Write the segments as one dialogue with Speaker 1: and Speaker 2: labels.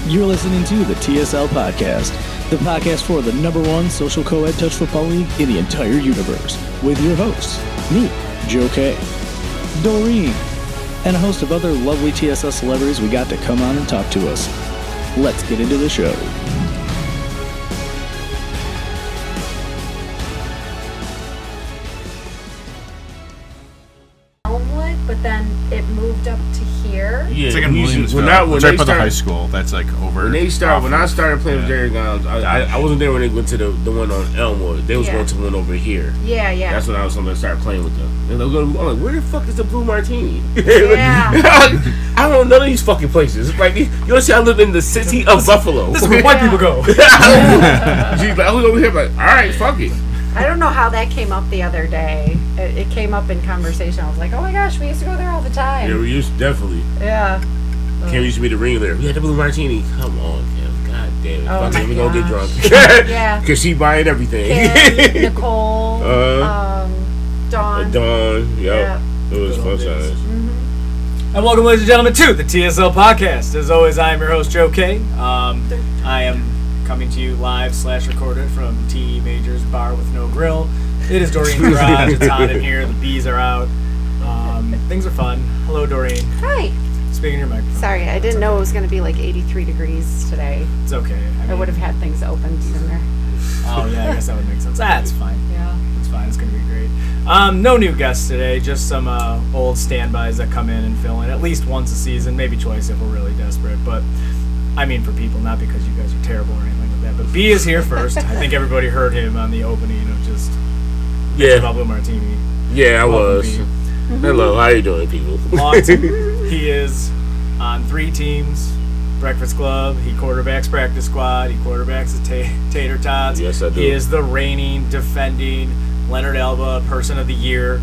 Speaker 1: You're listening to the TSL Podcast, the podcast for the #1 social co-ed touch football league in the entire universe, with your hosts, me, Joe K, Doreen, and a host of other lovely TSL celebrities we got to come on and talk to us. Let's get into the show.
Speaker 2: But then it moved up to here.
Speaker 3: Yeah,
Speaker 4: it's like in Williamsville.
Speaker 3: When
Speaker 4: it's right by the high school. That's like over.
Speaker 3: When I started playing with Jerry Gowns, I wasn't there when they went to the one on Elmwood. They was going to one over here.
Speaker 2: Yeah.
Speaker 3: That's when I was going to start playing with them. And I'm like, where the fuck is the Blue Martini?
Speaker 2: Yeah.
Speaker 3: I don't know none of these fucking places. Like, you know, see, I live in the city of Buffalo.
Speaker 4: This is where white people go.
Speaker 3: She's like, I was over here, like, all right, fuck it.
Speaker 2: I don't know how that came up the other day. It came up in conversation. I was like, oh my gosh, we used to go there all the time.
Speaker 3: Yeah, we used to, definitely.
Speaker 2: Yeah.
Speaker 3: Kim used to be the ringer there. We had the Blue Martini. Come on, Kim. God damn it.
Speaker 2: Oh
Speaker 3: Fuck
Speaker 2: my
Speaker 3: it. We gonna get drunk.
Speaker 2: Yeah.
Speaker 3: Because she buying everything.
Speaker 2: Kim, Nicole, Dawn.
Speaker 3: Dawn,
Speaker 2: Yeah.
Speaker 3: It was fun times.
Speaker 2: Mm-hmm.
Speaker 4: And welcome, ladies and gentlemen, to the TSL Podcast. As always, I am your host, Joe K. I am coming to you live / recorded from T Major's Bar with No Grill. It is Doreen's garage. It's hot in here. The bees are out. Things are fun. Hello, Doreen.
Speaker 2: Hi.
Speaker 4: Speaking in your microphone.
Speaker 2: Sorry, I didn't know it was going to be like 83 degrees today.
Speaker 4: It's okay.
Speaker 2: I would have had things open sooner.
Speaker 4: Oh, yeah, I guess that would make sense. It's fine.
Speaker 2: Yeah.
Speaker 4: It's fine. It's going to be great. No new guests today. Just some old standbys that come in and fill in at least once a season, maybe twice if we're really desperate. But I mean for people, not because you guys are terrible or anything like that. But B is here first. I think everybody heard him on the opening of just about Blue Martini.
Speaker 3: Yeah, I was.
Speaker 4: B.
Speaker 3: Hello, how you doing, people?
Speaker 4: He is on 3 teams. Breakfast Club. He quarterbacks practice squad. He quarterbacks the Tater Tots.
Speaker 3: Yes, I do.
Speaker 4: He is the reigning, defending Leonard Alba Person of the Year.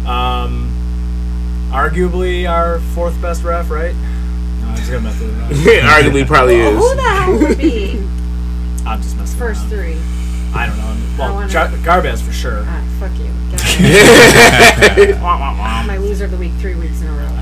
Speaker 4: Arguably our 4th best ref, right? No, I'm just gonna mess with it.
Speaker 3: Arguably probably is.
Speaker 2: Who the hell would be
Speaker 4: I'm just messing
Speaker 2: first
Speaker 4: around.
Speaker 2: 3?
Speaker 4: I don't know. Well, Garbaz for sure.
Speaker 2: Fuck you. My loser of the week 3 weeks in a row.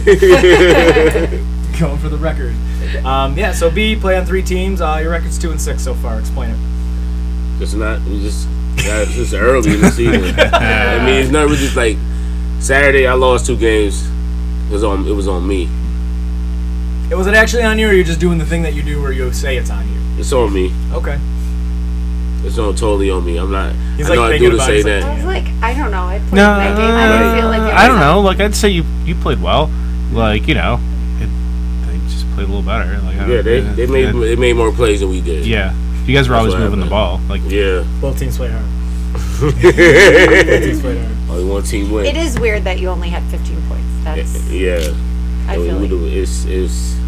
Speaker 4: Going for the record. So B, play on 3 teams. Your record's 2-6 so far. Explain it.
Speaker 3: It's just early in the season. I mean, it's not really just like Saturday. I lost 2 games. It was on me.
Speaker 4: Was it actually on you, or you're just doing the thing that you do where you say it's on you?
Speaker 3: It's on me.
Speaker 4: Okay.
Speaker 3: It's totally on me. I'm not.
Speaker 4: He's
Speaker 3: I know
Speaker 4: like
Speaker 3: I do to
Speaker 4: about
Speaker 3: say
Speaker 4: it.
Speaker 3: that.
Speaker 2: I was like, I don't know. I played
Speaker 5: No,
Speaker 2: that game. I don't feel like it
Speaker 5: I don't
Speaker 2: was
Speaker 5: know. Like, I'd say you played well. Like, you know, they just played a little better. Like,
Speaker 3: they made more plays than we did.
Speaker 5: Yeah, you guys were always moving the ball. Like,
Speaker 3: yeah.
Speaker 4: Both teams play hard. Both teams play hard.
Speaker 3: Only one team win.
Speaker 2: It is weird that you only had 15 points. That's
Speaker 3: yeah.
Speaker 2: I feel like
Speaker 3: It's
Speaker 4: You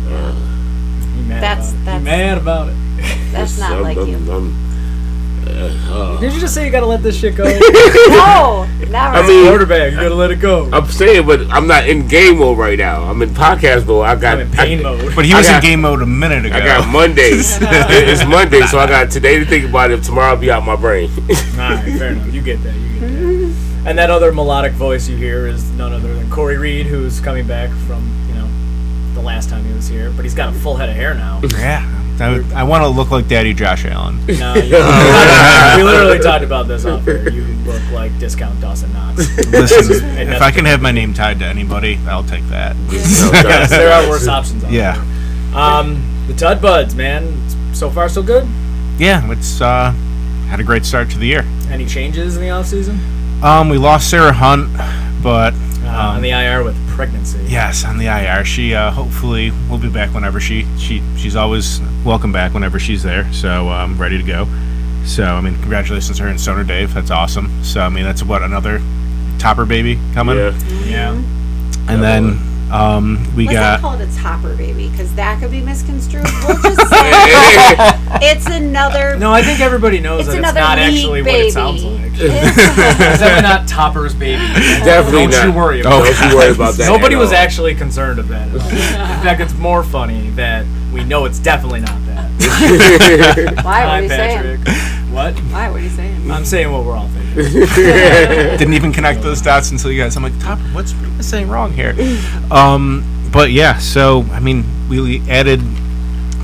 Speaker 4: mad about it.
Speaker 2: that's not like you.
Speaker 4: Did you just say you gotta let this shit go?
Speaker 2: No, never.
Speaker 3: I mean,
Speaker 4: Quarterback, you gotta let it go.
Speaker 3: I'm saying, but I'm not in game mode right now. I'm in podcast mode.
Speaker 4: I'm in pain mode.
Speaker 5: but he was in game mode a minute ago.
Speaker 3: I got Monday. It's Monday, so I got today to think about it. Tomorrow I'll be out my brain.
Speaker 4: Alright, fair enough. You get that. And that other melodic voice you hear is none other than Corey Reed, who's coming back from, the last time he was here. But he's got a full head of hair now.
Speaker 5: Yeah, I want to look like Daddy Josh Allen.
Speaker 4: No, we literally talked about this off air. You look like discount Dawson Knox.
Speaker 5: Listen, if I can have my name tied to anybody, I'll take that.
Speaker 4: Yes, there are worse options out
Speaker 5: Yeah.
Speaker 4: there. The Tud Buds, man. So far, so good?
Speaker 5: Yeah, it's had a great start to the year.
Speaker 4: Any changes in the offseason?
Speaker 5: We lost Sarah Hunt, but
Speaker 4: on the IR with pregnancy.
Speaker 5: yes, on the IR. She hopefully will be back whenever she's always welcome back whenever she's there. So I'm ready to go. So I mean, congratulations to her and Stoner Dave. That's awesome. So I mean, that's another topper baby coming.
Speaker 4: Yeah.
Speaker 5: And then we
Speaker 2: Let's
Speaker 5: got.
Speaker 2: not call it a topper baby, because that could be misconstrued. We'll just say it's another.
Speaker 4: No, I think everybody knows
Speaker 2: It's
Speaker 4: that it's
Speaker 2: another
Speaker 4: not
Speaker 2: league
Speaker 4: actually what
Speaker 2: baby.
Speaker 4: it sounds like.
Speaker 2: It's
Speaker 4: It's definitely not Topper's baby.
Speaker 3: Definitely
Speaker 4: Don't
Speaker 3: not.
Speaker 4: you worry about
Speaker 3: Don't you worry about that.
Speaker 4: Nobody
Speaker 3: at
Speaker 4: was
Speaker 3: all.
Speaker 4: actually concerned of that at all. In fact, it's more funny that we know it's definitely not that.
Speaker 2: Why? What
Speaker 4: Hi,
Speaker 2: are you
Speaker 4: Patrick.
Speaker 2: saying?
Speaker 4: What?
Speaker 2: Why? What are you saying?
Speaker 4: I'm saying what we're all thinking.
Speaker 5: Didn't even connect those dots until you guys. I'm like, Topper, what's am I saying wrong here? But yeah, so I mean, we added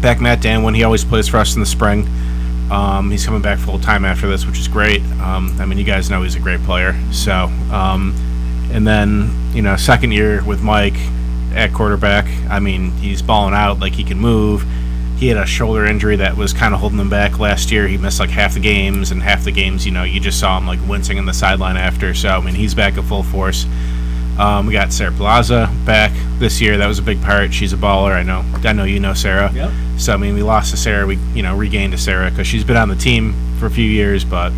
Speaker 5: back Matt Danwin. He always plays for us in the spring. He's coming back full time after this, which is great. I mean, you guys know he's a great player. So, and then, second year with Mike at quarterback. I mean, he's balling out, like he can move. He had a shoulder injury that was kind of holding him back last year. He missed like half the games, and half the games, you just saw him like wincing in the sideline after. So, I mean, he's back at full force. We got Sarah Plaza back this year. That was a big part. She's a baller. I know you know Sarah.
Speaker 4: Yep.
Speaker 5: So, I mean, we lost to Sarah. We, regained to Sarah because she's been on the team for a few years, but,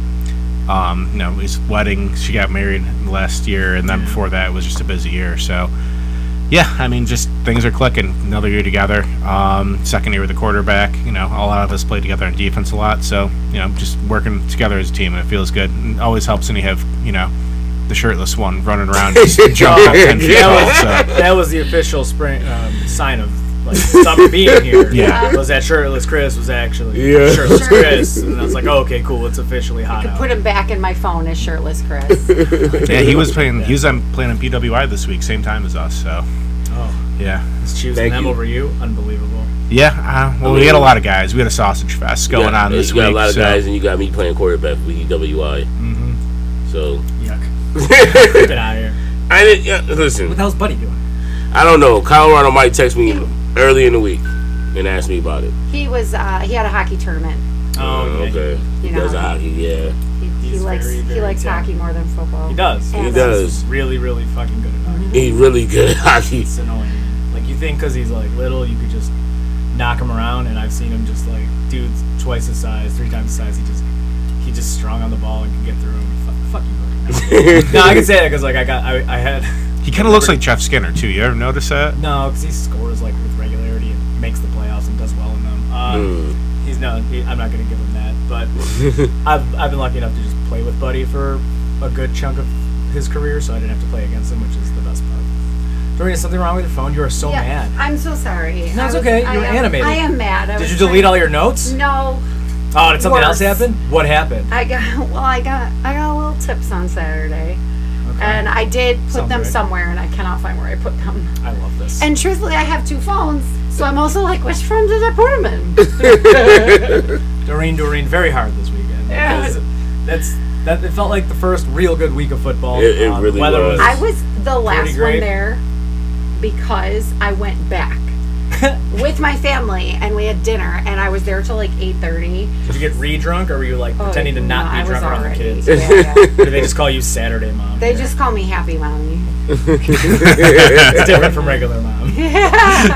Speaker 5: his wedding, she got married last year, and then before that, it was just a busy year. So, yeah, I mean, just things are clicking. Another year together. Second year with the quarterback. A lot of us play together on defense a lot. So, just working together as a team, and it feels good. And it always helps when you have, the shirtless one running around just jumping up 10 feet tall. So.
Speaker 4: That was the official spring sign of summer being here.
Speaker 5: Yeah.
Speaker 4: Was that shirtless Chris was actually shirtless Chris. And I was like, okay, cool, it's officially hot out.
Speaker 2: Put him back in my phone as shirtless Chris.
Speaker 5: Yeah, he was playing on PWI this week, same time as us, so.
Speaker 4: Oh.
Speaker 5: Yeah.
Speaker 4: He's choosing them over you? Unbelievable.
Speaker 5: Yeah, we had a lot of guys. We had a sausage fest going on this week.
Speaker 3: You got a lot of guys, and you got me playing quarterback for PWI.
Speaker 4: Mm-hmm.
Speaker 3: So.
Speaker 4: Yuck. Get out of here.
Speaker 3: I didn't listen.
Speaker 4: What the hell's Buddy doing?
Speaker 3: I don't know. Colorado might text me early in the week and ask me about it.
Speaker 2: He had a hockey tournament.
Speaker 3: Oh, okay. He does hockey, yeah.
Speaker 2: He likes hockey more than football.
Speaker 4: He does.
Speaker 3: He does.
Speaker 4: He's really, really fucking good at hockey.
Speaker 3: He's really good at hockey.
Speaker 4: It's annoying. Like, you think because he's like little, you could just knock him around, and I've seen him just like dudes twice his size, 3 times his size. He just strong on the ball and can get through him. Fuck you, buddy. No, I can say that because like I had.
Speaker 5: He kind of looks like Jeff Skinner too. You ever notice that?
Speaker 4: No, because he scores like with regularity and makes the playoffs and does well in them. He's not. I'm not going to give him that, but I've been lucky enough to just play with Buddy for a good chunk of his career, so I didn't have to play against him, which is the best part. Doreen, is something wrong with your phone? You are so mad.
Speaker 2: I'm so sorry.
Speaker 4: No, it's okay. You're animated.
Speaker 2: I am mad.
Speaker 4: Did you delete all your notes?
Speaker 2: No.
Speaker 4: Oh, did something else happen? What happened?
Speaker 2: I got a little tips on Saturday. Okay. And I did put them somewhere, and I cannot find where I put them.
Speaker 4: I love this.
Speaker 2: And truthfully, I have 2 phones, so I'm also like, which phone did I put them in?
Speaker 4: Doreen, very hard this weekend.
Speaker 2: Yeah.
Speaker 4: It felt like the first real good week of football.
Speaker 3: It really was.
Speaker 2: I was the last
Speaker 4: great.
Speaker 2: one there because I went back with my family, and we had dinner, and I was there till like 8:30.
Speaker 4: Did you get re-drunk, or were you like pretending to not be drunk around the kids?
Speaker 2: Yeah.
Speaker 4: Or did they just call you Saturday Mom?
Speaker 2: They just call me Happy Mommy.
Speaker 4: It's different from regular mom.
Speaker 2: Yeah.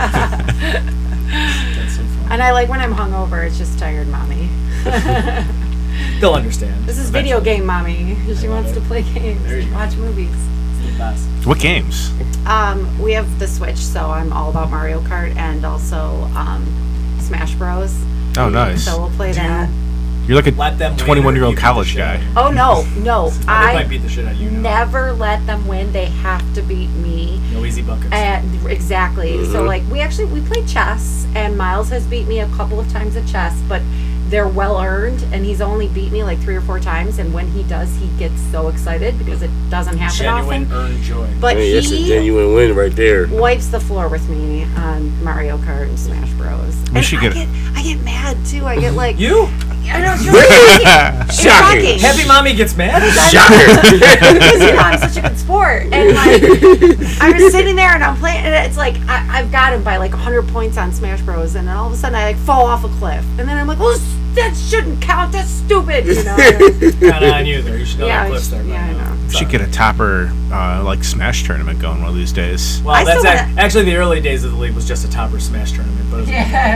Speaker 4: That's so funny.
Speaker 2: And I like when I'm hungover, it's just Tired Mommy.
Speaker 4: They'll understand.
Speaker 2: This is video game Mommy. She wants to play games, watch movies.
Speaker 4: It's the best.
Speaker 5: What games?
Speaker 2: We have the Switch, so I'm all about Mario Kart and also Smash Bros.
Speaker 5: Oh, nice.
Speaker 2: So we'll play that.
Speaker 5: You're like a 21-year-old college guy.
Speaker 2: Oh, no.
Speaker 4: They might beat the shit out of you now.
Speaker 2: Never let them win. They have to beat me.
Speaker 4: No easy buckets.
Speaker 2: Exactly.
Speaker 3: Mm-hmm.
Speaker 2: So, like, we play chess, and Miles has beat me a couple of times at chess, but they're well-earned, and he's only beat me like 3 or 4 times, and when he does, he gets so excited because it doesn't happen
Speaker 4: Genuine
Speaker 2: often.
Speaker 4: Earned joy.
Speaker 2: But
Speaker 3: that's a genuine win right there.
Speaker 2: Wipes the floor with me on Mario Kart and Smash Bros. I get mad, too. I get like...
Speaker 4: You?
Speaker 2: I know, it's really shocking.
Speaker 4: Happy Mommy gets mad?
Speaker 2: Because I'm such a good sport. And like, I was sitting there and I'm playing, and it's like, I've got him by like 100 points on Smash Bros. And then all of a sudden I like fall off a cliff. And then I'm like, well, that shouldn't count. That's stupid. You know?
Speaker 4: Kind of on you there. You should know that cliff start.
Speaker 2: Yeah, I know.
Speaker 5: You should get a topper like Smash tournament going one of these days.
Speaker 4: Well, that's actually the early days of the league was just a topper Smash tournament. But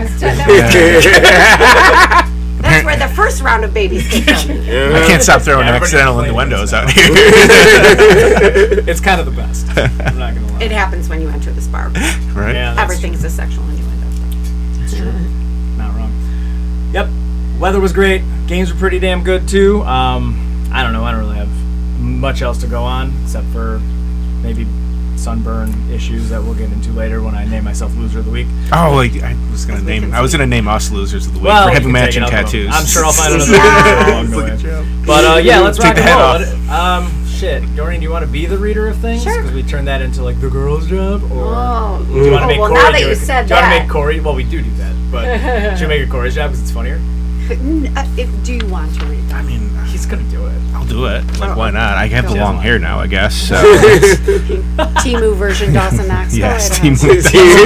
Speaker 2: that's where the first round of babies came from.
Speaker 5: I can't stop throwing accidental innuendos out here.
Speaker 4: It's kind of the best. I'm not going to lie.
Speaker 2: It happens when you enter this bar.
Speaker 5: Right?
Speaker 4: Yeah,
Speaker 2: everything's a sexual innuendo.
Speaker 4: That's true. Not wrong. Yep. Weather was great. Games were pretty damn good, too. I don't know. I don't really have much else to go on except for maybe sunburn issues that we'll get into later when I name myself Loser of the Week.
Speaker 5: Oh, I was gonna name us Losers of the Week
Speaker 4: for
Speaker 5: having matching tattoos.
Speaker 4: I'm sure I'll find another along the way. But yeah, let's rock and roll. Shit, Doreen, do you want to be the reader of things?
Speaker 2: Sure.
Speaker 4: Because we turn that into like the girl's job, or
Speaker 2: do
Speaker 4: you want to make Corey
Speaker 2: now that
Speaker 4: do
Speaker 2: you
Speaker 4: it?
Speaker 2: said
Speaker 4: do you want to
Speaker 2: that,
Speaker 4: make Corey? Well, we do that. but should we make it Corey's job because it's funnier?
Speaker 2: Do you want to read that?
Speaker 5: I mean,
Speaker 4: He's gonna do it.
Speaker 5: I'll do it. Like, why not? I have the long hair now, I guess. So.
Speaker 2: Timu version Dawson Knox.
Speaker 5: Yes,
Speaker 2: Go ahead,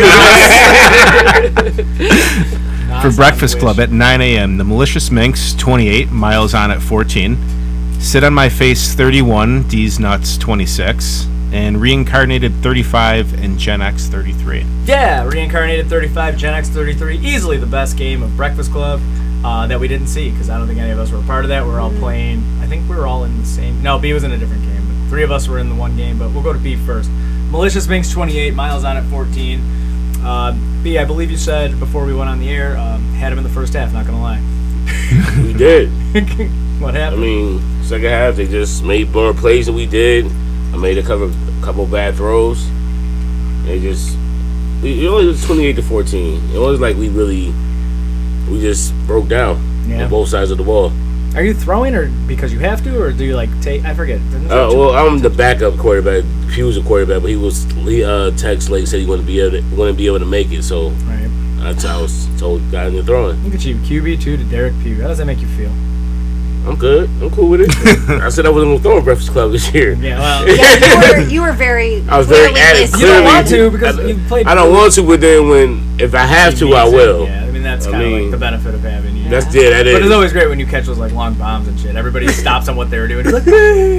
Speaker 5: Timu. For Breakfast Club at 9 a.m., the Malicious Minx, 28, Miles on at 14, Sit on My Face, 31, D's Nuts, 26, and Reincarnated, 35, and Gen X, 33.
Speaker 4: Yeah, Reincarnated 35, Gen X 33, easily the best game of Breakfast Club that we didn't see because I don't think any of us were a part of that. We're all playing. I think we were all in the same. No, B was in a different game. But 3 of us were in the one game, but we'll go to B first. Malicious Minx 28, Miles on at 14. B, I believe you said before we went on the air, had him in the first half. Not gonna lie.
Speaker 3: We did.
Speaker 4: What
Speaker 3: I
Speaker 4: happened?
Speaker 3: mean, second half they just made more plays than we did. I made a couple bad throws. They just it only was 28-14. It wasn't like we just broke down on both sides of the ball.
Speaker 4: Are you throwing or because you have to, or do you like take? I forget.
Speaker 3: Well, I'm the backup quarterback. Pugh's a quarterback, but he text late said he wouldn't be able to make it. So
Speaker 4: Right.
Speaker 3: that's how I was told got into throwing.
Speaker 4: Look at you, QB2 to Derek Pugh. How does that make you feel?
Speaker 3: I'm good. I'm cool with it. I said I wasn't gonna throw in Breakfast Club this year.
Speaker 4: Yeah, well,
Speaker 2: Yeah, you were very.
Speaker 3: I was very
Speaker 2: clearly
Speaker 3: adamant.
Speaker 2: listening.
Speaker 4: you don't want to because you played.
Speaker 3: I don't want to, but then if I have to, I will.
Speaker 4: Yeah, I mean that's
Speaker 3: I
Speaker 4: kind of like
Speaker 3: mean,
Speaker 4: the benefit of having you.
Speaker 3: That is.
Speaker 4: But it's always great when you catch those like long bombs and shit. Everybody stops on what they were doing. You're like,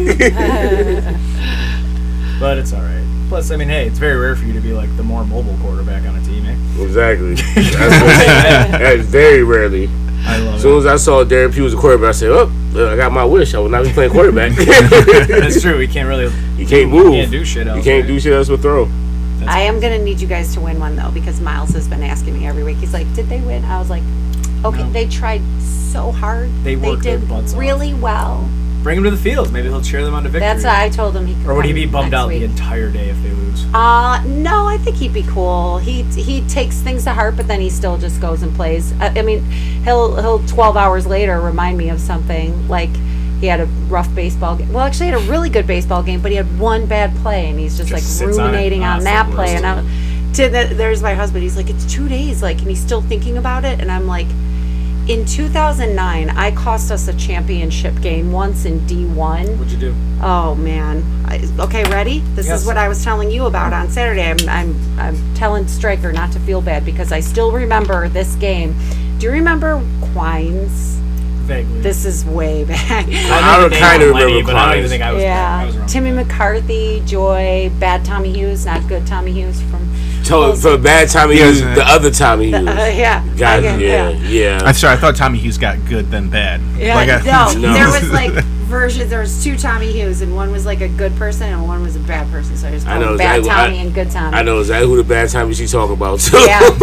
Speaker 4: but it's all right. Plus, I mean, hey, it's very rare for you to be like the more mobile quarterback on a team, eh?
Speaker 3: Exactly. That's very rarely.
Speaker 4: I love
Speaker 3: As soon as I saw Derek Pugh was a quarterback, I said, "Oh, I got my wish. I will not be playing quarterback."
Speaker 4: it. That's true. We can't really.
Speaker 3: You can't move.
Speaker 4: You can't do shit else.
Speaker 3: You can't do shit else but throw.
Speaker 2: I am gonna need you guys to win one though because Miles has been asking me every week. He's like, "Did they win?" I was like, "Okay,
Speaker 4: No.
Speaker 2: They tried so hard.
Speaker 4: They worked their
Speaker 2: did
Speaker 4: butts off.
Speaker 2: really well."
Speaker 4: Bring him to the fields. Maybe he'll cheer them on to victory.
Speaker 2: That's why I told him he could.
Speaker 4: Or would he be
Speaker 2: come
Speaker 4: bummed
Speaker 2: next
Speaker 4: out
Speaker 2: week.
Speaker 4: the entire day if they lose?
Speaker 2: No, I think he'd be cool. He takes things to heart, but then he still just goes and plays. I mean, he'll 12 hours later remind me of something like he had a rough baseball game. Well, actually, he had a really good baseball game, but he had one bad play, and he's just like
Speaker 4: sits on it.
Speaker 2: ruminating on
Speaker 4: That's
Speaker 2: that
Speaker 4: the
Speaker 2: play.
Speaker 4: worst.
Speaker 2: And there's my husband. He's like, it's 2 days, like, and he's still thinking about it. And I'm like, in 2009, I cost us a championship game once in D1.
Speaker 4: What'd you do?
Speaker 2: Oh man. Okay, ready? This
Speaker 4: Yes.
Speaker 2: is what I was telling you about on Saturday. I'm telling Stryker not to feel bad because I still remember this game. Do you remember Quines?
Speaker 4: Vaguely.
Speaker 2: This is way back.
Speaker 3: I
Speaker 4: know the name
Speaker 3: kind of
Speaker 4: of Lenny,
Speaker 3: remember
Speaker 4: but I don't even
Speaker 3: Quines.
Speaker 4: think I was
Speaker 2: Yeah.
Speaker 4: I was wrong.
Speaker 2: Timmy McCarthy, Joy, bad Tommy Hughes, not good Tommy Hughes from.
Speaker 3: For the bad Tommy Hughes, the other Tommy Hughes.
Speaker 2: Yeah.
Speaker 3: God,
Speaker 2: Okay,
Speaker 3: yeah.
Speaker 5: I'm sorry, I thought Tommy Hughes got good then bad.
Speaker 2: Yeah,
Speaker 5: Like,
Speaker 2: no, there was like versions. There was 2 Tommy Hughes, and one was like a good person, and one was a bad person. So I just
Speaker 3: I
Speaker 2: called
Speaker 3: know
Speaker 2: him bad
Speaker 3: exactly-
Speaker 2: Tommy and good Tommy.
Speaker 3: I know exactly who the bad Tommy she's talking about too.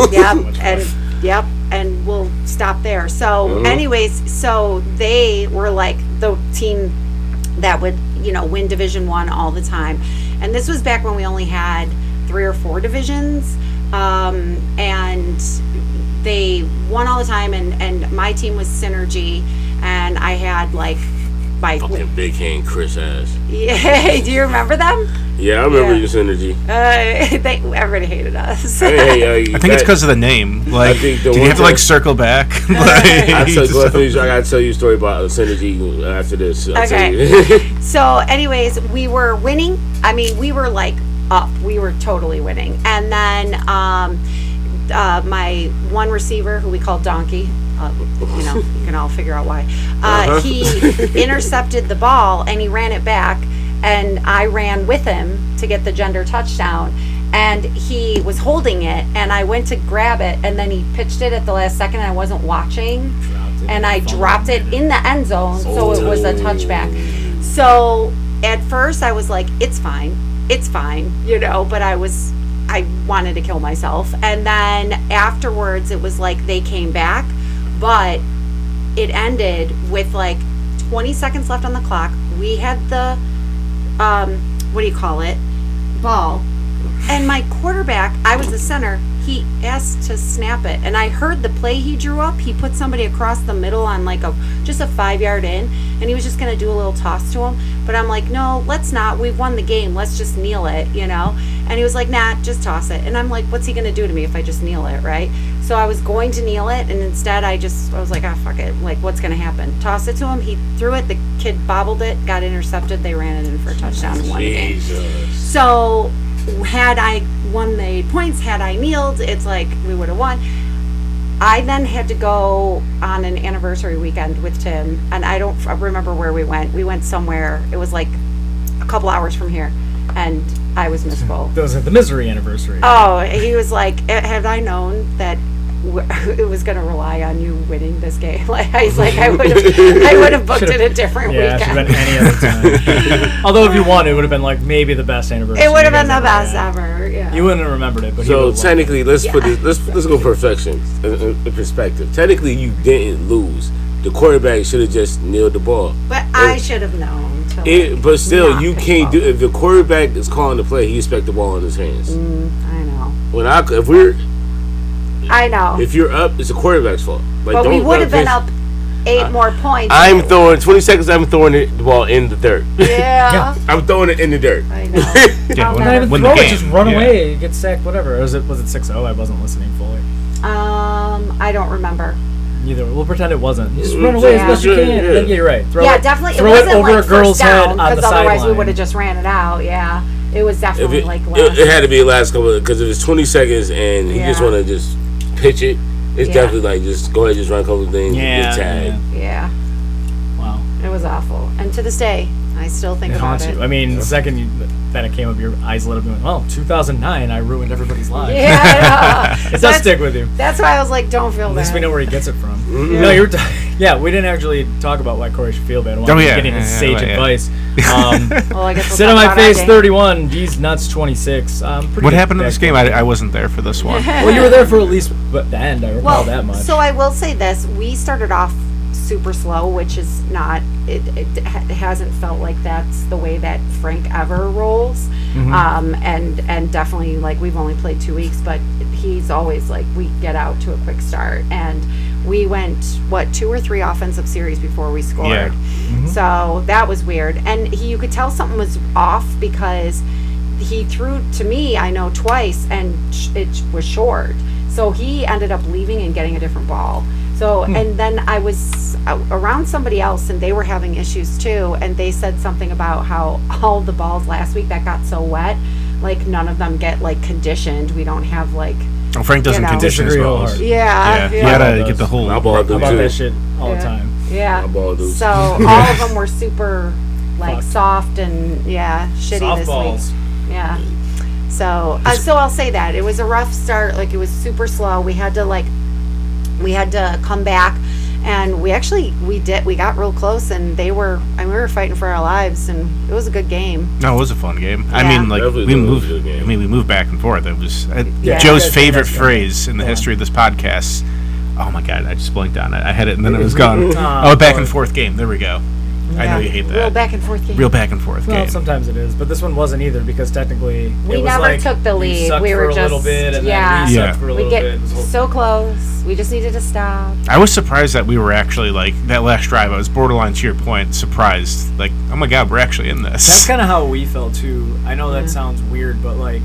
Speaker 2: Yep, and we'll stop there. So, anyways, so they were like the team that would, win Division 1 all the time, and this was back when we only had 3 or 4 divisions, and they won all the time. And my team was Synergy, and I had like my
Speaker 3: Fucking big hand Chris ass.
Speaker 2: yeah. Do you remember them?
Speaker 3: Yeah, I remember
Speaker 2: Yeah.
Speaker 3: your synergy.
Speaker 2: Everybody hated us.
Speaker 3: Hey,
Speaker 5: I think it's because of the name. Like,
Speaker 3: think
Speaker 5: did
Speaker 3: the
Speaker 5: you
Speaker 3: one
Speaker 5: have to like
Speaker 3: time-
Speaker 5: circle back? Like,
Speaker 3: I gotta tell you a story about synergy after this. I'll tell
Speaker 2: Okay.
Speaker 3: you.
Speaker 2: So, anyways, we were winning. I mean, we were like up. We were totally winning. And then my one receiver, who we called Donkey, you can all figure out why. He intercepted the ball and he ran it back, and I ran with him to get the gender touchdown. And he was holding it, and I went to grab it, and then he pitched it at the last second, and I wasn't watching. And I dropped it in the end zone, so it was a touchback. So at first I was like, it's fine, but I wanted to kill myself. And then afterwards it was like they came back, but it ended with like 20 seconds left on the clock. We had the, ball. And my quarterback, I was the center, he asked to snap it. And I heard the play he drew up. He put somebody across the middle on like just a 5-yard in. And he was just going to do a little toss to him. But I'm like, no, let's not. We've won the game. Let's just kneel it, And he was like, nah, just toss it. And I'm like, what's he going to do to me if I just kneel it, right? So I was going to kneel it, and instead I was like, ah, fuck it. Like, what's going to happen? Toss it to him. He threw it. The kid bobbled it, got intercepted. They ran it in for a touchdown and won the game. So had I won the points, had I kneeled, it's like we would have won. I then had to go on an anniversary weekend with Tim, and I don't remember where we went. We went somewhere. It was like a couple hours from here, and I was miserable.
Speaker 4: That was at the misery anniversary.
Speaker 2: Oh, he was like, had I known that it was going to rely on you winning this game, like he's like, I would have booked it a different
Speaker 4: yeah,
Speaker 2: weekend.
Speaker 4: Should have been any other time. Although if you won, it would have been like maybe the best anniversary.
Speaker 2: It would have been
Speaker 4: you guys
Speaker 2: the best
Speaker 4: had.
Speaker 2: ever. Yeah.
Speaker 4: You wouldn't have remembered it, but
Speaker 3: So technically, let's put this. Let's go perfection in perspective. Technically, you didn't lose. The quarterback should have just nailed the ball.
Speaker 2: But I should have known. To
Speaker 3: But still,
Speaker 2: not
Speaker 3: you
Speaker 2: pick
Speaker 3: can't
Speaker 2: the
Speaker 3: do. If the quarterback is calling the play, he expect the ball in his hands.
Speaker 2: I know.
Speaker 3: If you're up, it's the quarterback's fault. Like,
Speaker 2: But we would have been up 8 more points.
Speaker 3: I'm throwing 20 seconds. I'm throwing the ball in the dirt.
Speaker 2: Yeah.
Speaker 3: I'm throwing it in the dirt.
Speaker 2: I know.
Speaker 5: Yeah,
Speaker 2: I'll
Speaker 5: when-
Speaker 2: never-
Speaker 4: Not even
Speaker 5: Win the
Speaker 4: throw it,
Speaker 5: game.
Speaker 4: just run
Speaker 5: Yeah.
Speaker 4: away, get sacked, whatever. Or was it 6-0? I wasn't listening fully.
Speaker 2: I don't remember.
Speaker 4: Either. We'll pretend it wasn't. Just run away
Speaker 2: Yeah.
Speaker 4: as best you can.
Speaker 3: Yeah.
Speaker 4: Then you're right. Throw
Speaker 2: Yeah,
Speaker 4: it,
Speaker 2: definitely.
Speaker 4: Throw
Speaker 2: It
Speaker 4: it
Speaker 2: wasn't
Speaker 4: over
Speaker 2: like
Speaker 4: a girl's
Speaker 2: first
Speaker 4: head
Speaker 2: down,
Speaker 4: on the
Speaker 2: because otherwise we
Speaker 4: sideline.
Speaker 2: would have just ran it out. Yeah, it was
Speaker 3: If
Speaker 2: definitely
Speaker 3: it,
Speaker 2: like
Speaker 3: it,
Speaker 2: last.
Speaker 3: it had to be the last couple because if it's 20 seconds and he just
Speaker 2: Yeah.
Speaker 3: want to just pitch it, it's
Speaker 2: Yeah.
Speaker 3: definitely like just go ahead, just run a couple of things,
Speaker 4: Yeah.
Speaker 3: get tagged.
Speaker 2: Yeah,
Speaker 4: Wow.
Speaker 2: it was awful. And to this day, I still think
Speaker 4: It
Speaker 2: about
Speaker 4: haunts
Speaker 2: it.
Speaker 4: you. I mean, the second that it came up, your eyes lit up and went, well, 2009, I ruined everybody's lives.
Speaker 2: Yeah,
Speaker 4: It does stick with you.
Speaker 2: That's why I was like, don't feel
Speaker 4: At
Speaker 2: bad.
Speaker 4: least we know where he gets it from.
Speaker 3: Mm-hmm.
Speaker 4: No, yeah, we didn't actually talk about why Corey should feel bad. I
Speaker 5: Oh,
Speaker 4: wanted
Speaker 5: yeah.
Speaker 4: to get into
Speaker 5: Yeah,
Speaker 4: sage
Speaker 5: yeah.
Speaker 4: advice.
Speaker 2: Well, I guess we'll
Speaker 4: Sit on
Speaker 2: talk
Speaker 4: my
Speaker 2: about
Speaker 4: face,
Speaker 2: our day.
Speaker 4: 31. D's nuts, 26.
Speaker 5: What happened in this game? I wasn't there for this one.
Speaker 4: Well, you were there for at least the end. I recall
Speaker 2: Well,
Speaker 4: that much.
Speaker 2: so I will say this: we started off super slow, which is not. It hasn't felt like that's the way that Frank ever rolls. And definitely, like, we've only played 2 weeks, but he's always like, we get out to a quick start, and we went 2 or 3 offensive series before we scored.
Speaker 5: Yeah.
Speaker 2: So that was weird, and you could tell something was off because he threw to me, I know, twice, and it was short. So he ended up leaving and getting a different ball. So, and then I was around somebody else, and they were having issues too, and they said something about how all the balls last week that got so wet, like, none of them get, like, conditioned. We don't have, like,
Speaker 5: Oh, Frank doesn't
Speaker 2: You know.
Speaker 5: condition his
Speaker 4: Disagree
Speaker 5: balls.
Speaker 4: wholeheartedly.
Speaker 2: yeah.
Speaker 5: You
Speaker 4: Yeah.
Speaker 5: gotta get the whole.
Speaker 3: My ball do
Speaker 4: about
Speaker 3: too.
Speaker 4: that shit all
Speaker 2: Yeah.
Speaker 4: the time.
Speaker 2: Yeah.
Speaker 3: My ball do.
Speaker 2: So all of them were super, like,
Speaker 4: Fucked.
Speaker 2: soft and, shitty this
Speaker 4: Softballs.
Speaker 2: week. Yeah. So, so I'll say that. It was a rough start. Like, it was super slow. We had to come back, and we got real close, and we were fighting for our lives, and it was a good game.
Speaker 5: No, it was a fun game. I
Speaker 2: Yeah.
Speaker 5: mean, like
Speaker 3: Definitely
Speaker 5: we
Speaker 3: was a
Speaker 5: moved.
Speaker 3: good game.
Speaker 5: I mean, we moved back and forth. It was
Speaker 2: Yeah.
Speaker 5: Joe's
Speaker 4: Yeah,
Speaker 5: favorite
Speaker 4: that's good.
Speaker 5: phrase in the
Speaker 4: Yeah.
Speaker 5: history of this podcast. Oh my god, I just blinked on it. I had it and then it was gone.
Speaker 4: Aw,
Speaker 5: Oh, back and
Speaker 4: boy.
Speaker 5: forth game. There we go. I know you hate
Speaker 2: Real
Speaker 5: that.
Speaker 2: back and forth game.
Speaker 5: Real back and forth
Speaker 4: Well,
Speaker 5: game.
Speaker 4: sometimes it is, but this one wasn't either because technically
Speaker 2: We
Speaker 4: it was
Speaker 2: never
Speaker 4: like
Speaker 2: took the
Speaker 4: you
Speaker 2: lead.
Speaker 4: sucked
Speaker 2: We
Speaker 4: for
Speaker 2: were
Speaker 4: a little
Speaker 2: just-
Speaker 4: bit, and
Speaker 2: yeah.
Speaker 4: then we
Speaker 5: Yeah.
Speaker 4: sucked for a
Speaker 2: We
Speaker 4: little
Speaker 2: get
Speaker 4: bit. It was a whole-
Speaker 2: so close. We just needed to stop.
Speaker 5: I was surprised that we were actually like that last drive. I was borderline, to your point, surprised. Like, oh my god, we're actually in this.
Speaker 4: That's kind of how we felt too. I know that sounds weird, but like,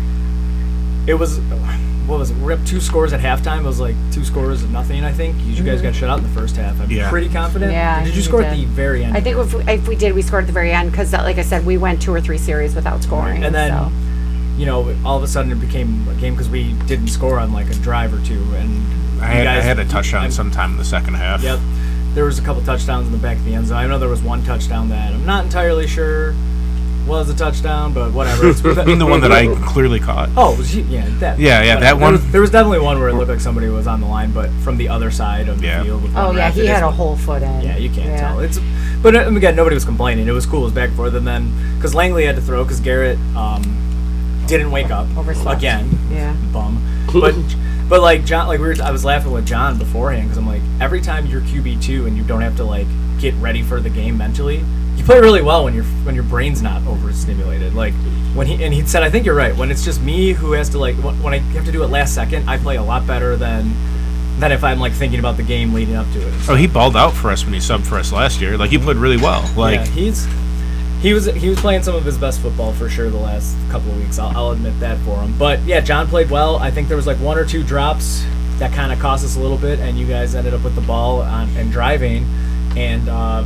Speaker 4: it was. What was it? We're up 2 scores at halftime. It was like 2 scores of nothing. I think you guys got shut out in the first half. I'm
Speaker 5: Yeah.
Speaker 4: pretty confident.
Speaker 2: Yeah,
Speaker 4: Did you
Speaker 2: we
Speaker 4: score at
Speaker 2: did.
Speaker 4: the very end?
Speaker 2: I think if we did, we scored at the very end because, like I said, we went 2 or 3 series without scoring.
Speaker 4: And then,
Speaker 2: so.
Speaker 4: you know, all of a sudden it became a game because we didn't score on like a drive or 2, and
Speaker 5: I
Speaker 4: you guys,
Speaker 5: had a touchdown sometime in the second half.
Speaker 4: Yep. There was a couple touchdowns in the back of the end zone. I know there was one touchdown that I'm not entirely sure was a touchdown, but whatever. It's,
Speaker 5: I mean, the one that I clearly caught.
Speaker 4: oh, it was, yeah, that.
Speaker 5: Yeah,
Speaker 4: whatever.
Speaker 5: that one.
Speaker 4: There was definitely one where it looked like somebody was on the line, but from the other side of the
Speaker 5: Yeah.
Speaker 4: field. With
Speaker 2: Oh
Speaker 4: one
Speaker 2: yeah,
Speaker 4: ref,
Speaker 2: he
Speaker 4: it
Speaker 2: had
Speaker 4: is-
Speaker 2: a whole foot in.
Speaker 4: Yeah, you can't tell. But again, nobody was complaining. It was cool. It was back and forth, and then because Langley had to throw because Garrett didn't wake up
Speaker 2: Overslept.
Speaker 4: again.
Speaker 2: Yeah.
Speaker 4: Bum. But like John, like I was laughing with John beforehand because I'm like, every time you're QB2 and you don't have to like get ready for the game mentally, you play really well when your brain's not overstimulated. Like when he said, I think you're right. When it's just me who has to like when I have to do it last second, I play a lot better than if I'm like thinking about the game leading up to it.
Speaker 5: Oh, he balled out for us when he subbed for us last year. Like, he played really well. Like,
Speaker 4: yeah, He was playing some of his best football for sure the last couple of weeks. I'll admit that for him. But yeah, John played well. I think there was like 1 or 2 drops that kind of cost us a little bit, and you guys ended up with the ball and driving. And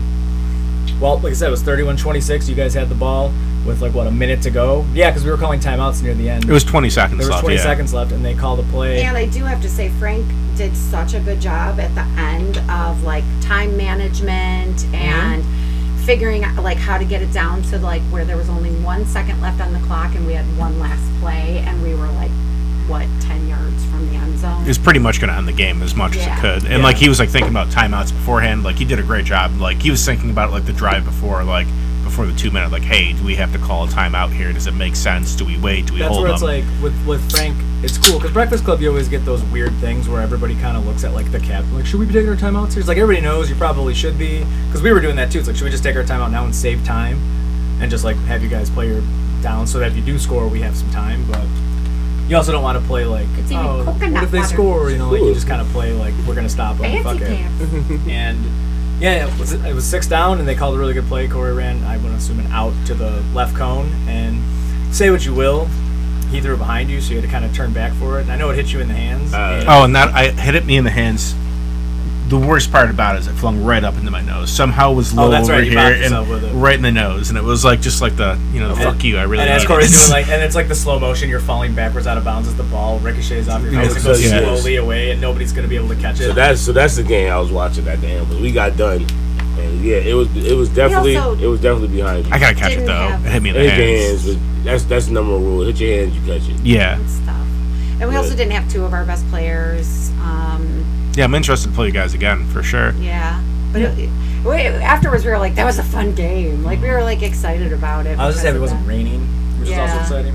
Speaker 4: well, like I said, it was 31-26. You guys had the ball with like a minute to go. Yeah, because we were calling timeouts near the end.
Speaker 5: It was 20 seconds left.
Speaker 4: There was 20 seconds left, and they called a play.
Speaker 2: And I do have to say, Frank did such a good job at the end of like time management and figuring out like how to get it down to like where there was only 1 second left on the clock, and we had one last play, and we were like 10 yards from the end zone.
Speaker 5: It was pretty much going to end the game as much as it could. And like he was like thinking about timeouts beforehand. Like he did a great job. Like he was thinking about like the drive before the 2 minute, like, hey, do we have to call a timeout here? Does it make sense? Do we wait? Do we hold them?
Speaker 4: That's where it's like with Frank, it's cool because Breakfast Club, you always get those weird things where everybody kind of looks at like the captain, like, should we be taking our timeouts here? It's like everybody knows you probably should be, because we were doing that too. It's like, should we just take our timeout now and save time and just like have you guys play your down so that if you do score, we have some time. But you also don't want to play like,
Speaker 2: It's even
Speaker 4: oh,
Speaker 2: coconut
Speaker 4: what if they
Speaker 2: water.
Speaker 4: score? You know, like you just kind of play like we're gonna stop them. Fuck
Speaker 2: Fancy
Speaker 4: it.
Speaker 2: pants.
Speaker 4: And yeah, it was 6 down, and they called a really good play. Corey ran, I would assume, an out to the left cone. And say what you will, he threw it behind you, so you had to kind of turn back for it. I know it hit you in the hands.
Speaker 5: And that I hit it me in the hands. The worst part about it is it flung right up into my nose. Somehow was low
Speaker 4: that's
Speaker 5: over
Speaker 4: right, you
Speaker 5: here
Speaker 4: bopped yourself
Speaker 5: and
Speaker 4: with it.
Speaker 5: right in the nose, and it was like just like the fuck you. I really
Speaker 4: and as
Speaker 5: needed
Speaker 4: Corey's
Speaker 5: it.
Speaker 4: doing like, and it's like the slow motion, you're falling backwards out of bounds as the ball ricochets off your face and
Speaker 3: so
Speaker 4: goes
Speaker 3: yes.
Speaker 4: slowly away, and nobody's gonna be able to catch it.
Speaker 3: So that's the game I was watching at the end. But we got done, and yeah, it was definitely behind you.
Speaker 5: I gotta catch it
Speaker 2: Didn't
Speaker 5: though.
Speaker 2: have-
Speaker 5: It hit me in the
Speaker 3: Hit your
Speaker 5: hands.
Speaker 3: hands, but that's the number one rule. Hit your hands, you catch it.
Speaker 5: Yeah,
Speaker 2: And stuff. And we also
Speaker 3: Yeah.
Speaker 2: didn't have 2 of our best players.
Speaker 5: yeah. I'm interested to play you guys again for sure.
Speaker 2: Yeah. But afterwards, we were like, that was a fun game. Like, we were like excited about it.
Speaker 4: I was just happy it
Speaker 2: because of
Speaker 4: wasn't raining, which is also
Speaker 2: Yeah.
Speaker 3: Yes,
Speaker 4: exciting.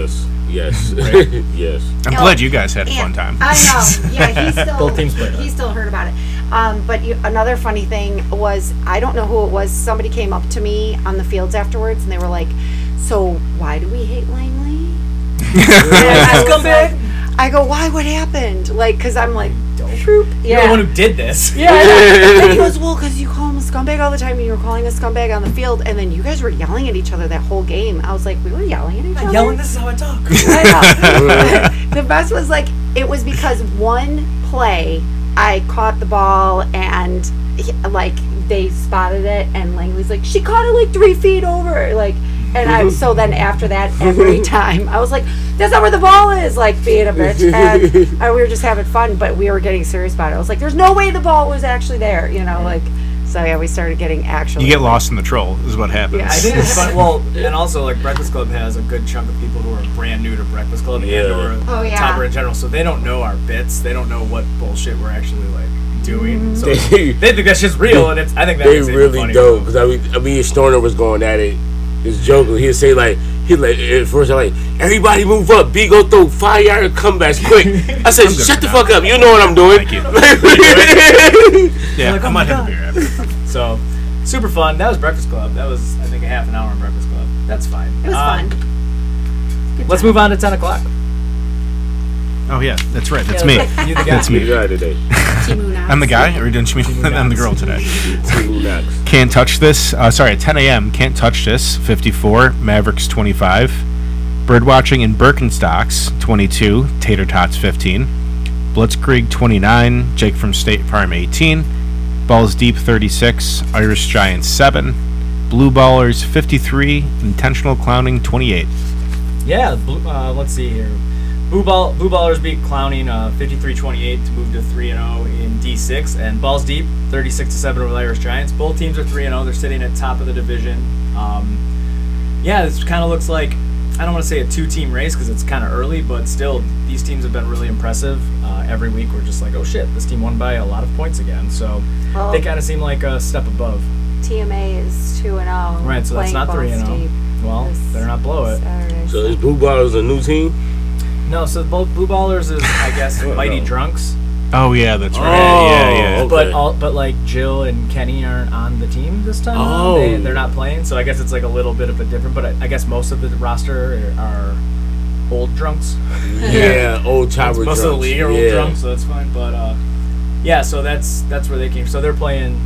Speaker 3: yes.
Speaker 5: I'm
Speaker 2: No,
Speaker 5: glad you guys had a fun
Speaker 2: And
Speaker 5: time.
Speaker 2: I know. Yeah, he still
Speaker 4: Both teams played
Speaker 2: he
Speaker 4: hard.
Speaker 2: still heard about it. But another funny thing was, I don't know who it was. Somebody came up to me on the fields afterwards, and they were like, "So why do we hate Langley?" And I go, "Why? What happened?" Like, because I'm like, "Troop."
Speaker 4: You're the one who did this.
Speaker 2: Yeah, and he goes, well, because you call him a scumbag all the time, and you were calling a scumbag on the field, and then you guys were yelling at each other that whole game. I was like, we were yelling at each other?
Speaker 4: Yelling, this is how I talk.
Speaker 2: I know. The best was, like, it was because one play, I caught the ball, and, like, they spotted it, and Langley's like, she caught it, like, 3 feet over, like, and so then after that, every time, I was like, that's not where the ball is, like, being a bitch, and we were just having fun, but we were getting serious about it. I was like, there's no way the ball was actually there, you know, like, so yeah, we started getting actually.
Speaker 5: You get lost in the troll is what happens.
Speaker 2: Yeah.
Speaker 4: I think it's fun. Well, and also, like, Breakfast Club has a good chunk of people who are brand new to Breakfast Club
Speaker 3: Yeah.
Speaker 4: and or
Speaker 2: Oh, yeah.
Speaker 4: Topper in general, so they don't know our bits. They don't know what bullshit we're actually, like, doing. So
Speaker 3: They
Speaker 4: they think that's just real, and I think that
Speaker 3: they
Speaker 4: makes it
Speaker 3: really
Speaker 4: funny.
Speaker 3: don't. Because I mean, Stoner was going at it. This joke, he'd say like, at first I'm like, everybody move up, B go throw 5-yard comebacks quick. I said, shut the fuck up, you know what I'm doing.
Speaker 5: Thank you. Yeah,
Speaker 4: Like, oh
Speaker 5: I
Speaker 4: my
Speaker 5: might have a beer after.
Speaker 4: So, super fun. That was Breakfast Club. That was, I think, a half an hour on Breakfast Club. That's fine.
Speaker 2: It was fun. Good
Speaker 4: Let's
Speaker 2: time.
Speaker 4: move on to 10 o'clock.
Speaker 5: Oh yeah, that's right. That's
Speaker 4: Yeah,
Speaker 5: me.
Speaker 4: You the guy.
Speaker 5: That's
Speaker 3: You
Speaker 5: me.
Speaker 3: got it today.
Speaker 2: Timu Knox.
Speaker 5: I'm the guy, or didn't you mean I'm the girl today?
Speaker 3: Team next.
Speaker 5: Can't touch this. At 10 a.m. Can't touch this. 54. Mavericks 25. Birdwatching in Birkenstocks 22. Tater Tots 15. Blitzkrieg 29. Jake from State Farm 18. Balls Deep 36. Irish Giants 7. Blue Ballers 53. Intentional Clowning 28.
Speaker 4: Yeah, let's see here. Blue Ballers beat Clowning 53-28 to move to 3-0 in D6, and Balls Deep 36-7 over the Irish Giants. Both teams are 3-0. They're sitting at top of the division. Yeah, this kind of looks like, I don't want to say a 2-team race because it's kind of early, but still, these teams have been really impressive. Every week we're just like, oh shit, this team won by a lot of points again. So
Speaker 2: Well,
Speaker 4: they kind of seem like a step above.
Speaker 2: TMA is 2-0.
Speaker 4: Right, so that's
Speaker 2: playing
Speaker 4: not
Speaker 2: Balls
Speaker 4: 3-0.
Speaker 2: Deep
Speaker 4: Well,
Speaker 2: this
Speaker 4: better not blow it.
Speaker 2: Saturday,
Speaker 3: So is Blue Ballers a new team?
Speaker 4: No, so both Blue Ballers is, I guess, Mighty
Speaker 3: no.
Speaker 4: Drunks.
Speaker 5: Oh yeah, that's right.
Speaker 3: Oh,
Speaker 5: Yeah.
Speaker 3: okay.
Speaker 4: But like Jill and Kenny aren't on the team this time.
Speaker 3: Oh.
Speaker 4: They're not playing, so I guess it's like a little bit of a different. But I guess most of the roster are old drunks.
Speaker 3: Yeah, old chopper
Speaker 4: Most
Speaker 3: drunks.
Speaker 4: of the league are old
Speaker 3: Yeah.
Speaker 4: drunks, so that's fine. But yeah, so that's where they came. So they're playing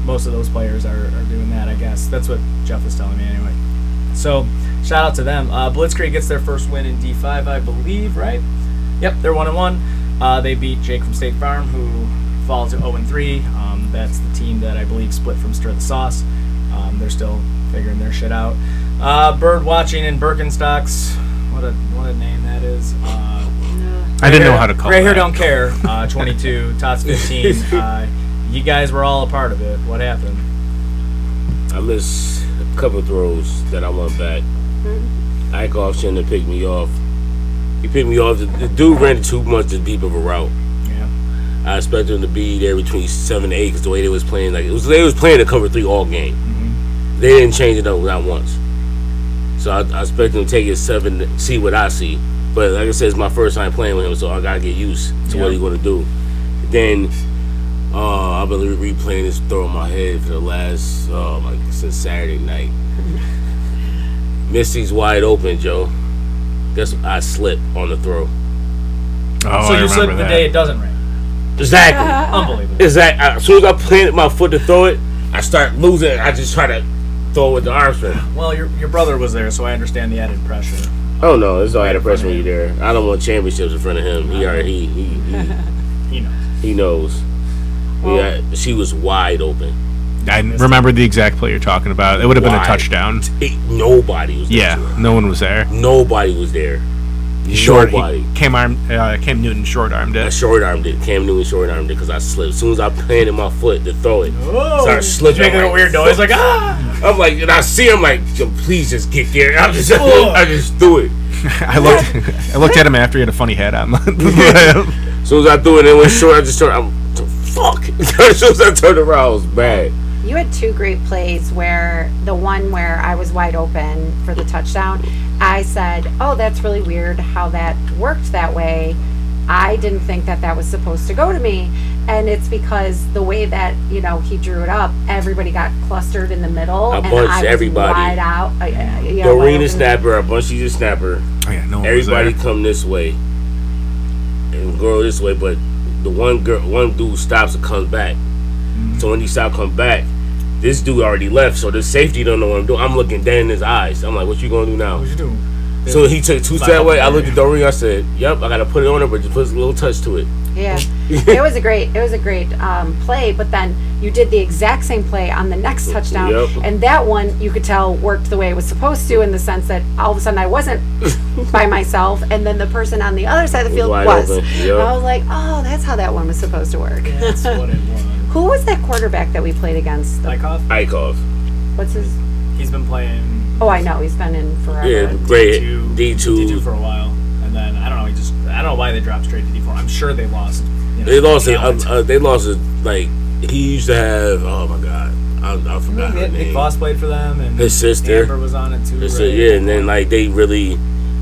Speaker 4: most of those players are doing that, I guess. That's what Jeff was telling me anyway. So, shout out to them. Blitzkrieg gets their first win in D5, I believe, right? Yep, they're 1-1. They beat Jake from State Farm, who falls to 0-3. That's the team that I believe split from Stir the Sauce. They're still figuring their shit out. Bird watching in Birkenstocks. What a name that is.
Speaker 5: I didn't know how to call it.
Speaker 4: Gray Hair Don't Care, 22, Tots 15. You guys were all a part of it. What happened?
Speaker 3: I missed a couple throws that I want back. Eichhoff shouldn't have picked me off. He picked me off. The dude ran too much too deep of a route.
Speaker 4: Yeah.
Speaker 3: I expected him to be there between 7 to 8 because the way they was playing, they was playing the cover 3 all game.
Speaker 4: Mm-hmm.
Speaker 3: They didn't change it up not once. So I expected him to take it 7 to see what I see. But like I said, it's my first time playing with him, so I gotta get used to what he's gonna do. Then I've been replaying this throw in my head for the last since Saturday night. Misty's wide open, Joe. Guess I slipped on the throw.
Speaker 5: Oh,
Speaker 4: So you slip the day it doesn't rain.
Speaker 3: Exactly.
Speaker 4: Unbelievable.
Speaker 3: Exactly. As soon as I planted my foot to throw it, I start losing it. I just try to throw it with the arm strength.
Speaker 4: Well, your brother was there, so I understand the added pressure.
Speaker 3: Oh no, it's all added pressure when you're there. I don't want championships in front of him. He knows. Yeah, she was wide open.
Speaker 5: I remember the exact play you're talking about. It would have been a
Speaker 3: Wide.
Speaker 5: touchdown.
Speaker 3: Nobody was there.
Speaker 5: Yeah, no one was there.
Speaker 3: Nobody was there.
Speaker 5: Short.
Speaker 3: Nobody.
Speaker 5: Cam Newton short-armed
Speaker 3: I
Speaker 5: it.
Speaker 3: short-armed it. Cam Newton short-armed it because I slipped. As soon as I planted my foot to throw it, started slipping.
Speaker 4: Making a weird noise, like, ah!
Speaker 3: I'm like, and I see him like, please just get there. I just do it.
Speaker 5: I looked at him after he had a funny hat on.
Speaker 3: As soon as I threw it, it went short. I just turned. Fuck. As soon as I turned around, I was bad.
Speaker 2: You had 2 great plays where the one where I was wide open for the touchdown, I said, oh, that's really weird how that worked that way. I didn't think that was supposed to go to me. And it's because the way that, he drew it up, everybody got clustered in the middle.
Speaker 3: I
Speaker 2: and
Speaker 3: bunched
Speaker 2: I was
Speaker 3: everybody.
Speaker 2: wide out.
Speaker 3: Doreen snapper, a bunch of snapper.
Speaker 5: Oh yeah, no one
Speaker 3: Everybody
Speaker 5: was there.
Speaker 3: come this way and go this way, but the one dude stops and comes back. So when he stopped, come back, this dude already left. So the safety don't know what I'm doing. I'm looking dead in his eyes. I'm like, "What you gonna do now?"
Speaker 4: What'd you do?
Speaker 3: So he took 2 steps away. I looked at Doreen. I said, "Yep, I gotta put it on her, but just put a little touch to it."
Speaker 2: Yeah, it was a great play. But then you did the exact same play on the next touchdown,
Speaker 3: Yep.
Speaker 2: and that one you could tell worked the way it was supposed to, in the sense that all of a sudden I wasn't by myself, and then the person on the other side of the field
Speaker 3: Wide
Speaker 2: was.
Speaker 3: open, yep.
Speaker 2: And I was like, oh, that's how that one was supposed to work.
Speaker 4: That's what it was.
Speaker 2: Who was that quarterback that we played against?
Speaker 3: Eichhoff.
Speaker 2: What's his?
Speaker 4: He's been playing
Speaker 2: Oh, I know he's been in forever.
Speaker 3: Yeah, great.
Speaker 4: D2 for a while, and then I don't know. I don't know why they dropped straight to D4. I'm sure they lost.
Speaker 3: They lost it.
Speaker 4: talent.
Speaker 3: They lost it. Like he used to have. Oh my god, I forgot her
Speaker 4: Nick
Speaker 3: name.
Speaker 4: Voss played for them, and
Speaker 3: His sister.
Speaker 4: Amber was on it too.
Speaker 3: It's
Speaker 4: right?
Speaker 3: yeah, and then like they really.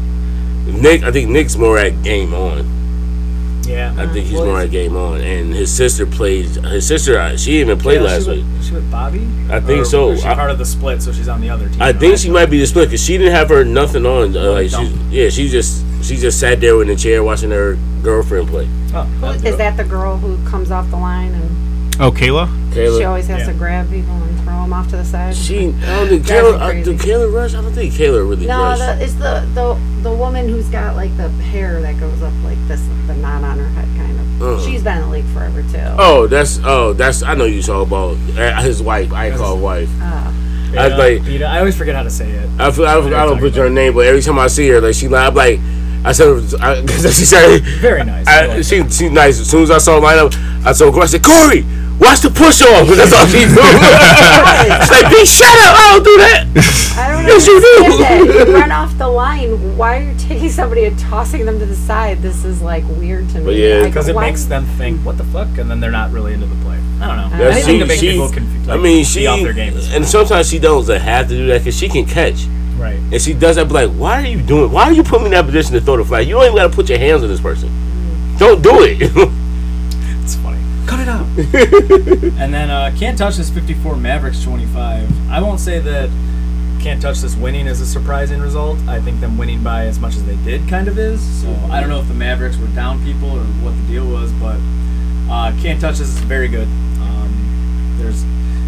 Speaker 3: I think Nick's more at Game On.
Speaker 4: Yeah,
Speaker 3: I think he's more at Game On, and his sister played. His sister, she even played last week.
Speaker 4: Was she with Bobby?
Speaker 3: I think
Speaker 4: Or
Speaker 3: so.
Speaker 4: was she part of the split, so she's on the other team.
Speaker 3: I think she might be the split because she didn't have her nothing on. Like
Speaker 4: don't.
Speaker 3: she just sat there in the chair watching her girlfriend play.
Speaker 4: Oh,
Speaker 2: Is that the girl who comes off the line and
Speaker 5: Oh, Kayla?
Speaker 3: Kayla.
Speaker 2: she always has
Speaker 4: Yeah.
Speaker 2: to grab people and throw them off to the side?
Speaker 3: I don't think
Speaker 2: Drives me
Speaker 3: Kayla.
Speaker 2: crazy.
Speaker 3: Do Kayla rush? I don't think Kayla really
Speaker 2: No,
Speaker 3: rush.
Speaker 2: it's the woman who's got like the hair that goes up like this, the knot on her head, kind of. She's been in the league forever too.
Speaker 3: That's. I know you talk about his wife. I call wife. I was like,
Speaker 4: I always forget how to say it.
Speaker 3: I don't put her name, but every time I see her, like I'm like, I said, because she said,
Speaker 4: Very nice.
Speaker 3: she's nice. As soon as I saw her lineup, I told Corey, I said, Corey, watch the push off. That's all she do. She's like, B, shut up. I don't do that.
Speaker 2: I don't
Speaker 3: Yes, you do.
Speaker 2: understand that. You run off the line. Why are you taking somebody and tossing them to the side? This is like weird to me.
Speaker 3: But yeah,
Speaker 2: Like,
Speaker 4: Because it
Speaker 2: why-
Speaker 4: makes them think, what the fuck? And then they're not really into the play. I don't know.
Speaker 3: Yeah,
Speaker 4: Anything to make people confused.
Speaker 3: I mean,
Speaker 4: be off their game. is
Speaker 3: and
Speaker 4: fine.
Speaker 3: sometimes she doesn't have to do that because she can catch.
Speaker 4: Right.
Speaker 3: And she does that, be like, why are you doing? Why are you putting me in that position to throw the flag? You don't even got to put your hands on this person. Don't do it.
Speaker 4: It's funny. Cut it out. And then Can't Touch This 54, Mavericks 25. I won't say that Can't Touch This winning is a surprising result. I think them winning by as much as they did kind of is. So I don't know if the Mavericks were down people or what the deal was, but Can't Touch This is very good.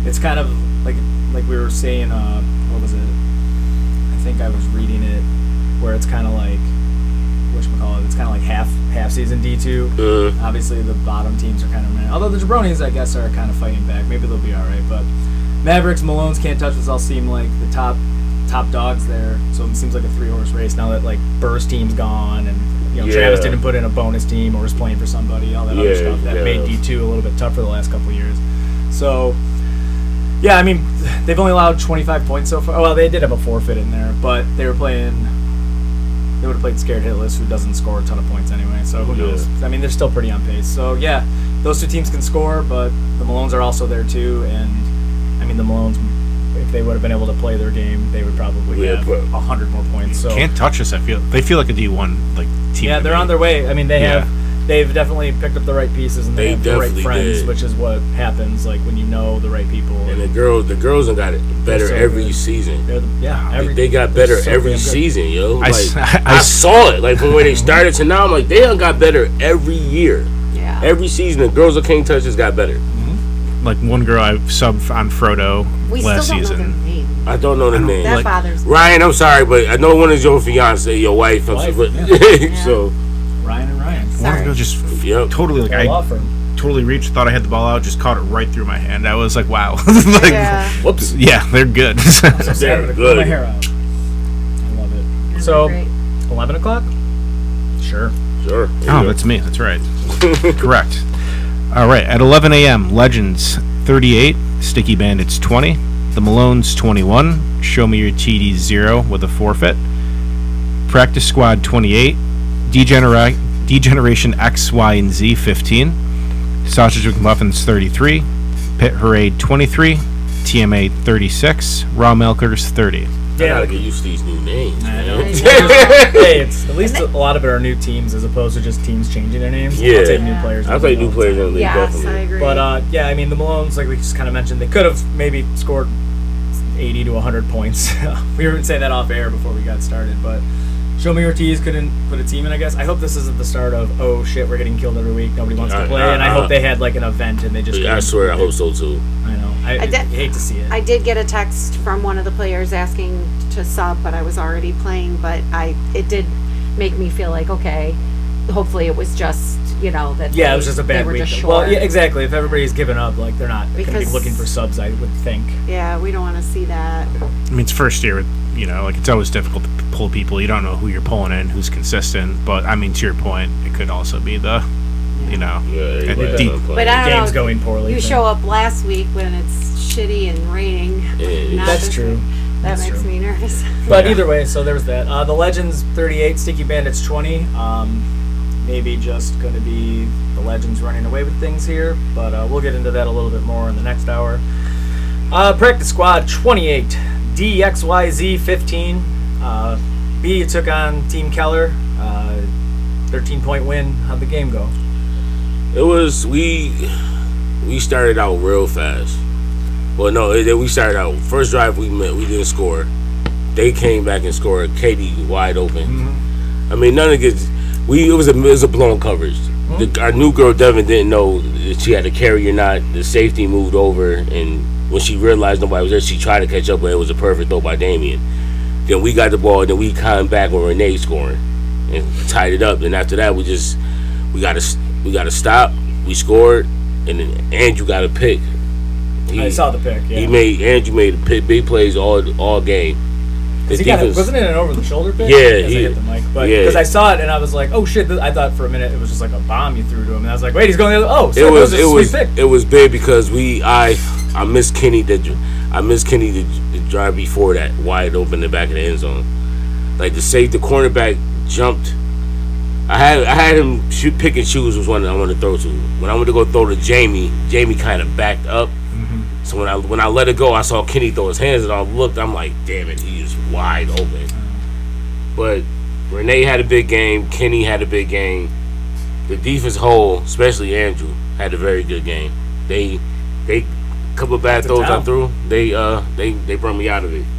Speaker 4: it's kind of like we were saying. What was it? I think I was reading it where it's kind of like whatchamacallit. It's kind of like half season D2. Obviously, the bottom teams are kind of although the Jabronis, I guess, are kind of fighting back. Maybe they'll be all right, but Mavericks, Malones, Can't Touch This all seem like the top dogs there. So it seems like a 3-horse race now that like Burr's team's gone and Travis didn't put in a bonus team or was playing for somebody, all that other stuff that made D2 a little bit tougher the last couple of years. So yeah, I mean they've only allowed 25 points so far. Well, they did have a forfeit in there, but they would have played Scared Hitless, who doesn't score a ton of points anyway. So who knows? I mean they're still pretty on pace. So yeah, those two teams can score, but the Malones are also there too, and I mean the Malones, if they would have been able to play their game, they would probably have 100 more points. So
Speaker 5: Can't Touch Us. They feel like a D1 like team.
Speaker 4: Yeah, they're on their way. I mean, they've definitely picked up the right pieces and they have the right friends, which is what happens like when you know the right people.
Speaker 3: And the girls have got it better every season. They got better every season, yo. Like, I saw it like from where they started to now. I'm like, they done got better every year. Yeah. Every season, the girls of Can't Touch Us got better.
Speaker 5: Like one girl I subbed on Frodo last season.
Speaker 2: Know their name.
Speaker 3: I don't know the name.
Speaker 2: That bothers me.
Speaker 3: Ryan, I'm sorry, but I know one is your fiance, your wife. So
Speaker 4: Ryan and Ryan.
Speaker 5: One girl just totally like totally reached, thought I had the ball out, just caught it right through my hand. I was like, wow. Whoops. Yeah, they're good.
Speaker 4: They're good. My hair out. I love it. So, 11 o'clock? Sure.
Speaker 5: Oh, that's me. That's right. Correct. All right, at 11 a.m., Legends 38, Sticky Bandits 20, the Malones 21, Show Me Your TD 0 with a forfeit, Practice Squad 28, Degeneration X, Y, and Z 15, Sausage McMuffins 33, Pit Parade 23, TMA 36, Raw Milkers 30.
Speaker 3: I gotta get used to these new names.
Speaker 4: I know. Hey, it's at least a lot of it are new teams as opposed to just teams changing their names.
Speaker 3: Yeah.
Speaker 4: I'll take new players.
Speaker 3: I'll take new players in the league, definitely.
Speaker 2: I agree.
Speaker 4: But I mean the Malones, like we just kind of mentioned, they could have maybe scored 80 to 100 points. We were saying that off air before we got started, but Show Me Ortiz couldn't put a team in, I guess. I hope this isn't the start of, oh shit, we're getting killed every week, nobody wants to play, and I hope they had like an event and they just
Speaker 3: I swear, I hope so too.
Speaker 4: I know. I hate to see it.
Speaker 2: I did get a text from one of the players asking to sub, but I was already playing, but it did make me feel like, okay, hopefully it was just, that
Speaker 4: it was just a bad week. Well, yeah, exactly. If everybody's given up, like they're not going to be looking for subs, I would think.
Speaker 2: Yeah, we don't want to see that.
Speaker 5: I mean, it's first year, like it's always difficult to pull people. You don't know who you're pulling in, who's consistent. But I mean, to your point, it could also be the, but
Speaker 2: I don't
Speaker 4: game's going poorly.
Speaker 2: You show up last week when it's shitty and raining.
Speaker 4: That's true.
Speaker 2: That makes me nervous.
Speaker 4: But either way, so there's that. The Legends 38, Sticky Bandits 20. Maybe just going to be the Legends running away with things here, but we'll get into that a little bit more in the next hour. Practice Squad 28, DXYZ 15. B took on Team Keller. 13-point win. How'd the game go?
Speaker 3: It was we started out real fast. Well, no, we started out first drive we didn't score. They came back and scored. Katie wide open. Mm-hmm. I mean, none of it. It was a blown coverage. Mm-hmm. Our new girl Devin didn't know if she had to carry or not. The safety moved over, and when she realized nobody was there, she tried to catch up, but it was a perfect throw by Damien. Then we got the ball, and then we came back with Renee scoring and tied it up. And after that, we got to stop. We scored, and then Andrew got a pick.
Speaker 4: I saw the pick. Yeah.
Speaker 3: Andrew made big plays all game.
Speaker 4: Wasn't it an over-the-shoulder pick?
Speaker 3: Yeah,
Speaker 4: he hit the mic, but because I saw it and I was like, "Oh shit!" I thought for a minute it was just like a bomb you threw to him, and I was like, "Wait, he's going the other." Oh, so
Speaker 3: it was big because I missed Kenny the drive before that wide open in the back of the end zone. Like the cornerback jumped. I had him pick and choose was one that I wanted to throw to. When I went to go throw to Jamie kind of backed up. Mm-hmm. So when I let it go, I saw Kenny throw his hands, and I looked. I'm like, damn it, he is wide open. But Renee had a big game. Kenny had a big game. The defense whole, especially Andrew, had a very good game. They couple of bad throws I threw. They brought me out of it.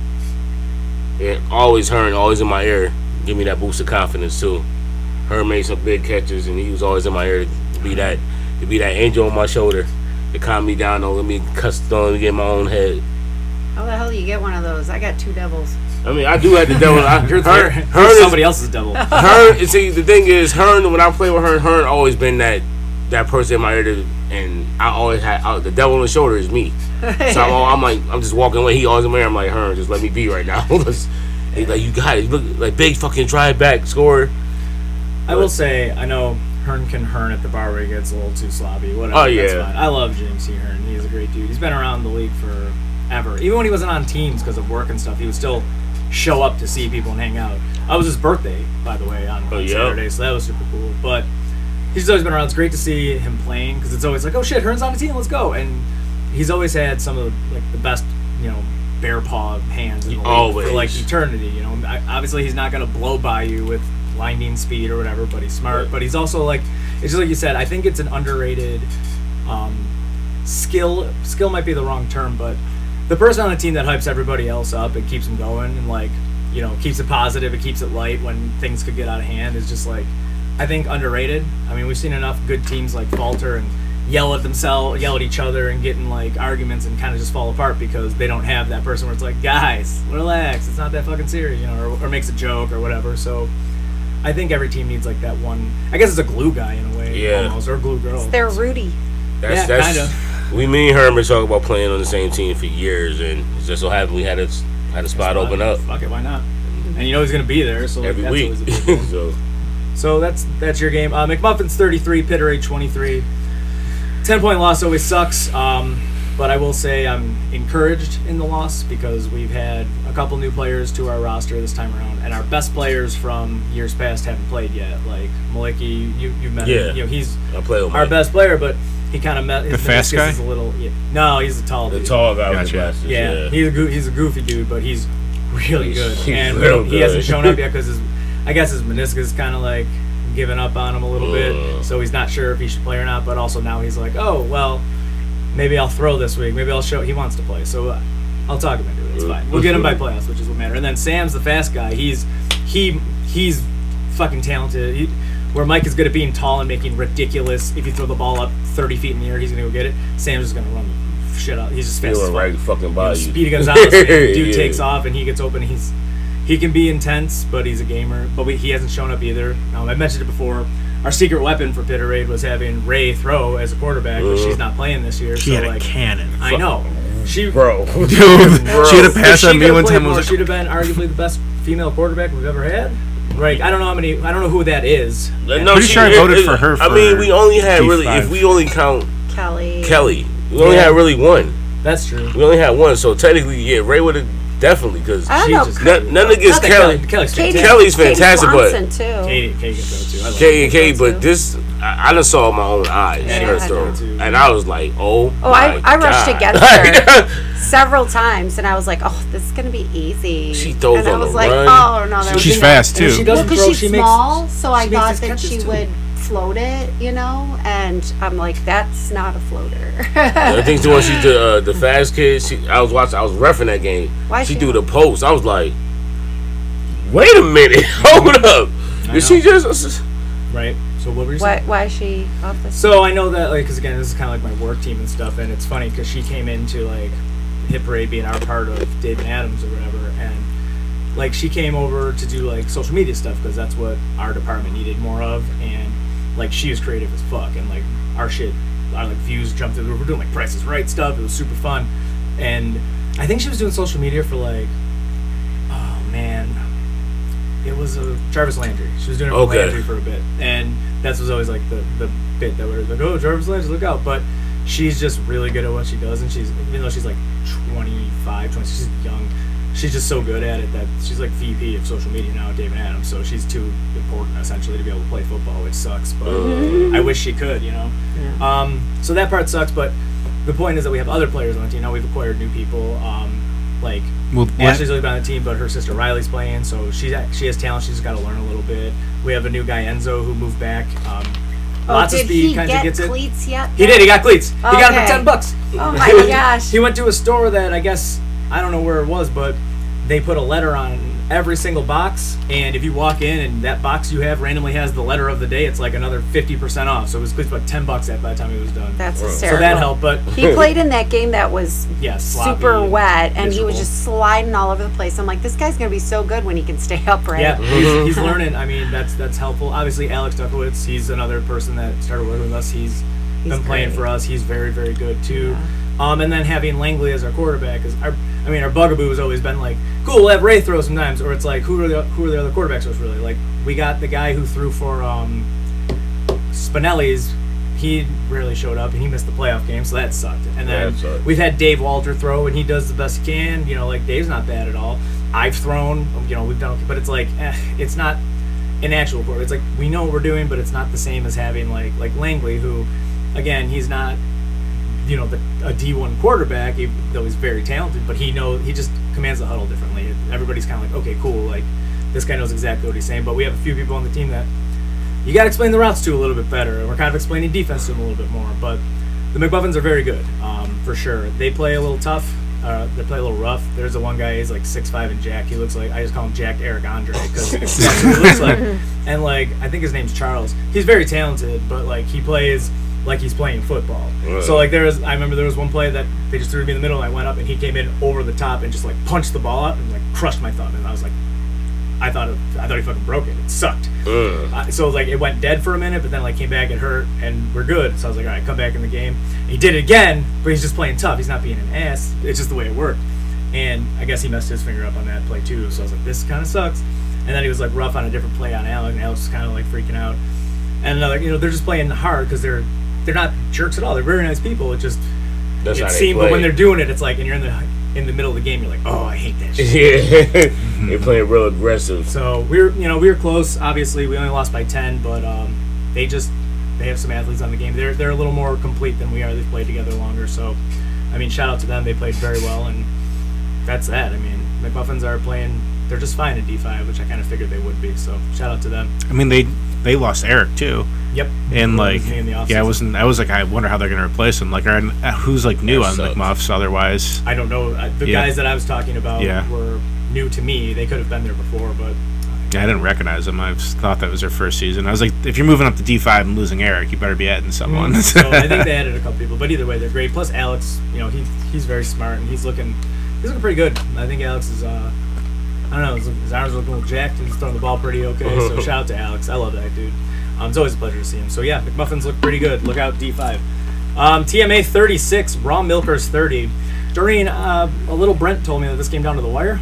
Speaker 3: And always in my ear, give me that boost of confidence too. Her made some big catches, and he was always in my ear to be that angel on my shoulder. to calm me down. Don't let me get in my own head.
Speaker 2: How the hell do you get one of those? I got 2 devils.
Speaker 3: I mean, I do have the devil.
Speaker 4: You're
Speaker 3: Hearn
Speaker 4: somebody else's devil.
Speaker 3: Hearn. See, the thing is, Hearn. When I play with Hearn always been that person in my ear, and I always had the devil on the shoulder is me. So I'm just walking away. He always in my ear. I'm like, Hearn, just let me be right now. He's like, you got it. You look like big fucking drive back scorer.
Speaker 4: I will say, I know Hearn can Hearn at the bar where he gets a little too sloppy. Whatever.
Speaker 3: Oh, yeah.
Speaker 4: That's fine. I love James C. Hearn. He's a great dude. He's been around the league forever. Even when he wasn't on teams because of work and stuff, he would still show up to see people and hang out. It was his birthday, by the way, on Saturday, so that was super cool. But he's always been around. It's great to see him playing because it's always like, oh shit, Hearn's on the team, let's go. And he's always had some of the best, bear paw hands in the league for like eternity. Obviously he's not gonna blow by you with lightning speed or whatever, but he's smart. Right. But he's also like, it's just like you said. I think it's an underrated skill. Skill might be the wrong term, but the person on the team that hypes everybody else up and keeps them going and keeps it positive, it keeps it light when things could get out of hand is just like, I think underrated. I mean, we've seen enough good teams like falter and yell at each other and get in like arguments and kind of just fall apart because they don't have that person where it's like, guys, relax, it's not that fucking serious, or makes a joke or whatever. So I think every team needs like that one. I guess it's a glue guy in a way, almost, or a glue girl.
Speaker 2: It's their Rudy.
Speaker 3: That's
Speaker 4: kind of.
Speaker 3: Me and Herm been talking about playing on the same team for years, and it just so happened we had a spot open up.
Speaker 4: Fuck it, why not? And he's gonna be there, so
Speaker 3: every
Speaker 4: that's
Speaker 3: week.
Speaker 4: Always a big deal. So that's your game. McMuffin's 33, Pitterade 23. 10-point loss always sucks, but I will say I'm encouraged in the loss because we've had a couple new players to our roster this time around, and our best players from years past haven't played yet. Like Malicki, you met him. He's our best player, but he kind of met
Speaker 5: the fast guy.
Speaker 4: Is a little, no, he's a tall dude.
Speaker 3: The tall guy with
Speaker 5: gotcha.
Speaker 3: the glasses.
Speaker 4: Yeah, he's a goofy dude, but he's really good. And he
Speaker 3: good.
Speaker 4: hasn't shown up yet because I guess his meniscus is kind of like giving up on him a little bit, so he's not sure if he should play or not. But also now he's like, oh well, maybe I'll throw this week. Maybe I'll show he wants to play, so I'll talk him into it. It's fine. We'll get him by playoffs, which is what matters. And then Sam's the fast guy. He's fucking talented. Where Mike is good at being tall and making ridiculous. If you throw the ball up 30 feet in the air, he's gonna go get it. Sam's just gonna run the shit out. He's just fast as fuck.
Speaker 3: Right fucking by you.
Speaker 4: Speedy Gonzalez, dude takes off and he gets open. He can be intense, but he's a gamer. But he hasn't shown up either. I mentioned it before. Our secret weapon for Pitterade was having Ray throw as a quarterback, but she's not playing this year.
Speaker 5: She had a cannon.
Speaker 4: I know.
Speaker 3: Bro.
Speaker 5: Dude, she had a pass on me one time.
Speaker 4: She'd have been arguably the best female quarterback we've ever had. Right, I don't know who that is.
Speaker 3: No,
Speaker 5: pretty sure I voted for her.
Speaker 3: I mean, we only had if we only count Kelly, we only had really one.
Speaker 4: That's true.
Speaker 3: We only had one, so technically, Ray would have definitely because none against Kelly. Kelly's fantastic, but
Speaker 4: Katie can throw too.
Speaker 3: Katie, but this I just saw with my own eyes her throw, and I was like, I
Speaker 2: rushed against her several times, and I was like, oh, this is gonna be easy.
Speaker 3: She throws
Speaker 2: and
Speaker 3: on
Speaker 2: I was
Speaker 3: the
Speaker 2: like,
Speaker 3: run.
Speaker 2: oh no,
Speaker 5: she's fast too.
Speaker 2: Because she's small, so I thought that she would float it, and I'm like, that's not a floater.
Speaker 3: I think when she did the fast kid, I was reffing that game. She do the post. I was like, wait a minute, hold up. Did she just
Speaker 4: right? So what were you saying?
Speaker 2: Why is she off the?
Speaker 4: So I know that because again, this is kind of like my work team and stuff, and it's funny because she came into like Hit Parade being our part of David Adams or whatever, and like she came over to do like social media stuff because that's what our department needed more of, and like she was creative as fuck, and like our like views jumped through the roof. We're doing like Price is Right stuff. It was super fun, and I think she was doing social media for like, oh man, it was Jarvis Landry. She was doing it for Landry for a bit, and that was always like the bit that was like, oh, Jarvis Landry, look out. But she's just really good at what she does, and even though she's like 25, 26, she's young. She's just so good at it that she's like VP of social media now at David Adams, so she's too important essentially to be able to play football, which sucks, but I wish she could, Yeah. So that part sucks, but the point is that we have other players on the team. Now we've acquired new people. Ashley's always been on the team, but her sister Riley's playing, so she has talent. She's got to learn a little bit. We have a new guy, Enzo, who moved back. Lots of speed, kind of gets it.
Speaker 2: Cleats yet?
Speaker 4: He did. He got cleats. He got them for $10.
Speaker 2: Oh my gosh!
Speaker 4: He went to a store that I guess I don't know where it was, but they put a letter on every single box, and if you walk in and that box you have randomly has the letter of the day, it's like another 50% off. So it was about $10 by the time it was done.
Speaker 2: That's
Speaker 4: So
Speaker 2: hysterical.
Speaker 4: that helped, but
Speaker 2: He played in that game that was
Speaker 4: sloppy
Speaker 2: super
Speaker 4: and
Speaker 2: wet, and he was
Speaker 4: miserable.
Speaker 2: just sliding all over the place. I'm like, this guy's going to be so good when he can stay upright.
Speaker 4: Yeah, he's learning. I mean, that's helpful. Obviously, Alex Duckowitz, he's another person that started working with us. He's been playing
Speaker 2: great.
Speaker 4: for us. He's very, very good too. And then having Langley as our quarterback is our bugaboo has always been like, cool, we'll have Ray throw sometimes, or it's like, who are the other quarterbacks? Was really like, we got the guy who threw for Spinelli's. He rarely showed up, and he missed the playoff game, so that sucked. And then
Speaker 3: that sucked.
Speaker 4: we've had Dave Walter throw, and he does the best he can. You know, like Dave's not bad at all. I've thrown, you know, we've done, but it's like, it's not an actual quarterback. It's like we know what we're doing, but it's not the same as having like Langley, who, again, he's not, you know, a D1 quarterback, though he's very talented, but he just commands the huddle differently. Everybody's kind of like, okay, cool, like this guy knows exactly what he's saying. But we have a few people on the team that you got to explain the routes to a little bit better, and we're kind of explaining defense to them a little bit more. But the McMuffins are very good, for sure. They play a little tough. They play a little rough. There's the one guy, he's like 6'5" and jacked. He looks like, I just call him Jacked Eric Andre, because that's what he looks like. And like, I think his name's Charles. He's very talented, but like he plays like he's playing football.
Speaker 3: Right.
Speaker 4: So like I remember there was one play that they just threw to me in the middle, and I went up and he came in over the top and just like punched the ball out and like crushed my thumb. And I was like, I thought he fucking broke it. It sucked. So like it went dead for a minute, but then like came back, it hurt, and we're good. So I was like, all right, come back in the game. He did it again, but he's just playing tough. He's not being an ass. It's just the way it worked. And I guess he messed his finger up on that play too. So I was like, this kind of sucks. And then he was like rough on a different play on Alex, and Alex was kind of like freaking out. And another, you know, they're just playing hard because they're not jerks at all. They're very nice people. It just
Speaker 3: That's how
Speaker 4: it
Speaker 3: they
Speaker 4: seemed,
Speaker 3: play.
Speaker 4: but when they're doing it, it's like, and you're in the middle of the game, you're like, oh, I hate that shit.
Speaker 3: Yeah, they're playing real aggressive.
Speaker 4: So we were close. Obviously, we only lost by 10, but they have some athletes on the game. They're a little more complete than we are. They've played together longer. So, I mean, shout out to them. They played very well, and that's that. I mean, McMuffins are playing. They're just fine at D5, which I kind of figured they would be. So shout out to them.
Speaker 5: I mean, they lost Eric too.
Speaker 4: Yep.
Speaker 5: And like,
Speaker 4: Me in the
Speaker 5: yeah,
Speaker 4: offseason.
Speaker 5: I was like, I wonder how they're gonna replace him. Like, who's like new
Speaker 3: That
Speaker 5: on
Speaker 3: sucks.
Speaker 5: McMuffs? Otherwise,
Speaker 4: I don't know. The
Speaker 5: Yeah.
Speaker 4: guys that I was talking about
Speaker 5: Yeah.
Speaker 4: were new to me. They could have been there before, but
Speaker 5: yeah, I didn't recognize them. I just thought that was their first season. I was like, if you're moving up to D5 and losing Eric, you better be adding someone.
Speaker 4: So I think they added a couple people, but either way, they're great. Plus Alex, you know, he's very smart, and he's looking pretty good. I think Alex is, I don't know, his arms are looking a little jacked, and he's throwing the ball pretty okay. So shout out to Alex. I love that dude. It's always a pleasure to see him. So yeah, McMuffins look pretty good. Look out D5. TMA 36, Raw Milkers 30. Doreen, a little Brent told me that this came down to the wire.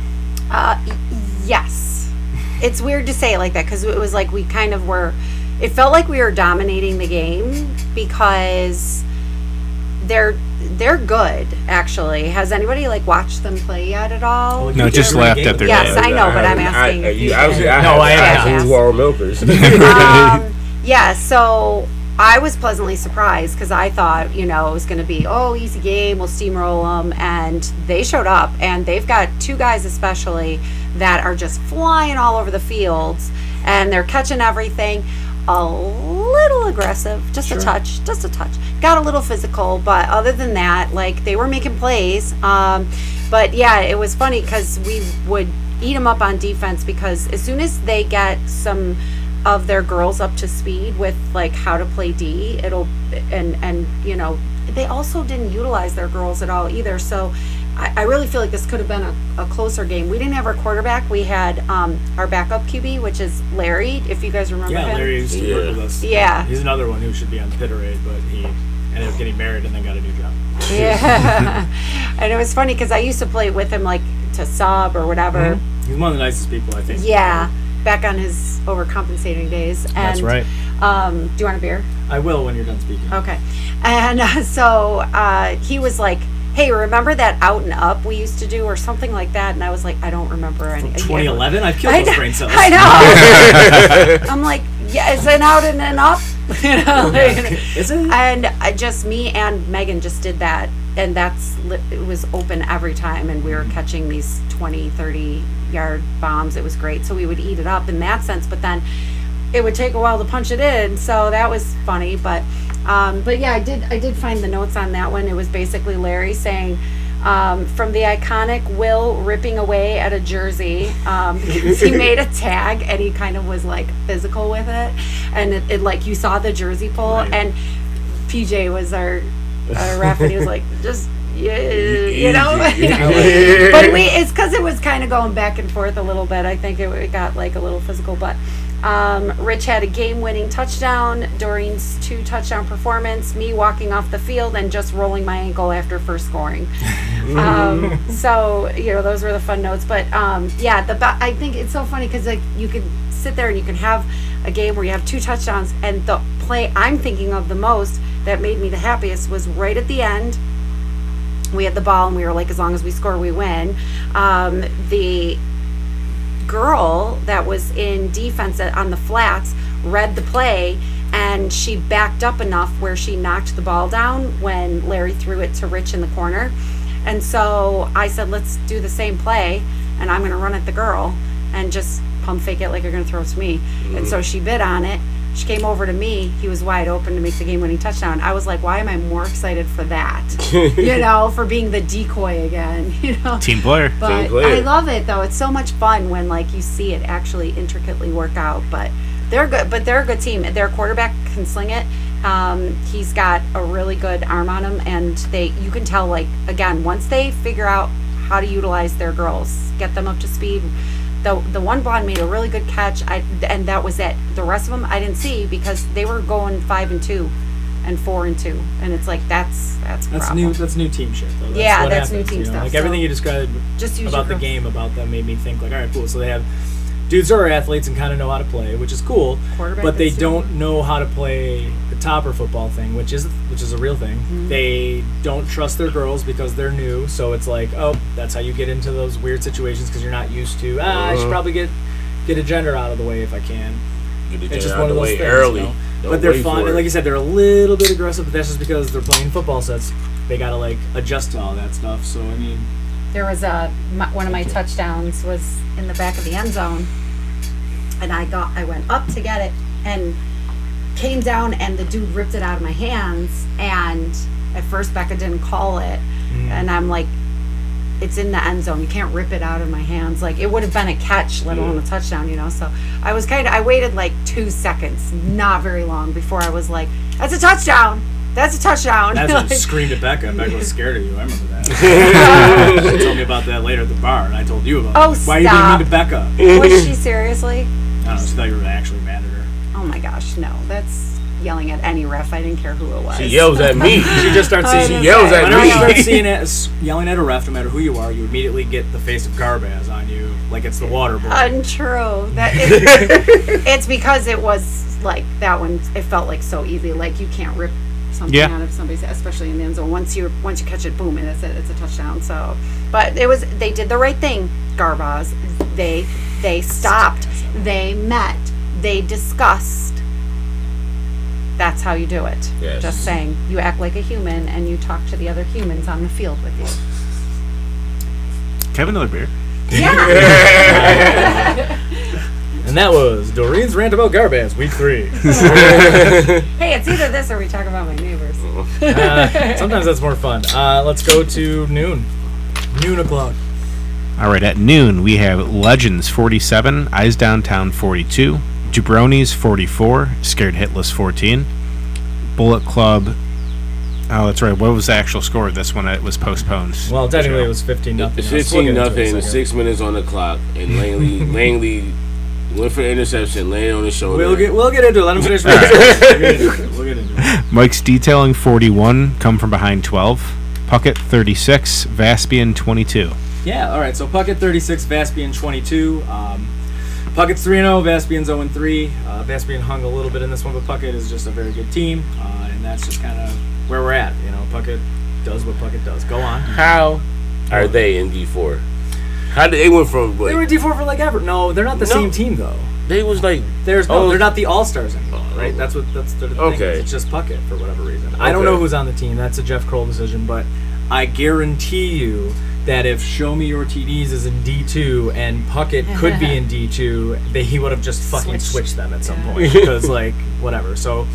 Speaker 2: Yes. It's weird to say it like that because it was like we kind of were. It felt like we were dominating the game because they're good. Actually, has anybody like watched them play yet at all?
Speaker 5: No, just laughed at their
Speaker 2: Yes,
Speaker 5: game.
Speaker 2: I know, but I'm asking. if you
Speaker 3: Obviously,
Speaker 2: did.
Speaker 3: I
Speaker 4: have.
Speaker 3: have Raw Milkers.
Speaker 2: Yeah, so I was pleasantly surprised because I thought, you know, it was going to be, easy game, we'll steamroll them. And they showed up, and they've got two guys especially that are just flying all over the fields, and they're catching everything. A little aggressive, just a touch. Got a little physical, but other than that, like, they were making plays. But yeah, it was funny because we would eat them up on defense because as soon as they get some of their girls up to speed with like how to play D, and you know, they also didn't utilize their girls at all either. So I really feel like this could have been a closer game. We didn't have our quarterback. We had our backup QB, which is Larry, if you guys remember him.
Speaker 4: Yeah, Larry used to work with us.
Speaker 2: Yeah.
Speaker 4: He's another one who should be on Pitterade, but he ended up getting married and then got a new job.
Speaker 2: Yeah. And it was funny because I used to play with him like to sub or whatever.
Speaker 4: He's one of the nicest people, I think.
Speaker 2: Yeah, back on his overcompensating days. And,
Speaker 4: That's right.
Speaker 2: Do you want a beer?
Speaker 4: I will when you're done speaking.
Speaker 2: Okay. And so he was like, hey, remember that out and up we used to do or something like that? And I was like, I don't remember any.
Speaker 4: 2011? I've killed those brain cells.
Speaker 2: I know. I'm like, yeah, is it out and then up? You know,
Speaker 4: Is it?
Speaker 2: and just me and Megan just did that, and it was open every time, and we were catching these 20, 30 yard bombs. It was great. So we would eat it up in that sense, but then it would take a while to punch it in. So that was funny, but yeah, I did find the notes on that one. It was basically Larry saying, From the iconic Will ripping away at a jersey, because he made a tag and he kind of was like physical with it, and it like you saw the jersey pull, and PJ was our ref, and he was like, just you know, but it's because it was kind of going back and forth a little bit. I think it got like a little physical, but. Rich had a game-winning touchdown, Doreen's 2 touchdown performance, me walking off the field and just rolling my ankle after first scoring. So, you know, those were the fun notes. But, I think it's so funny because, like, you can sit there and you can have a game where you have 2 touchdowns, and the play I'm thinking of the most that made me the happiest was right at the end. We had the ball, and we were like, as long as we score, we win. The girl that was in defense on the flats read the play, and she backed up enough where she knocked the ball down when Larry threw it to Rich in the corner. And so I said, let's do the same play, and I'm going to run at the girl and just pump fake it like you're going to throw it to me. And so she bid on it. She came over to me. He was wide open to make the game-winning touchdown. I was like, why am I more excited for that? You know, for being the decoy again, you know?
Speaker 5: Team player.
Speaker 2: But
Speaker 3: Team player.
Speaker 2: I love it, though. It's so much fun when, like, you see it actually intricately work out. But they're good. But they're a good team. Their quarterback can sling it. He's got a really good arm on him. And you can tell, like, again, once they figure out how to utilize their girls, get them up to speed. The one blonde made a really good catch, and that was it. The rest of them I didn't see because they were going 5-2 and 4-2, and it's like that's
Speaker 4: new. That's new team shit, though.
Speaker 2: That's new
Speaker 4: happens,
Speaker 2: team stuff.
Speaker 4: Like
Speaker 2: so
Speaker 4: everything you described
Speaker 2: just
Speaker 4: about the game about them made me think like, all right, cool. So they have dudes who are athletes and kind of know how to play, which is cool. But they don't know how to play the topper football thing, which is a real thing. Mm-hmm. They don't trust their girls because they're new, so it's like, oh, that's how you get into those weird situations because you're not used to. I should probably get a gender out of the way if I can.
Speaker 3: It's just one of those things, early. You know?
Speaker 4: But they're fun, and like you said, they're a little bit aggressive. But that's just because they're playing football sets. They gotta like adjust to all that stuff. So I mean,
Speaker 2: there was one of my touchdowns was in the back of the end zone, and I went up to get it and came down, and the dude ripped it out of my hands. And at first Becca didn't call it, and I'm like, it's in the end zone. You can't rip it out of my hands. Like, it would have been a catch, let alone a touchdown, you know? So I waited like 2 seconds, not very long, before I was like, that's a touchdown. That's a touchdown.
Speaker 4: That's what screamed at Becca. Becca was scared of you. I remember that. She told me about that later at the bar, and I told you about it.
Speaker 2: Oh,
Speaker 4: Why are you being mean to Becca?
Speaker 2: Was she seriously?
Speaker 4: I don't know. She thought you were actually mad at her.
Speaker 2: Oh my gosh, no. That's yelling at any ref. I didn't care who it was.
Speaker 3: She yells at me.
Speaker 4: She just starts saying,
Speaker 3: she yells at
Speaker 4: whenever
Speaker 3: me.
Speaker 4: you start seeing it, yelling at a ref, no matter who you are, you immediately get the face of Garbaz on you, like it's the water boy.
Speaker 2: Untrue. It's because it was like that one. It felt like so easy. Like you can't rip something out of somebody's, especially in the end zone. Once you catch it, boom, and it's a touchdown. So, but they did the right thing. Garbaz. They stopped. They met. They discussed. That's how you do it.
Speaker 3: Yes.
Speaker 2: Just saying. You act like a human and you talk to the other humans on the field with you.
Speaker 5: Can I have another beer?
Speaker 2: Yeah.
Speaker 4: And that was Doreen's rant about Garbaz, week 3.
Speaker 2: Hey, it's either this or we talk about my neighbors.
Speaker 4: Sometimes that's more fun. Let's go to noon. Noon o'clock.
Speaker 5: All right, at noon, we have Legends 47, Eyes Downtown 42, Jabronis 44, Scared Hitless 14, Bullet Club. Oh, that's right. What was the actual score of this one? It was postponed.
Speaker 4: Well, technically it was 15-0.
Speaker 3: It's 15-0, 6 minutes on the clock, and Langley went for interception, landed on his shoulder.
Speaker 4: We'll get into it. Let him finish. We'll get into it.
Speaker 5: Mike's Detailing 41, Come From Behind 12, Puckett 36, Vaspian 22.
Speaker 4: Yeah, all right. So Puckett 36, Vaspian 22. Puckett's 3-0, Vaspian's 0-3. Vaspian hung a little bit in this one, but Puckett is just a very good team, and that's just kind of where we're at. You know, Puckett does what Puckett does. Go on.
Speaker 3: How are they in D4? How did they went from? Like,
Speaker 4: they were in D4 for like ever. No, they're not the same team though.
Speaker 3: They was like
Speaker 4: they're not the All-Stars anymore, right? That's the thing.
Speaker 3: Okay.
Speaker 4: It's just Puckett for whatever reason. I don't know who's on the team. That's a Jeff Kroll decision, but I guarantee you that if Show Me Your TDs is in D2 and Puckett could be in D2, he would have just fucking switched them at some point because like whatever. So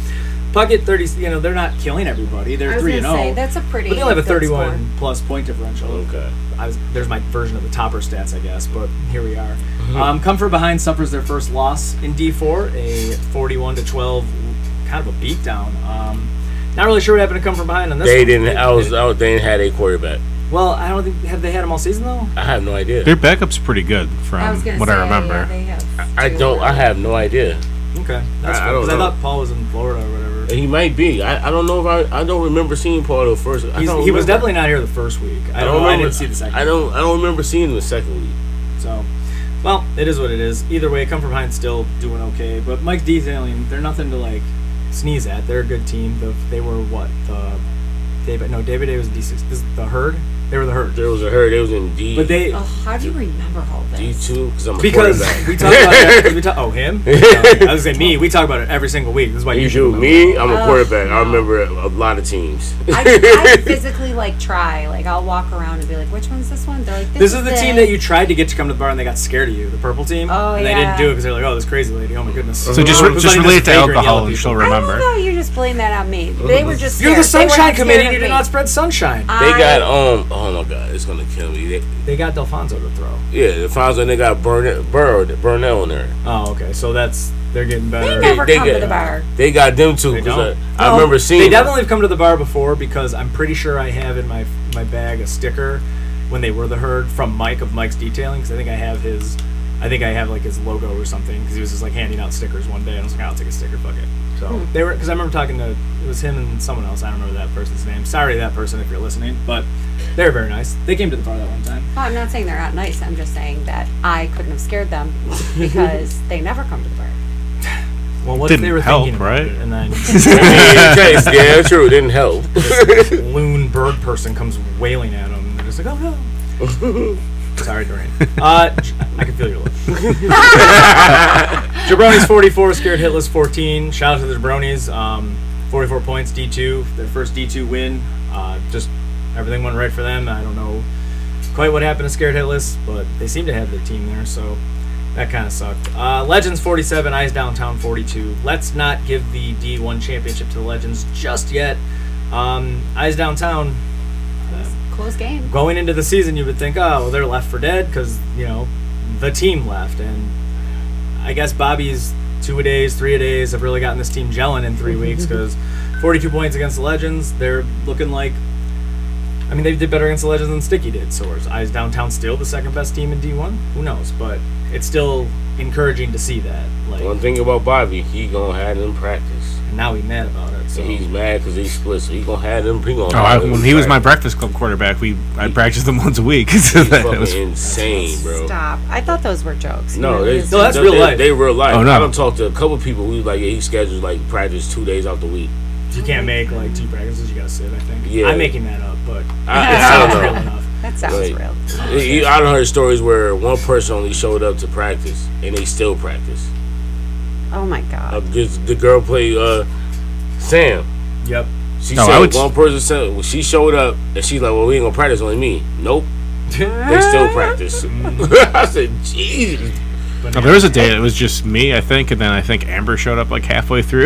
Speaker 4: Puckett 30. They're not killing everybody. They're 3-0.
Speaker 2: That's a pretty.
Speaker 4: But they only have a
Speaker 2: good
Speaker 4: 31 plus point differential.
Speaker 3: Okay.
Speaker 4: There's my version of the topper stats, I guess, but here we are. Come from behind suffers their first loss in D4, a 41-12, kind of a beatdown. Not really sure what happened to come from behind on this.
Speaker 3: They didn't. They didn't have a quarterback.
Speaker 4: Well, I don't think have they had him all season though.
Speaker 3: I have no idea.
Speaker 5: Their backup's pretty good from what I remember.
Speaker 2: Yeah, they have
Speaker 3: I don't. I have no idea.
Speaker 4: Okay, that's
Speaker 3: I
Speaker 4: cool,
Speaker 3: don't
Speaker 4: 'cause
Speaker 3: know.
Speaker 4: I thought Paul was in Florida or whatever.
Speaker 3: He might be. I don't know if I don't remember seeing Paul the first.
Speaker 4: He was definitely not here the first week. I didn't see the second.
Speaker 3: I don't remember seeing him the second week.
Speaker 4: So, well, it is what it is. Either way, come from behind still doing okay. But Mike Detailing, they're nothing to like sneeze at. They're a good team. They were what David Day was D6. This is the Herd. They were the Herd.
Speaker 3: There was a Herd. They was in D.
Speaker 4: But they
Speaker 2: how do you remember all this?
Speaker 3: D2 because I'm a
Speaker 4: because
Speaker 3: quarterback.
Speaker 4: we talk about that. Him. I was saying me. We talk about it every single week. This is why
Speaker 3: You
Speaker 4: should
Speaker 3: do.
Speaker 4: remember.
Speaker 3: Me, I'm a quarterback. I remember a lot of teams.
Speaker 2: I physically try. I'll walk around and be like, which one's this one? They're like,
Speaker 4: This is the team that you tried to get to come to the bar and they got scared of you, the purple team.
Speaker 2: Oh,
Speaker 4: and they
Speaker 2: yeah.
Speaker 4: didn't do it because they're like, oh, this crazy lady, oh my goodness.
Speaker 5: So just
Speaker 4: It was letting
Speaker 5: relate
Speaker 4: this
Speaker 5: to
Speaker 4: vagrant yell
Speaker 5: alcohol
Speaker 4: at
Speaker 5: and she'll
Speaker 4: people.
Speaker 2: I don't
Speaker 5: remember.
Speaker 2: know. You just blame that on me. They were just
Speaker 4: You're the
Speaker 2: scared. They
Speaker 4: Sunshine
Speaker 2: weren't
Speaker 4: Committee
Speaker 2: scared
Speaker 4: and you
Speaker 2: of
Speaker 4: did
Speaker 2: me.
Speaker 4: not spread sunshine.
Speaker 3: They got oh my god, it's gonna kill me.
Speaker 4: They got Delfonso to throw.
Speaker 3: Yeah, the finals and they got Burnell in there.
Speaker 4: Oh, okay. So they're getting better.
Speaker 2: They never
Speaker 3: They
Speaker 2: come
Speaker 3: get-
Speaker 2: to the bar.
Speaker 3: They got them too.
Speaker 4: They
Speaker 3: 'Cause
Speaker 4: don't.
Speaker 3: I remember seeing.
Speaker 4: They
Speaker 3: them.
Speaker 4: definitely have come to the bar before because I'm pretty sure I have in my bag a sticker when they were the Herd from Mike of Mike's Detailing because I think I have his logo or something because he was just handing out stickers one day and I was like, I'll take a sticker, fuck it. So they were because I remember talking to it was him and someone else. I don't remember that person's name. Sorry to that person if you're listening, but they were very nice. They came to the bar that one time.
Speaker 2: Well, I'm not saying they're not nice. I'm just saying that I couldn't have scared them because they never come to the bar.
Speaker 4: Well, what if they
Speaker 5: Didn't
Speaker 4: were
Speaker 5: help,
Speaker 4: thinking about
Speaker 5: right?
Speaker 4: it and then
Speaker 3: Yeah, true. It didn't help.
Speaker 4: loon bird person comes wailing at them and they're just like, oh no. Sorry, Doreen. I can feel your lip. Jabronis 44, Scared Hitless 14. Shout out to the Jabronis. 44 points, D2. Their first D2 win. Just everything went right for them. I don't know quite what happened to Scared Hitless, but they seem to have their team there, so that kind of sucked. Legends 47, Eyes Downtown 42. Let's not give the D1 championship to the Legends just yet. Eyes Downtown.
Speaker 2: Close game.
Speaker 4: Going into the season, you would think, oh, well, they're left for dead because, the team left. And I guess Bobby's 2-a-days, 3-a-days have really gotten this team gelling in 3 weeks because 42 points against the Legends. They're looking like, they did better against the Legends than Sticky did. So is Eyes Downtown still the second best team in D1? Who knows? But it's still encouraging to see that.
Speaker 3: One thing about Bobby, he gonna have them practice.
Speaker 4: And now he's mad about it. So
Speaker 3: And he's mad because he split, so he gonna have them.
Speaker 5: When he was my Breakfast Club quarterback, I practiced them once a week. So
Speaker 3: He's
Speaker 5: that
Speaker 3: fucking
Speaker 5: was
Speaker 3: insane, bro.
Speaker 2: Stop. I thought those were jokes.
Speaker 3: No,
Speaker 4: that's real life.
Speaker 3: They real life.
Speaker 5: Oh, no.
Speaker 3: I don't talk to a couple people. We was like, he schedules practice 2 days out the week.
Speaker 4: you can't make 2 practices. You gotta sit, I think.
Speaker 3: Yeah.
Speaker 4: I'm making that up, but
Speaker 3: I
Speaker 4: it sounds
Speaker 3: don't
Speaker 4: real
Speaker 3: know.
Speaker 4: enough.
Speaker 2: That sounds
Speaker 3: Like,
Speaker 2: real.
Speaker 3: I done heard stories where one person only showed up to practice and they still practice.
Speaker 2: Oh my god.
Speaker 3: The girl played Sam.
Speaker 4: Yep.
Speaker 3: She
Speaker 5: No, I
Speaker 3: said
Speaker 5: would-
Speaker 3: one person said well, she showed up and she's like, well, we ain't gonna practice, only me. Nope, they still practice. I said, Jesus.
Speaker 4: But
Speaker 5: there was a day it was just me, I think, and then I think Amber showed up halfway through.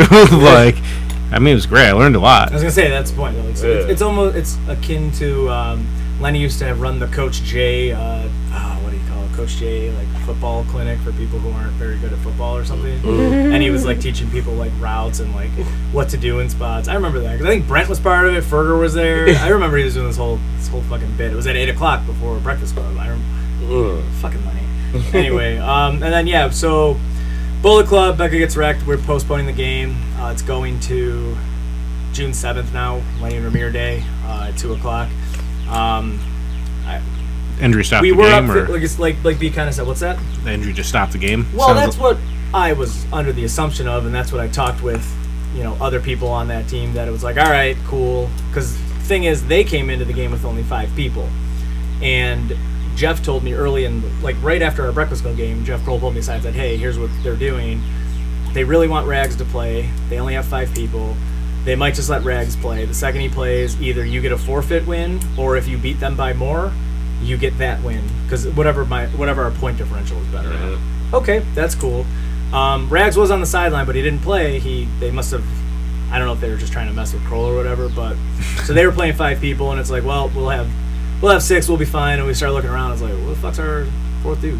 Speaker 5: It was great. I learned a lot.
Speaker 4: I was gonna say that's the point. So
Speaker 3: Yeah.
Speaker 4: it's akin to Lenny used to run the Coach J. What do you call it? Coach J football clinic for people who aren't very good at football or something. And he was teaching people routes and what to do in spots. I remember that because I think Brent was part of it. Ferger was there. I remember he was doing this whole fucking bit. It was at 8:00 before Breakfast Club. I remember fucking Lenny. Anyway, and then so Bullet Club, Becca gets wrecked. We're postponing the game. It's going to June 7th now, Lenny and Ramir Day at 2:00.
Speaker 5: Andrew stopped
Speaker 4: We
Speaker 5: the
Speaker 4: were
Speaker 5: game,
Speaker 4: up
Speaker 5: or
Speaker 4: for, like B kind of said, what's that?
Speaker 5: Andrew just stopped the game?
Speaker 4: Well,
Speaker 5: Sounds
Speaker 4: that's what I was under the assumption of, and that's what I talked with, other people on that team that it was all right, cool. Because the thing is, they came into the game with only 5 people, and Jeff told me early in, right after our Breakfast Club game, Jeff Kroll pulled me aside and said, hey, here's what they're doing. They really want Rags to play. They only have 5 people. They might just let Rags play. The second he plays, either you get a forfeit win, or if you beat them by more, you get that win. Because whatever our point differential is better at. Okay, that's cool. Rags was on the sideline, but he didn't play. They must have I don't know if they were just trying to mess with Kroll or whatever, but so they were playing 5 people, and it's like, well, we'll have 6, we'll be fine. And we started looking around. I was like, what the fuck's our 4th dude?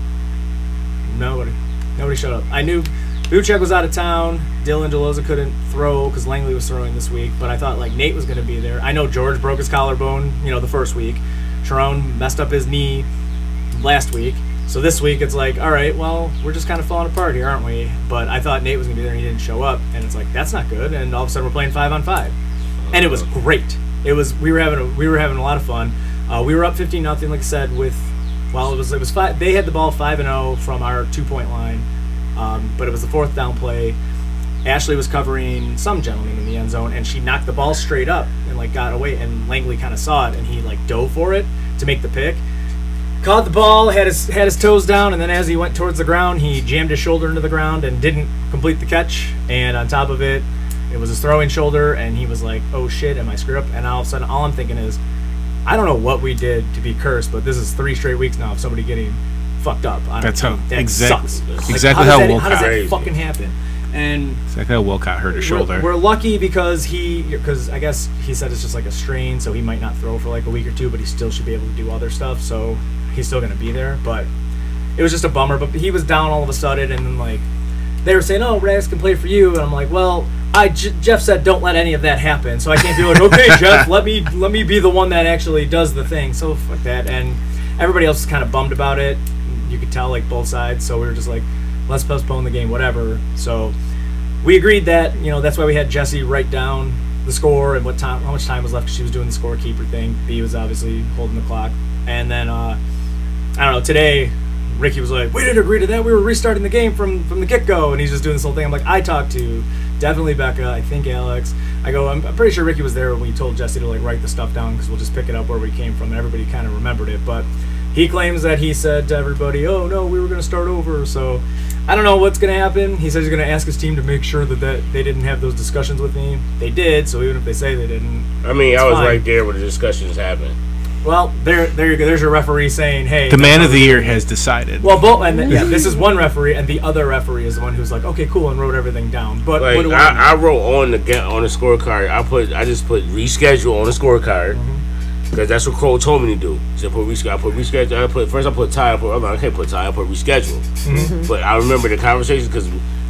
Speaker 4: Nobody showed up. I knew Buchek was out of town. Dylan Deloza couldn't throw because Langley was throwing this week, but I thought like Nate was going to be there. I know George broke his collarbone, the first week. Sharon messed up his knee last week. So this week it's like, all right, well, we're just kind of falling apart here, aren't we? But I thought Nate was going to be there and he didn't show up. And it's like, that's not good. And all of a sudden we're playing 5-on-5. And it was great. We were having a lot of fun. We were up 15-0, like I said, it was 5. They had the ball 5-0 from our 2-point line. But it was the 4th down play. Ashley was covering some gentleman in the end zone, and she knocked the ball straight up and like got away. And Langley kind of saw it, and he like dove for it to make the pick. Caught the ball, had his toes down, and then as he went towards the ground, he jammed his shoulder into the ground and didn't complete the catch. And on top of it, it was his throwing shoulder, and he was like, "Oh shit, am I screwed up?" And all of a sudden, all I'm thinking is, I don't know what we did to be cursed, but this is 3 straight weeks now of somebody getting sucks on
Speaker 5: That's
Speaker 4: how
Speaker 5: exactly
Speaker 4: how
Speaker 5: Wilcott.
Speaker 4: How does that fucking happen? And
Speaker 5: exactly how Wilcott hurt his shoulder.
Speaker 4: We're lucky because I guess he said it's just like a strain, so he might not throw for like a week or 2, but he still should be able to do other stuff. So he's still going to be there. But it was just a bummer. But he was down all of a sudden, and then like they were saying, "Oh, Rags can play for you," and I'm like, "Well, Jeff said don't let any of that happen, so I can't be like, okay, Jeff, let me be the one that actually does the thing." So fuck that. And everybody else is kind of bummed about it. You could tell like both sides. So we were just like, let's postpone the game, whatever. So we agreed that that's why we had Jesse write down the score and how much time was left. She was doing the scorekeeper thing. B was obviously holding the clock. And then I don't know. Today, Ricky was like, "We didn't agree to that. We were restarting the game from the get-go," and he's just doing this whole thing. I'm like, I talked to definitely Becca. I think Alex. I go, I'm pretty sure Ricky was there when we told Jesse to like write the stuff down because we'll just pick it up where we came from, and everybody kind of remembered it. But he claims that he said to everybody, "Oh no, we were going to start over." So I don't know what's going to happen. He says he's going to ask his team to make sure that they didn't have those discussions with me. They did, so even if they say they didn't,
Speaker 3: I mean, I was
Speaker 4: fine.
Speaker 3: right there where the discussions happened.
Speaker 4: Well, there you go. There's your referee saying, "Hey."
Speaker 5: The man of the year has decided.
Speaker 4: Well, this is one referee, and the other referee is the one who's like, "Okay, cool," and wrote everything down. But
Speaker 3: like,
Speaker 4: what do
Speaker 3: I wrote on the scorecard. I just put reschedule on the scorecard because that's what Cole told me to do. So I put reschedule. First I put tie. I can't put tie. I put reschedule. But I remember the conversation because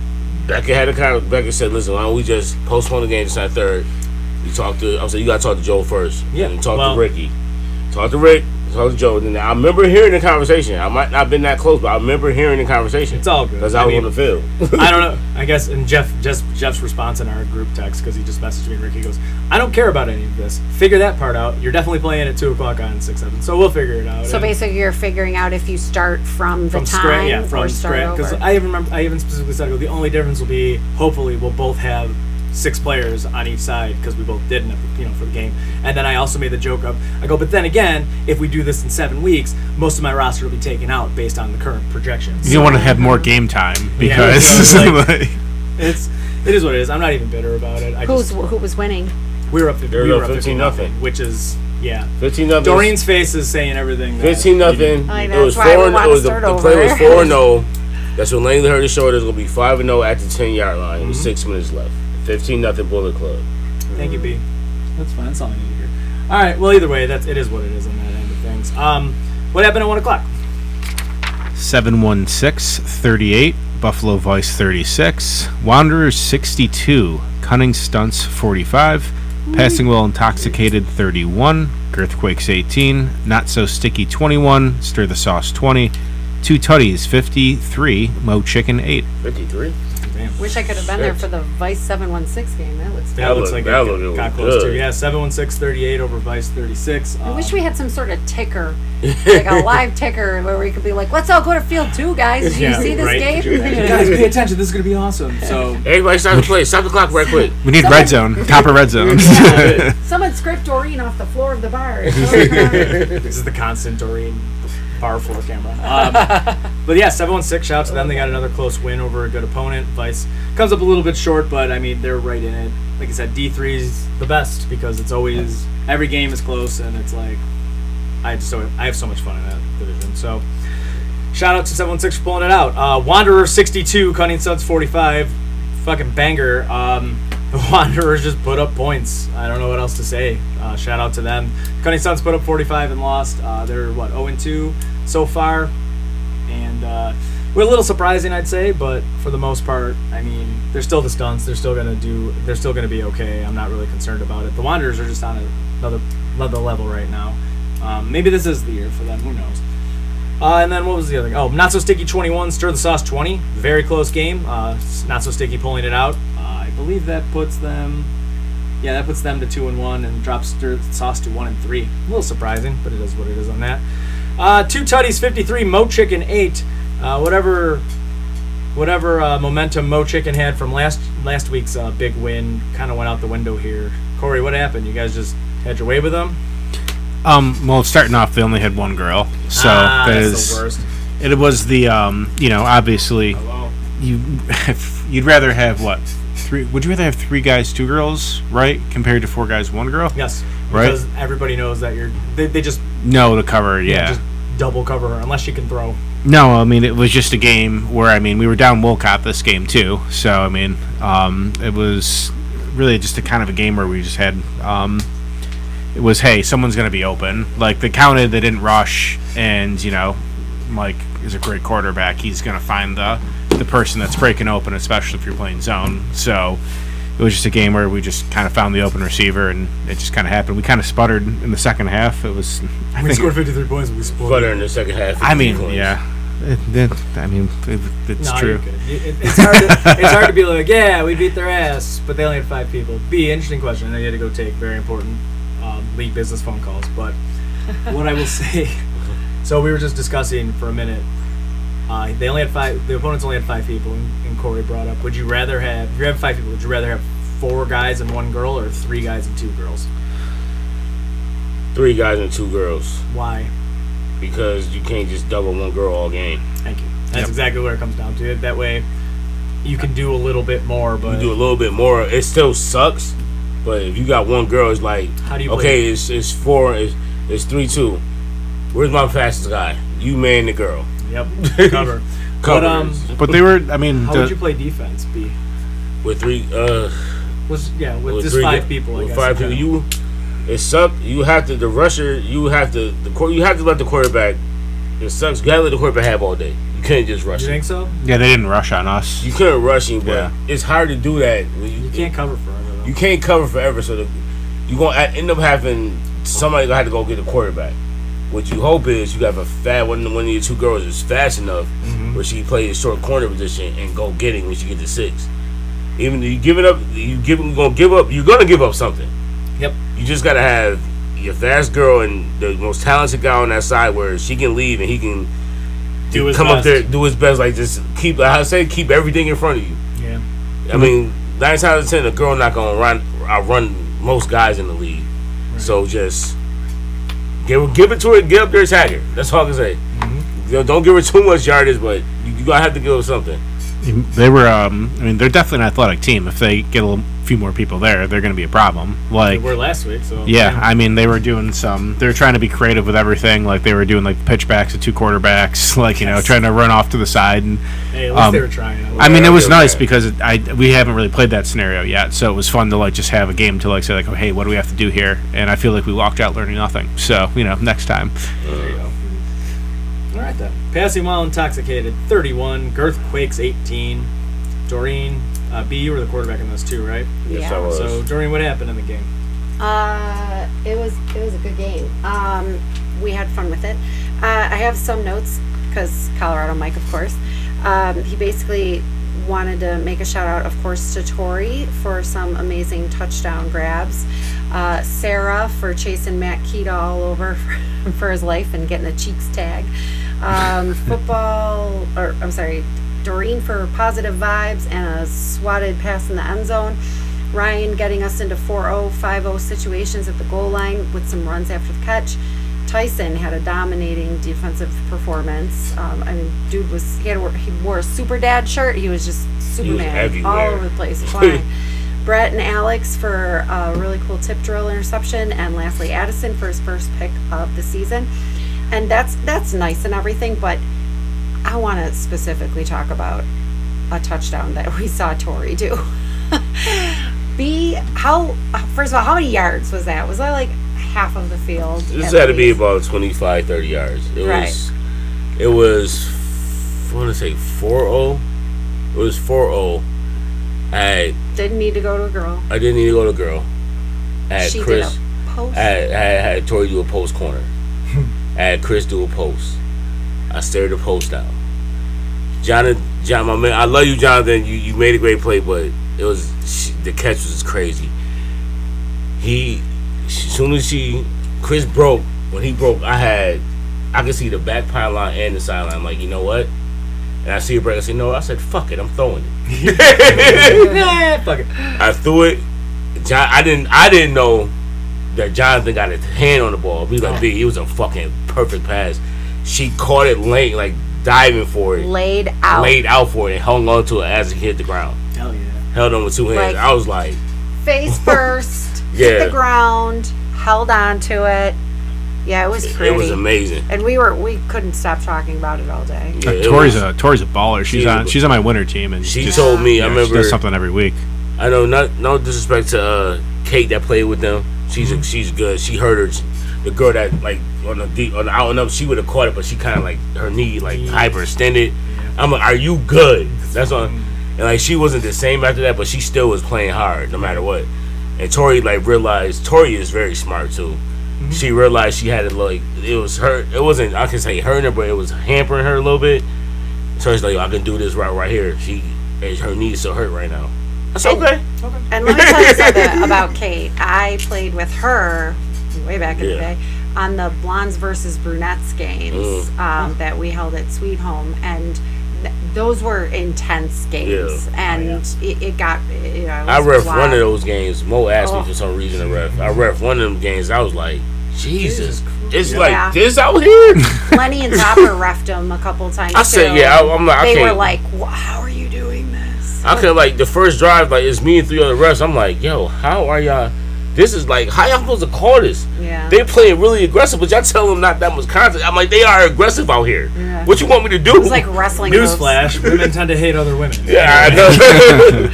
Speaker 3: Becca said, "Listen, why don't we just postpone the game to the 3rd?" I said, "You got to talk to Joe first.
Speaker 4: Yeah.
Speaker 3: And talk to Ricky. Talk to Rick, talk to Joe." And then I remember hearing the conversation. I might not have been that close, but I remember hearing the conversation.
Speaker 4: It's all good.
Speaker 3: Because I was on the field.
Speaker 4: I don't know. I guess, and Jeff's response in our group text, because he just messaged me and Ricky goes, "I don't care about any of this. Figure that part out. You're definitely playing at 2 o'clock on 6/7, so we'll figure it out."
Speaker 2: So basically, you're figuring out if you start from the time or start over.
Speaker 4: Because I even specifically said, the only difference will be, hopefully, we'll both have 6 players on each side because we both didn't, for the game. And then I also made the joke of, but then again, if we do this in 7 weeks, most of my roster will be taken out based on the current projections.
Speaker 5: You want to have more game time because
Speaker 4: it is what it is. I'm not even bitter about it.
Speaker 2: Who was winning?
Speaker 4: We were up
Speaker 3: 15-0,
Speaker 4: which is
Speaker 3: 15-0.
Speaker 4: Doreen's face is saying everything.
Speaker 3: 15-0. It was 4-0. The play was 4-0. That's when Langley hurt his shoulder. It's gonna be 5-0 at the 10-yard line with 6 minutes left. 15-0 Bullet Club.
Speaker 4: Thank you, B. That's fine. That's all I need to hear. All right. Well, either way, it is what it is on that end of things. What happened at 1 o'clock?
Speaker 5: 716-38, Buffalo Vice 36, Wanderers 62, Cunning Stunts 45, Passing Well Intoxicated 31, Girthquakes 18, Not So Sticky 21, Stir the Sauce 20, Two Tutties 53, Mo Chicken 8.
Speaker 3: 53?
Speaker 4: Damn.
Speaker 2: Wish I could have been there for the Vice 716 game. That looks
Speaker 4: like
Speaker 3: that
Speaker 4: it got close to. Yeah, 716-38 over Vice 36.
Speaker 2: I wish we had some sort of ticker, like a live ticker, where we could be like, "Let's all go to field 2, guys. Did you see this game?
Speaker 4: Guys, pay attention. This is going to be awesome." So
Speaker 3: everybody start to play. Stop the clock right quick.
Speaker 5: We need red zone. Top of red zone.
Speaker 2: Someone scrape Doreen off the floor of the bar.
Speaker 4: This is the constant Doreen bar floor camera. But yeah, 716, shout out to them. They got another close win over a good opponent. Vice comes up a little bit short, but I mean, they're right in it. Like I said, D3 is the best because it's always, every game is close, and it's like, I have so much fun in that division. So shout out to 716 for pulling it out. Wanderer 62, Cunning Stunts 45, fucking banger. The Wanderers just put up points. I don't know what else to say. Shout out to them. Cunning Suns put up 45 and lost. They're 0-2 so far, and we're a little surprising, I'd say, but for the most part, I mean, they're still the Stunts. They're still gonna be okay. I'm not really concerned about it. The Wanderers are just on another level right now. Maybe this is the year for them. Who knows? And then what was the other thing? Oh, Not So Sticky 21, Stir the Sauce 20. Very close game. Not So Sticky pulling it out. I believe that puts them. Yeah, that puts them to 2-1 and drops Stir the Sauce to 1-3. A little surprising, but it is what it is on that. Two Tutties 53, Mo Chicken 8. Whatever momentum Mo Chicken had from last week's big win kind of went out the window here. Corey, what happened? You guys just had your way with them?
Speaker 5: Well, starting off, they only had one girl, so
Speaker 4: that's the worst.
Speaker 5: It was the obviously you'd rather have what? Three? Would you rather have 3 guys, 2 girls, right? Compared to 4 guys, 1 girl?
Speaker 4: Yes,
Speaker 5: right.
Speaker 4: Because everybody knows that they just
Speaker 5: know to cover. Yeah,
Speaker 4: just double cover her unless she can throw.
Speaker 5: No, I mean, it was just a game where, I mean, we were down Wolcott this game too, so I mean, it was really just a kind of a game where we just had. It was, hey, someone's going to be open. Like, they counted, they didn't rush, and, Mike is a great quarterback. He's going to find the person that's breaking open, especially if you're playing zone. So it was just a game where we just kind of found the open receiver, and it just kind of happened. We kind of sputtered in the second half. It was...
Speaker 4: We scored 53 points, but we
Speaker 3: sputtered in the second half.
Speaker 5: I mean,
Speaker 3: points.
Speaker 5: Yeah. It's true.
Speaker 4: It's hard to be like, yeah, we beat their ass, but they only had 5 people. B, interesting question. I know you had to go take very important league business phone calls, but what I will say, so we were just discussing for a minute. They only had 5. The opponents only had 5 people, and Corey brought up, would you rather have? If you have 5 people, would you rather have 4 guys and 1 girl, or 3 guys and 2 girls?
Speaker 3: 3 guys and 2 girls.
Speaker 4: Why?
Speaker 3: Because you can't just double 1 girl all game.
Speaker 4: Thank you. That's exactly what it comes down to. That way, you can do a little bit more, but
Speaker 3: you do a little bit more. It still sucks. But if you got 1 girl, it's like,
Speaker 4: how do you
Speaker 3: okay, it's 3-2. Where's my fastest guy? You man the girl.
Speaker 4: Yep. Cover.
Speaker 5: But they were. I mean,
Speaker 4: how would you play defense? B.
Speaker 3: With 3.
Speaker 4: With just 5 people. I guess.
Speaker 3: 5 people. It sucked. You have to the rusher. You have to let the quarterback. It sucks. You gotta let the quarterback have all day. You can't just rush.
Speaker 4: You think so?
Speaker 5: Yeah, they didn't rush on us.
Speaker 3: You couldn't rush him, but it's hard to do that.
Speaker 4: You can't cover forever.
Speaker 3: You can't cover forever, so you're going to end up having somebody going to have to go get a quarterback. What you hope is you have a one of your 2 girls is fast enough where she can play a short corner position and go get it when she gets to 6. Even if you give it up, you're going to give up something.
Speaker 4: Yep.
Speaker 3: You just got to have your fast girl and the most talented guy on that side where she can leave and he can come up there, do his best, like just keep everything in front of you.
Speaker 4: Yeah.
Speaker 3: I mean, 9 times out of 10, a girl not gonna run most guys in the league. Right. So just give it to her, get up there, attack her. That's all I can say. Mm-hmm. Don't give her too much yardage, but you gotta have to give her something.
Speaker 5: They were, they're definitely an athletic team. If they get a few more people there, they're going to be a problem. Like
Speaker 4: they were last week, so
Speaker 5: yeah. I mean, they were doing they were trying to be creative with everything. Like they were doing like pitchbacks to 2 quarterbacks, like trying to run off to the side. And
Speaker 4: hey, at least they were trying.
Speaker 5: It was nice because we haven't really played that scenario yet, so it was fun to like just have a game to like say like, oh hey, what do we have to do here? And I feel like we walked out learning nothing. So next time.
Speaker 4: There you go. All right, then. Passing while intoxicated, 31. Girthquakes, 18. Doreen, B, you were the quarterback in those 2, right?
Speaker 3: Yes, I was.
Speaker 4: So, Doreen, what happened in the game?
Speaker 2: It was a good game. We had fun with it. I have some notes because Colorado Mike, of course. He basically wanted to make a shout out, of course, to Tori for some amazing touchdown grabs. Sarah for chasing Matt Keita all over for his life and getting a cheeks tag. Doreen for positive vibes and a swatted pass in the end zone. Ryan getting us into 4-0, 5-0 situations at the goal line with some runs after the catch. Tyson had a dominating defensive performance. Dude he wore a super dad shirt. He was just Superman all over the place. Flying. Brett and Alex for a really cool tip drill interception, and lastly Addison for his first pick of the season. And that's nice and everything, but I want to specifically talk about a touchdown that we saw Tori do. First of all, how many yards was that? Was that like half of the field?
Speaker 3: This had to be about 25, 30 yards. It was, I want to say 4-0. It was 4-0.
Speaker 2: Didn't need to go to a girl.
Speaker 3: I didn't need to go to a girl.
Speaker 2: She
Speaker 3: Chris,
Speaker 2: did a post.
Speaker 3: I had Tori do a post corner. I had Chris do a post. I stared the post out. John, my man, I love you, Jonathan. You made a great play, but it was the catch was crazy. As soon as Chris broke, when he broke, I could see the back pylon and the sideline. I'm like, you know what? And I see a break. I said, no. I said, fuck it. I'm throwing it.
Speaker 4: Fuck it.
Speaker 3: I threw it. I didn't know that Jonathan got his hand on the ball. It was a fucking perfect pass. She caught it late, like diving for it.
Speaker 2: Laid out for it and hung on to it as it hit the ground.
Speaker 4: Hell yeah.
Speaker 3: Held on with two hands. I was like,
Speaker 2: face first, hit the ground, held on to it. Yeah, it was pretty.
Speaker 3: It was amazing.
Speaker 2: And we couldn't stop talking about it all day.
Speaker 3: Yeah,
Speaker 5: Tori's a baller. She's on my winter team, and
Speaker 3: she told me. I remember
Speaker 5: she does something every week.
Speaker 3: I know, no disrespect to Kate that played with them. She's good. She hurt her. The girl that like on the out and up, she would have caught it, but she kind of like her knee like hyperextended. Yeah. I'm like, are you good? That's on. And like she wasn't the same after that, but she still was playing hard no matter what. And Tori like realized Tori is very smart too. Mm-hmm. She realized she had to like it was her. It wasn't I can say hurting her, but it was hampering her a little bit. So she's like, I can do this right here. Her knee is still hurt right now. That's okay.
Speaker 2: And let me tell you something about Kate. I played with her way back in the day on the Blondes versus Brunettes games that we held at Sweet Home, and those were intense games. And it got.
Speaker 3: I ref one of those games. Mo asked me for some reason to ref. I ref one of them games. I was like, Jesus, it's like this out here.
Speaker 2: Lenny and Topper refed them a couple times.
Speaker 3: I said, I'm like,
Speaker 2: they were like, how are you doing this?
Speaker 3: I could like the first drive, like it's me and 3 other refs. I'm like, yo, how are y'all? This is like, how y'all supposed to call this?
Speaker 2: Yeah.
Speaker 3: They playing really aggressive, but y'all tell them not that much contact. I'm like, they are aggressive out here. Yeah. What you want me to do?
Speaker 2: It's like wrestling.
Speaker 4: Newsflash: women tend to hate other women.
Speaker 3: Yeah, I know.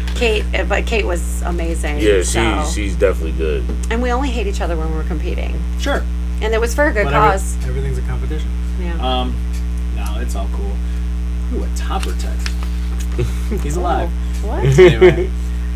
Speaker 2: Kate was amazing.
Speaker 3: Yeah, she's definitely good.
Speaker 2: And we only hate each other when we're competing.
Speaker 4: Sure.
Speaker 2: And it was for a good cause.
Speaker 4: Everything's a competition.
Speaker 2: Yeah.
Speaker 4: No, it's all cool. Ooh, a Topper text. He's alive.
Speaker 2: What?
Speaker 4: Anyway.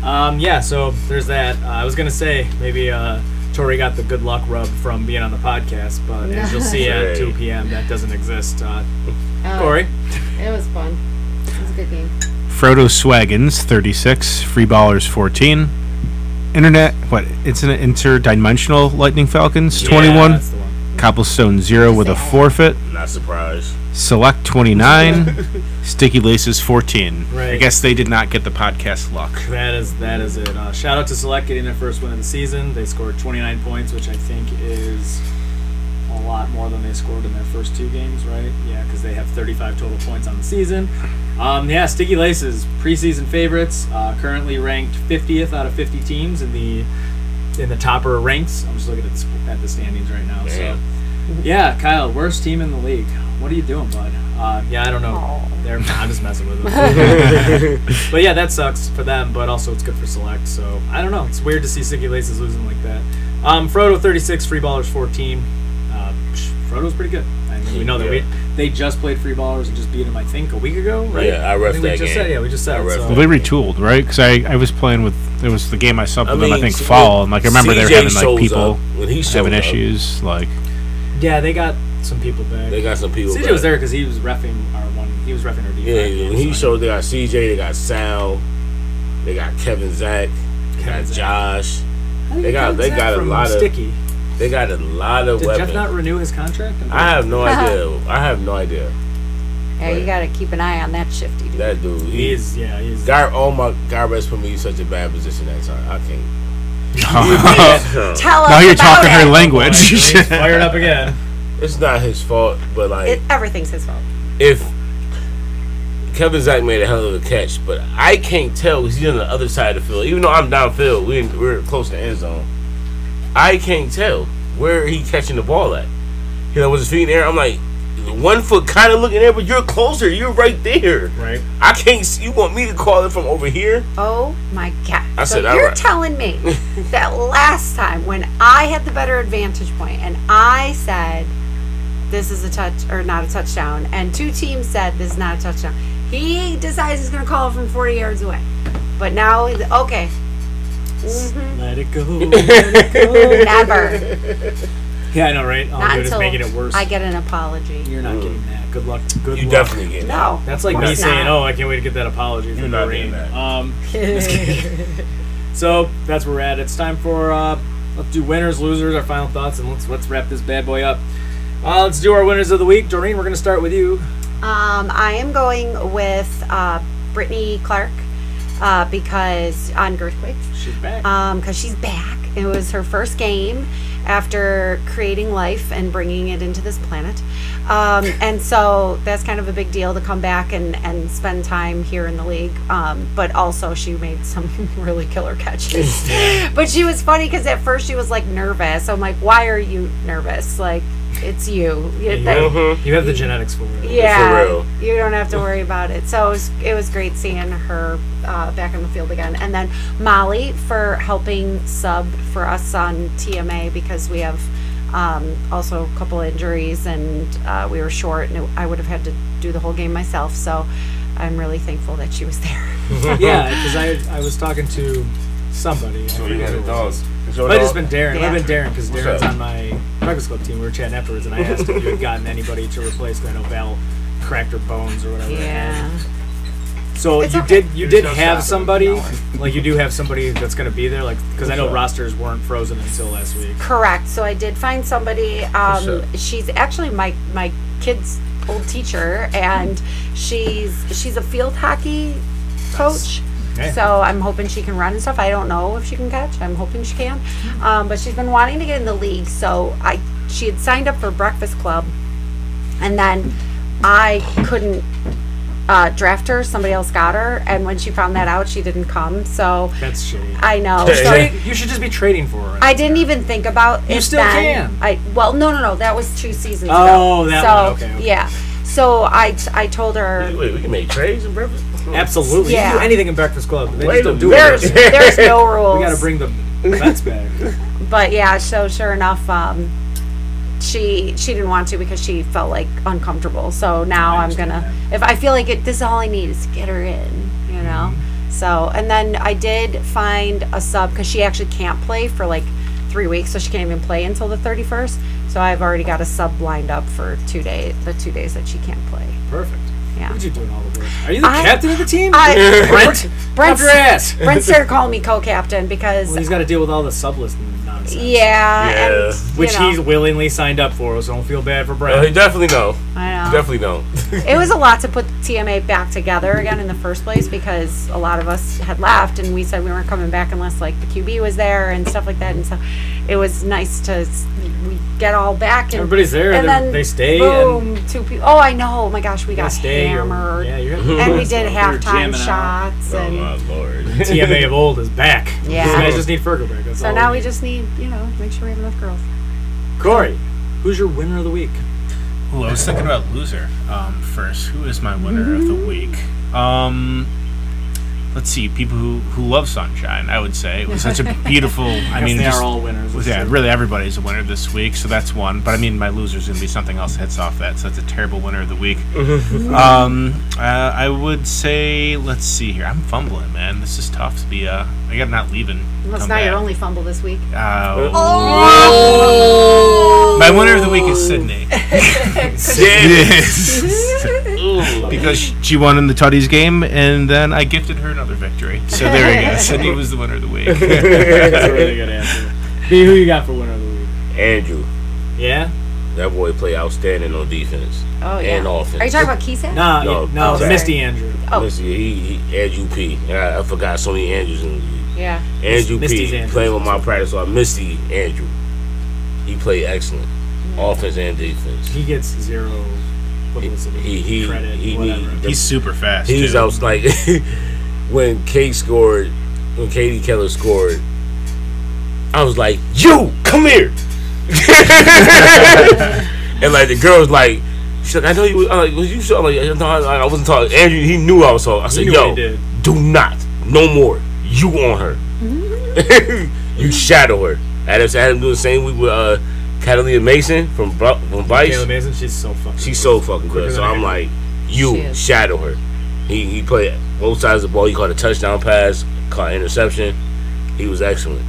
Speaker 4: So there's that. I was gonna say maybe Tori got the good luck rub from being on the podcast, but as you'll see at 2 p.m., that doesn't exist. Tori,
Speaker 2: it was fun. It was a good game.
Speaker 5: Frodo Swaggins 36, Free Ballers 14, Internet. It's an interdimensional Lightning Falcons 21,
Speaker 4: that's the one.
Speaker 5: Cobblestone 0 with a forfeit.
Speaker 3: Not surprised.
Speaker 5: Select 29, Sticky Laces 14.
Speaker 4: Right.
Speaker 5: I guess they did not get the podcast luck.
Speaker 4: That is it. Shout out to Select getting their first win of the season. They scored 29 points, which I think is a lot more than they scored in their first 2 games, right? Yeah, because they have 35 total points on the season. Sticky Laces, preseason favorites, currently ranked 50th out of 50 teams in the Topper ranks. I'm just looking at the standings right now.
Speaker 3: Damn.
Speaker 4: So, yeah, Kyle, worst team in the league. What are you doing, bud? I don't know. I'm just messing with them. But yeah, that sucks for them, but also it's good for Select. So I don't know. It's weird to see Sticky Laces losing like that. Frodo 36, Free Ballers 14. Frodo's pretty good. I mean, we know that they just played Free Ballers and just beat them, I think, a week ago, right?
Speaker 3: Yeah, I ref that game.
Speaker 4: We just said it. So.
Speaker 5: Well, they retooled, right? Because I was playing with, it was the game I subbed with them, I think, fall, and like I remember they were having like people having issues, like.
Speaker 4: Yeah, they got some people back. CJ
Speaker 3: back.
Speaker 4: was there because he was reffing our defense.
Speaker 3: Yeah, when he showed, they got CJ, they got Sal, they got Kevin Zach, they got Josh. They got a lot of
Speaker 4: Sticky.
Speaker 3: They got a lot of weapons.
Speaker 4: Did Jeff not renew his contract?
Speaker 3: I have no idea.
Speaker 2: Yeah, you gotta keep an eye on that shifty dude.
Speaker 3: That dude,
Speaker 4: he's.
Speaker 3: Garbage put me in such a bad position that time. I can't.
Speaker 2: Tell us
Speaker 5: now you're
Speaker 2: about
Speaker 5: talking
Speaker 2: it.
Speaker 5: her language.
Speaker 4: He's fired up again.
Speaker 3: It's not his fault, but like
Speaker 2: everything's his fault.
Speaker 3: If Kevin Zach made a hell of a catch, but I can't tell because he's on the other side of the field. Even though I'm downfield, we're close to the end zone. I can't tell where he catching the ball at. Was his feet in the air? I'm like, 1 foot kind of looking there, but you're closer. You're right there.
Speaker 4: Right.
Speaker 3: I can't see. You want me to call it from over here?
Speaker 2: Oh my God.
Speaker 3: I
Speaker 2: So
Speaker 3: said, all
Speaker 2: you're
Speaker 3: right.
Speaker 2: telling me that last time when I had the better advantage point and I said this is a touch or not a touchdown, and 2 teams said this is not a touchdown, he decides he's going to call it from 40 yards away. But now, okay.
Speaker 4: Let it go.
Speaker 2: Never.
Speaker 4: Yeah, I know, right? All
Speaker 2: Not
Speaker 4: good is
Speaker 2: until
Speaker 4: making it worse.
Speaker 2: I get an apology.
Speaker 4: You're not getting that. Good luck. Good
Speaker 3: You
Speaker 4: luck.
Speaker 3: definitely get it.
Speaker 2: No.
Speaker 4: That's like
Speaker 2: of
Speaker 4: me
Speaker 2: course
Speaker 4: saying,
Speaker 2: not.
Speaker 4: "Oh, I can't wait to get that apology from
Speaker 3: not
Speaker 4: Doreen."
Speaker 3: getting that.
Speaker 4: Just kidding. So that's where we're at. It's time for let's do winners, losers, our final thoughts, and let's wrap this bad boy up. Let's do our winners of the week. Doreen, we're gonna start with you.
Speaker 2: I am going with Brittany Clark because on Girthquakes.
Speaker 4: She's back.
Speaker 2: Because she's back. It was her first game after creating life and bringing it into this planet. And so that's kind of a big deal to come back and spend time here in the league. But also she made some really killer catches. But she was funny because at first she was like nervous. I'm like, why are you nervous? Like, it's you.
Speaker 4: You have the genetics for it.
Speaker 2: Yeah,
Speaker 3: For real.
Speaker 2: you don't have to worry about it. So it was great seeing her back on the field again. And then Molly for helping sub for us on TMA because we have also a couple injuries and we were short and I would have had to do the whole game myself. So I'm really thankful that she was there.
Speaker 4: Yeah, because I was talking to somebody.
Speaker 3: So
Speaker 4: I
Speaker 3: you
Speaker 4: forget
Speaker 3: got
Speaker 4: who
Speaker 3: a
Speaker 4: it
Speaker 3: dog.
Speaker 4: was.
Speaker 3: Is your
Speaker 4: Might have just
Speaker 3: dog?
Speaker 4: been Darren. It might have been Darren because
Speaker 3: What's
Speaker 4: Darren's
Speaker 3: up?
Speaker 4: on my Breakfast Club team. We were chatting afterwards, and I asked if you had gotten anybody to replace. Because I know Val cracked her bones or whatever.
Speaker 2: Yeah.
Speaker 4: So
Speaker 2: It's
Speaker 4: you
Speaker 2: okay.
Speaker 4: did
Speaker 3: There's no
Speaker 4: have
Speaker 3: stopping
Speaker 4: somebody
Speaker 3: now.
Speaker 4: like you do have somebody that's going to be there, like because I know
Speaker 3: up?
Speaker 4: rosters weren't frozen until last week.
Speaker 2: Correct. So I did find somebody.
Speaker 3: What's up?
Speaker 2: She's actually my kid's old teacher, and she's a field hockey coach.
Speaker 4: Okay.
Speaker 2: So I'm hoping she can run and stuff. I don't know if she can catch. I'm hoping she can. But she's been wanting to get in the league. So she had signed up for Breakfast Club, and then I couldn't draft her. Somebody else got her, and when she found that out, she didn't come. So
Speaker 4: That's shitty.
Speaker 2: I know.
Speaker 4: You should just be trading for her.
Speaker 2: I didn't even think about
Speaker 4: You
Speaker 2: it
Speaker 4: still
Speaker 2: then.
Speaker 4: can.
Speaker 2: No. That was 2 seasons ago.
Speaker 4: Oh, that
Speaker 2: so,
Speaker 4: one. Okay.
Speaker 2: Yeah. So I told her
Speaker 3: Wait, we can make trades and breakfast?
Speaker 4: Absolutely. You
Speaker 2: Yeah.
Speaker 4: can do anything in Breakfast Club. They
Speaker 3: Wait
Speaker 4: just don't
Speaker 3: a
Speaker 4: do
Speaker 2: there's
Speaker 4: it.
Speaker 2: there's no rules.
Speaker 4: We got to bring the vets back.
Speaker 2: But yeah, so sure enough, she didn't want to because she felt like uncomfortable. So now I'm gonna, if I feel like this is all I need is to get her in, you know. So and then I did find a sub because she actually can't play for like 3 weeks, so she can't even play until the 31st. So I've already got a sub lined up for 2 days, the 2 days that she can't play.
Speaker 4: Perfect.
Speaker 2: Yeah.
Speaker 4: Look at you doing all the work. Are you the
Speaker 2: I-
Speaker 4: captain of the team?
Speaker 2: Brent,
Speaker 4: Off your ass.
Speaker 2: Brent started calling me co-captain because
Speaker 4: Well, he's got to deal with all the sublist nonsense.
Speaker 2: yeah,
Speaker 3: Yeah.
Speaker 2: and,
Speaker 4: Which
Speaker 2: you know,
Speaker 4: he's willingly signed up for, so don't feel bad for
Speaker 3: He
Speaker 4: Brent.
Speaker 3: definitely know.
Speaker 2: I know.
Speaker 3: Definitely know.
Speaker 2: It was a lot to put TMA back together again in the first place because a lot of us had left and we said we weren't coming back unless like the QB was there and stuff like that. And so it was nice to we get all back. And
Speaker 4: Everybody's there,
Speaker 2: And
Speaker 4: they're-
Speaker 2: then
Speaker 4: they stay
Speaker 2: Boom, 2 people. Oh, I know. Oh my gosh, we got
Speaker 4: Stay or-
Speaker 2: hammered.
Speaker 4: Yeah, you're
Speaker 2: And we did halftime
Speaker 6: jamming out.
Speaker 2: shots.
Speaker 3: Oh
Speaker 2: And
Speaker 3: my lord.
Speaker 4: TMA of old is back.
Speaker 2: Yeah.
Speaker 4: You guys just need Fergal back. That's
Speaker 2: so
Speaker 4: all
Speaker 2: now
Speaker 4: we
Speaker 2: we just need, make sure we have enough girls.
Speaker 4: Corey, who's your winner of the week?
Speaker 5: Well, I was thinking about loser first. Who is my winner of the week? Let's see. People who love sunshine. I would say it was such a beautiful. I mean,
Speaker 4: they
Speaker 5: just,
Speaker 4: are all winners.
Speaker 5: yeah, really everybody's a winner this week. So that's one. But I mean, my loser's gonna be something else that hits off that. So that's a terrible winner of the week. I would say. Let's see here. I'm fumbling, man. This is tough to be. I got not leaving.
Speaker 2: Well, it's
Speaker 5: come
Speaker 2: not
Speaker 5: back.
Speaker 2: your only fumble this week.
Speaker 5: My winner of the week is Sydney. Yes.
Speaker 3: Ooh.
Speaker 5: Because she won in the Tutties game, and then I gifted her another victory. So there we go. Sydney was the winner of the week.
Speaker 4: That's a really good answer. B, who you got for winner of the week?
Speaker 3: Andrew.
Speaker 4: Yeah?
Speaker 3: That boy played outstanding on defense.
Speaker 2: Oh, yeah.
Speaker 3: And offense.
Speaker 2: Are you talking about Keyseth?
Speaker 4: No,
Speaker 3: No,
Speaker 4: no,
Speaker 2: sorry.
Speaker 4: Misty Andrew.
Speaker 2: Oh.
Speaker 3: Listen, he Andrew P. I forgot so many Andrews in the league.
Speaker 2: Yeah.
Speaker 3: Andrew
Speaker 4: Misty's
Speaker 3: P.
Speaker 4: Andrews.
Speaker 3: playing with my practice, so I Misty Andrew. He played excellent, offense and defense.
Speaker 4: He gets zero publicity,
Speaker 3: He
Speaker 4: credit,
Speaker 3: he
Speaker 4: whatever.
Speaker 3: need-
Speaker 5: He's super fast.
Speaker 3: He's
Speaker 5: too.
Speaker 3: out like when Katie Keller scored. I was like, "You come here," and like the girl was like, She's like, I know you was like, was you so like, no, I wasn't talking. Andrew, he knew I was talking. I said,
Speaker 4: knew
Speaker 3: yo,
Speaker 4: what he did.
Speaker 3: do not, no more. You on her. You shadow her. I had him do the same week with Catalina Mason from Vice.
Speaker 4: Kayla Mason, she's so fucking
Speaker 3: good. So I'm like,
Speaker 2: She
Speaker 3: you
Speaker 2: is.
Speaker 3: shadow her. He played both sides of the ball. He caught a touchdown pass, caught interception. He was excellent.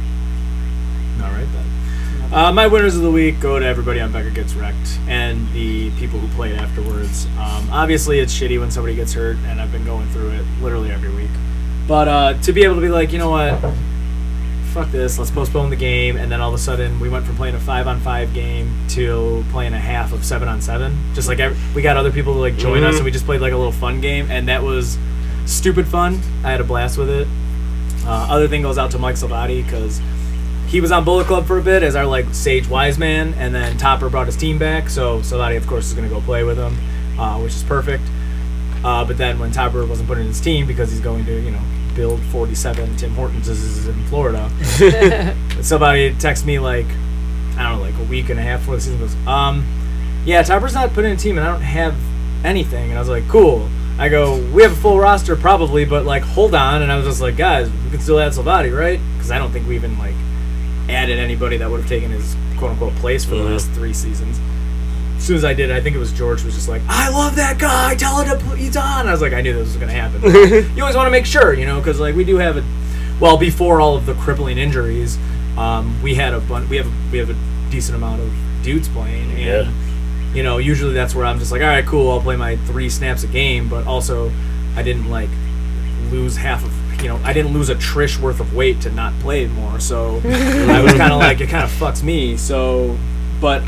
Speaker 4: All right, then. My winners of the week go to everybody on Becker Gets Wrecked and the people who played afterwards. Obviously, it's shitty when somebody gets hurt, and I've been going through it literally every week. But to be able to be like, you know what, fuck this, let's postpone the game, and then all of a sudden we went from playing a 5-on-5 game to playing a half of 7-on-7. Just like we got other people to like join us, and we just played like a little fun game, and that was stupid fun. I had a blast with it. Other thing goes out to Mike Salvati because he was on Bullet Club for a bit as our like sage wise man, and then Topper brought his team back, so Salvati of course is going to go play with him, which is perfect. But then when Topper wasn't put in his team because he's going to build 47 Tim Hortons in Florida, somebody texted me like I don't know, like a week and a half before the season goes, yeah, Topper's not put in a team and I don't have anything. And I was like, cool. I go, we have a full roster probably, but like hold on. And I was just like, guys, we can still add Salvati, right? Because I don't think we even like added anybody that would have taken his quote unquote place for the last 3 seasons. As soon as I did, I think it was George who was just like, I love that guy, tell him to put he's on. And I was like, I knew this was going to happen. You always want to make sure, because like we do have before all of the crippling injuries, we had we have a decent amount of dudes playing, and usually that's where I'm just like, all right, cool, I'll play my 3 snaps a game, but also I didn't like lose half of I didn't lose a Trish worth of weight to not play more, so I was kind of like, it kind of fucks me, so but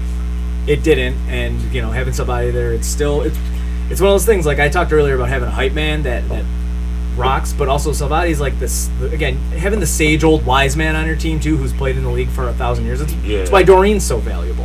Speaker 4: it didn't, and having somebody there, it's one of those things. Like I talked earlier about having a hype man that rocks, but also Salvati's like this again, having the sage old wise man on your team too, who's played in the league for 1,000 years. It's why Doreen's so valuable.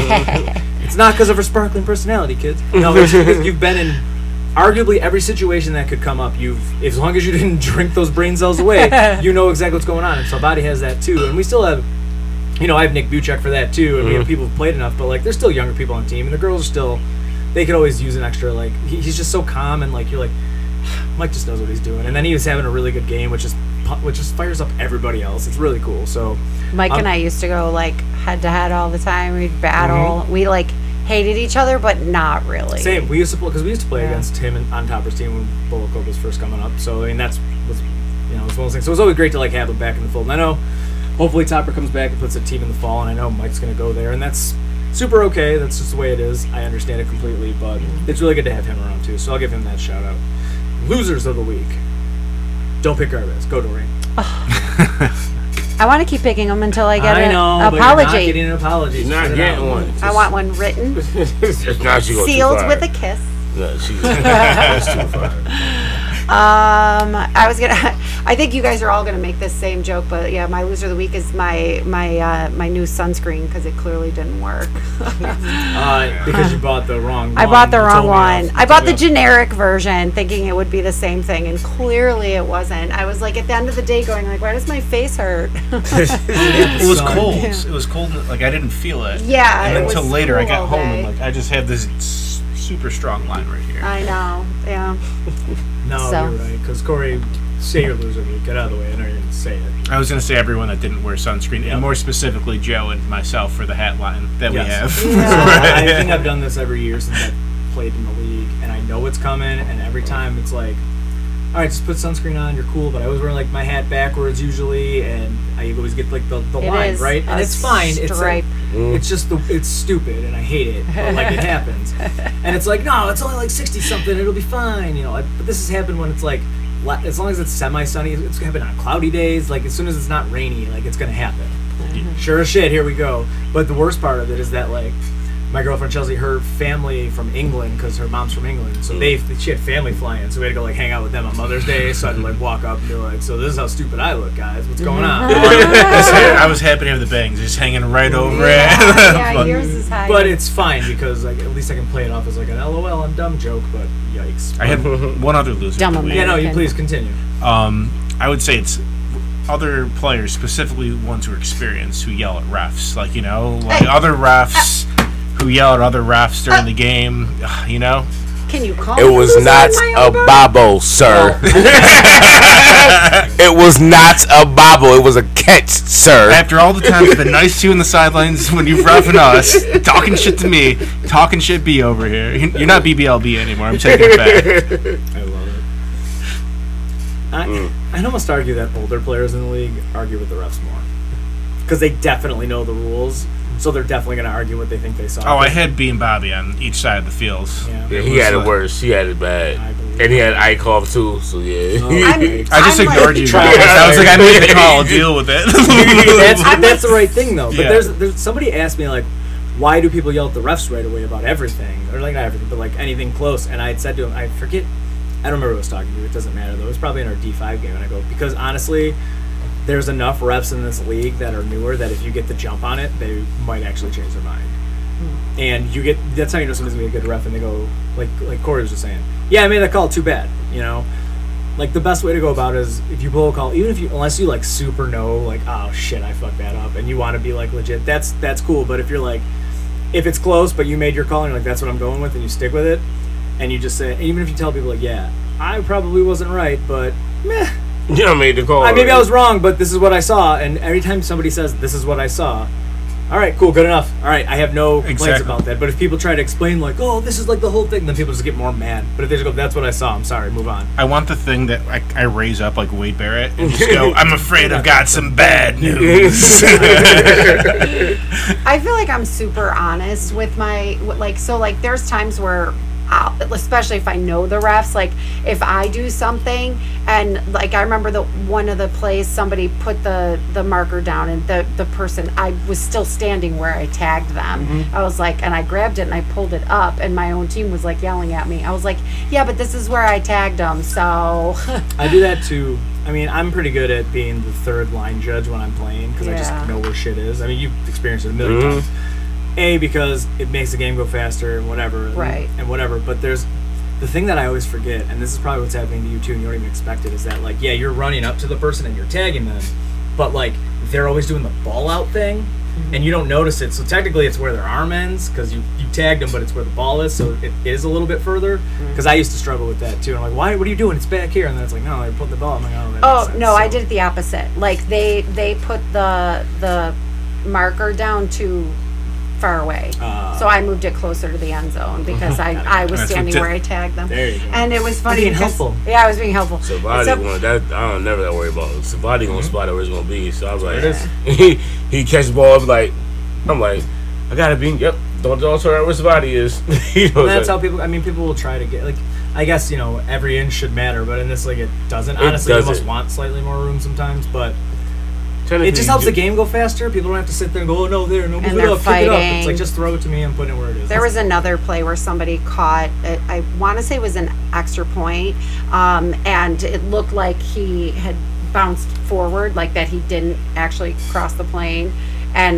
Speaker 4: It's not because of her sparkling personality, kids. No, it's because you've been in arguably every situation that could come up. As long as you didn't drink those brain cells away, you know exactly what's going on. And Salvati has that too, and we still have. I have Nick Buchek for that too, and we have people who've played enough, but like there's still younger people on the team, and the girls are still, they could always use an extra, like, he's just so calm, and like, you're like, Mike just knows what he's doing, and then he was having a really good game, which just fires up everybody else. It's really cool. So
Speaker 2: Mike and I used to go like head to head all the time. We'd battle. We like hated each other, but not really.
Speaker 4: Same. We used to play against him on Topper's team when Bullet Club was first coming up. So I mean it's one of those things. So it was always great to like have him back in the fold. And I know hopefully Topper comes back and puts a team in the fall, and I know Mike's going to go there, and that's super okay. That's just the way it is. I understand it completely, but it's really good to have him around too. So I'll give him that shout out. Losers of the week. Don't pick Garbus. Go Doreen.
Speaker 2: I want to keep picking them until I get an apology.
Speaker 4: But you're not getting an apology.
Speaker 3: You're not getting one.
Speaker 2: I want one written,
Speaker 3: sealed
Speaker 2: with a kiss.
Speaker 3: No, that's too far.
Speaker 2: I think you guys are all gonna make this same joke, but yeah, my loser of the week is my new sunscreen because it clearly didn't work.
Speaker 4: Because you bought the wrong one.
Speaker 2: I bought the wrong one. I bought the generic version thinking it would be the same thing, and clearly it wasn't. I was like at the end of the day going like, why does my face hurt?
Speaker 5: It was cold. It was cold. Like I didn't feel it.
Speaker 2: Yeah.
Speaker 5: And then until later, I got home
Speaker 2: day.
Speaker 5: and like I just have this super strong line right here.
Speaker 2: I know. Yeah.
Speaker 4: No,
Speaker 2: So.
Speaker 4: you're right. Because Corey, say your loser of the week. Get out of the way. I know you're going to say it.
Speaker 5: I was going to say everyone that didn't wear sunscreen, and more specifically Joe and myself for the hat line that we have.
Speaker 2: Yeah.
Speaker 4: I think I've done this every year since I played in the league, and I know it's coming, and every time it's like, all right, just put sunscreen on, you're cool, but I always wear like my hat backwards usually, and I always get like the line, right? And it's fine. It's like, it's just it's stupid, and I hate it, but like it happens. And it's like, no, it's only like 60 something, it'll be fine, but this has happened when it's like, as long as it's semi-sunny, it's gonna happen on cloudy days. Like as soon as it's not rainy, like it's gonna happen. Sure as shit, here we go. But the worst part of it is that like my girlfriend Chelsea, her family from England, because her mom's from England, so she had family flying, so we had to go like hang out with them on Mother's Day. So I'd like walk up and be like, so this is how stupid I look, guys. What's going on?
Speaker 5: I was happy to have the bangs just hanging right over it.
Speaker 2: Yeah, yours is high.
Speaker 4: But it's fine because like at least I can play it off as like an LOL, I'm dumb joke. But yikes.
Speaker 5: I had one other loser.
Speaker 2: Dumb
Speaker 5: of the week.
Speaker 4: Yeah, no, you please continue.
Speaker 5: I would say it's other players, specifically ones who are experienced, who yell at refs. Like other refs who yell at other refs during the game. You know,
Speaker 2: Can you call
Speaker 3: It
Speaker 2: me
Speaker 3: was
Speaker 2: loser
Speaker 3: not
Speaker 2: in my
Speaker 3: a
Speaker 2: elbow?
Speaker 3: bobble, sir. It was not a bobble. It was a catch, sir.
Speaker 5: after all the times I've been nice to you in the sidelines when you've reffing us, talking shit to me, talking shit B over here. You're not BBLB anymore. I'm taking it back.
Speaker 4: I love it. I'd almost argue that older players in the league argue with the refs more. Because they definitely know the rules, so they're definitely going to argue what they think they saw.
Speaker 5: Oh, I had B and Bobby on each side of the fields.
Speaker 4: Yeah.
Speaker 3: Yeah, he had it worse. He had it bad.
Speaker 4: I believe
Speaker 3: And he had eye cough, too, so yeah.
Speaker 5: I just
Speaker 2: I'm
Speaker 5: ignored you
Speaker 4: trying-
Speaker 5: guys. I was like, I made the call. Deal with it.
Speaker 4: That's the right thing, though. But
Speaker 5: Yeah.
Speaker 4: there's somebody asked me, like, why do people yell at the refs right away about everything? Or, like, not everything, but, like, anything close. And I had said to him, I forget, I don't remember who I was talking to. It doesn't matter, though. It was probably in our D5 game. And I go, because, honestly, there's enough refs in this league that are newer that if you get the jump on it, they might actually change their mind. And you get, that's how you know somebody's going to be a good ref. And they go, like Corey was just saying, yeah, I made that call, too bad, you know? Like, the best way to go about it is if you blow a call, even if you, unless you, like, super know, like, oh, shit, I fucked that up, and you want to be, like, legit, that's cool. But if you're, like, if it's close, but you made your call, and you're like, that's what I'm going with, and you stick with it, and you just say, even if you tell people, like, yeah, I probably wasn't right, but, meh.
Speaker 3: Yeah, I made the call.
Speaker 4: Maybe I was wrong, but this is what I saw. And every time somebody says, this is what I saw, all right, cool, good enough. All right, I have no complaints
Speaker 5: Exactly.
Speaker 4: about that. But if people try to explain, like, oh, this is like the whole thing, then people just get more mad. But if they just go, that's what I saw, I'm sorry, move on.
Speaker 5: I want the thing that I raise up like Wade Barrett and just go, I'm afraid I've got some bad news.
Speaker 2: I feel like I'm super honest with my, like, so, like, there's times where, especially if I know the refs, like, if I do something, and, like, I remember one of the plays, somebody put the marker down, and the person, I was still standing where I tagged them. I was like, and I grabbed it, and I pulled it up, and my own team was, like, yelling at me. I was like, yeah, but this is where I tagged them, so.
Speaker 4: I do that too. I mean, I'm pretty good at being the third line judge when I'm playing because I just
Speaker 2: Yeah.
Speaker 4: know where shit is. I mean, you've experienced it a million times. A, because it makes the game go faster and whatever.
Speaker 2: Right.
Speaker 4: And whatever. But there's the thing that I always forget, and this is probably what's happening to you too, and you don't even expect it, is that, like, yeah, you're running up to the person and you're tagging them, but, like, they're always doing the ball out thing, and you don't notice it. So technically it's where their arm ends because you tagged them, but it's where the ball is, so it is a little bit further. Because I used to struggle with that too. And I'm like, why? What are you doing? It's back here. And then it's like, no, I put the ball. I'm like, oh, that makes
Speaker 2: Oh
Speaker 4: sense.
Speaker 2: no,
Speaker 4: So-
Speaker 2: I did it the opposite. Like they put the marker down too far away, so I moved it closer to the end zone because I was
Speaker 5: That's
Speaker 2: standing
Speaker 5: what
Speaker 2: where I tagged them.
Speaker 4: There you go.
Speaker 2: And it was funny
Speaker 4: being
Speaker 2: because
Speaker 4: helpful.
Speaker 2: yeah, I was being helpful.
Speaker 3: Savati
Speaker 2: Except-
Speaker 3: one, that I don't never that worry about. Savati gonna spot it where it's gonna be. So I was like,
Speaker 4: There it
Speaker 3: he catch the ball. I'm like, I gotta be. Yep, don't turn out where Savati is. You know,
Speaker 4: And that's
Speaker 3: it's
Speaker 4: how
Speaker 3: like,
Speaker 4: people. I mean, people will try to get like. I guess every inch should matter, but in this league it doesn't.
Speaker 3: It
Speaker 4: Honestly, you
Speaker 3: doesn't.
Speaker 4: must want slightly more room sometimes, but
Speaker 3: technically
Speaker 4: it just helps
Speaker 3: you
Speaker 4: the game go faster. People don't have to sit there and go, oh no, there, no, move
Speaker 2: And
Speaker 4: it
Speaker 2: they're
Speaker 4: up, pick it up. It's
Speaker 2: fighting.
Speaker 4: like just throw it to me and put it where it is.
Speaker 2: There was another play where somebody caught, I want to say it was an extra point, and it looked like he had bounced forward, like that he didn't actually cross the plane. And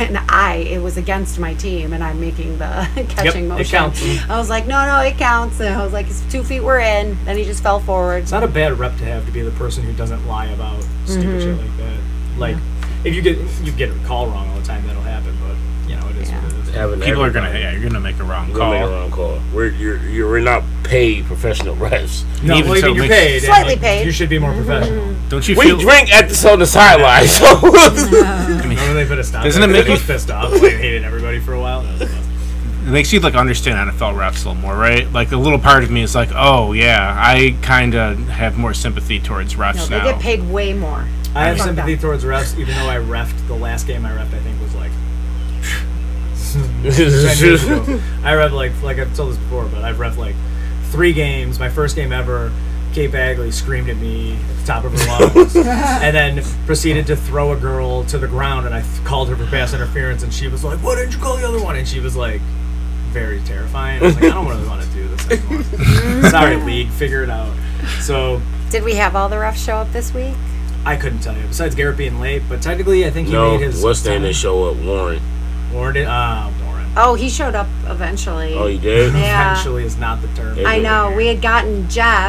Speaker 2: it was against my team, and I'm making the catching
Speaker 4: it
Speaker 2: motion.
Speaker 4: counts.
Speaker 2: I was like, no, it counts. And I was like, it's 2 feet we're in. Then he just fell forward.
Speaker 4: It's not a bad rep to have to be the person who doesn't lie about stupid shit like that. Like, if you get a call wrong all the time, that'll happen. But it is what it is.
Speaker 3: having
Speaker 5: People are gonna,
Speaker 3: everybody.
Speaker 5: you're gonna make a wrong
Speaker 3: You're gonna make a
Speaker 5: call.
Speaker 3: wrong call. We're not paid professional refs.
Speaker 4: No,
Speaker 5: Even
Speaker 4: well,
Speaker 5: so,
Speaker 4: you're
Speaker 5: makes-
Speaker 4: paid. and,
Speaker 2: Slightly
Speaker 4: like,
Speaker 2: paid.
Speaker 4: You should be more professional.
Speaker 5: Don't you
Speaker 3: We
Speaker 5: feel?
Speaker 3: drink on the sideline, so
Speaker 4: Remember they put a stop.
Speaker 5: Doesn't it make
Speaker 4: he was
Speaker 5: you-
Speaker 4: pissed off? Like, hated everybody for a while. That was the best.
Speaker 5: It makes you like understand NFL refs a little more, right? Like a little part of me is like, oh yeah, I kind of have more sympathy towards
Speaker 2: No,
Speaker 5: refs
Speaker 2: they
Speaker 5: now.
Speaker 2: get paid way more.
Speaker 4: I have
Speaker 2: Fuck
Speaker 4: sympathy
Speaker 2: that.
Speaker 4: towards refs, even though I refed the last game I refed. I think was like 10 years ago. I refed like I've told this before, but I've refed like 3 games. My first game ever, Kate Bagley screamed at me at the top of her lungs, and then proceeded to throw a girl to the ground. And I called her for pass interference, and she was like, "Why didn't you call the other one?" And she was like, very terrifying. I was like, I don't really want to do this anymore. Sorry, league, figure it out. So
Speaker 2: Did we have all the refs show up this week?
Speaker 4: I couldn't tell you. Besides Garrett being late, but technically, I think he
Speaker 3: no.
Speaker 4: made his.
Speaker 3: What's the name that show up? Warren.
Speaker 4: Warren did. Warren.
Speaker 2: Oh, he showed up eventually.
Speaker 3: Oh, you did?
Speaker 2: Yeah.
Speaker 4: Eventually is not the term.
Speaker 3: Yeah.
Speaker 2: I know. We had gotten Jeff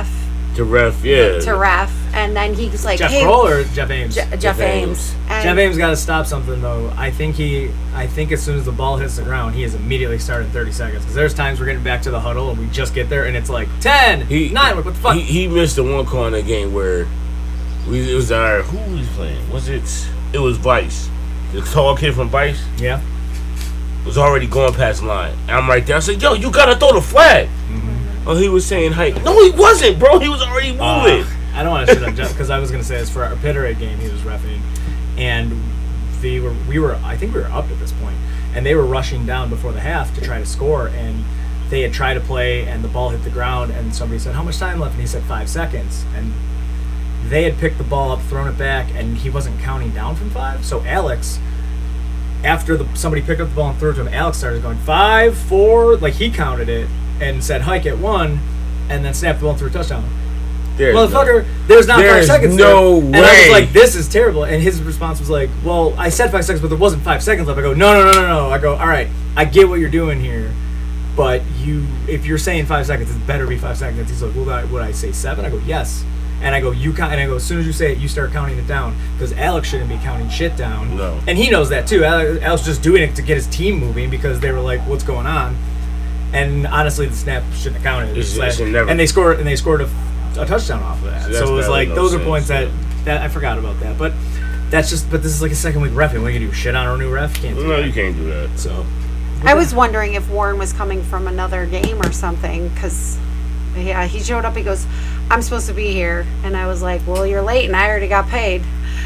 Speaker 3: To ref, yeah.
Speaker 2: to ref, and then he's like,
Speaker 4: Jeff
Speaker 2: "Hey,
Speaker 4: Kroll or Jeff Ames?
Speaker 2: Jeff Ames." And
Speaker 4: Jeff Ames got to stop something though. I think as soon as the ball hits the ground, he is immediately starting 30 seconds. Because there's times we're getting back to the huddle and we just get there and it's like 10, 9. What the fuck?
Speaker 3: He missed the one call in the game where it was who was playing? Was it? It was Vice. The tall kid from Vice
Speaker 4: Yeah.
Speaker 3: was already going past the line. And I'm right there. I said, "Yo, you gotta throw the flag." Oh, he was saying hike. No, he wasn't, bro. He was already moving.
Speaker 4: I don't want to shit on Jeff because I was gonna say it's for our Pitterate game he was reffing, and we were I think we were up at this point, and they were rushing down before the half to try to score, and they had tried to play, and the ball hit the ground, and somebody said, "How much time left?" And he said 5 seconds, and they had picked the ball up, thrown it back, and he wasn't counting down from 5. So Alex, after somebody picked up the ball and threw it to him, Alex started going 5, 4, like he counted it and said hike at 1, and then snapped the ball and threw a touchdown. Motherfucker, there's not 5 seconds
Speaker 3: no
Speaker 4: there.
Speaker 3: way.
Speaker 4: And I was like, this is terrible. And his response was like, well, I said 5 seconds, but there wasn't 5 seconds left. I go, no. I go, all right, I get what you're doing here, but if you're saying 5 seconds, it better be 5 seconds. He's like, well, would I say 7? I go, yes. And I go, you count. And I go, as soon as you say it, you start counting it down, because Alex shouldn't be counting shit down.
Speaker 3: No.
Speaker 4: And he knows that too. Alex just doing it to get his team moving because they were like, what's going on? And honestly, the snap shouldn't have counted.
Speaker 3: It should never.
Speaker 4: And they scored a touchdown off of that.
Speaker 3: So
Speaker 4: So it was like
Speaker 3: no
Speaker 4: those are
Speaker 3: sense,
Speaker 4: points
Speaker 3: yeah.
Speaker 4: that I forgot about that. But this is like a second week refing. What are you gonna do? Shit on our new ref? Can't do
Speaker 3: No,
Speaker 4: that.
Speaker 3: you can't do that.
Speaker 4: So
Speaker 2: I was wondering if Warren was coming from another game or something, because he showed up. He goes, "I'm supposed to be here," and I was like, "Well, you're late, and I already got paid."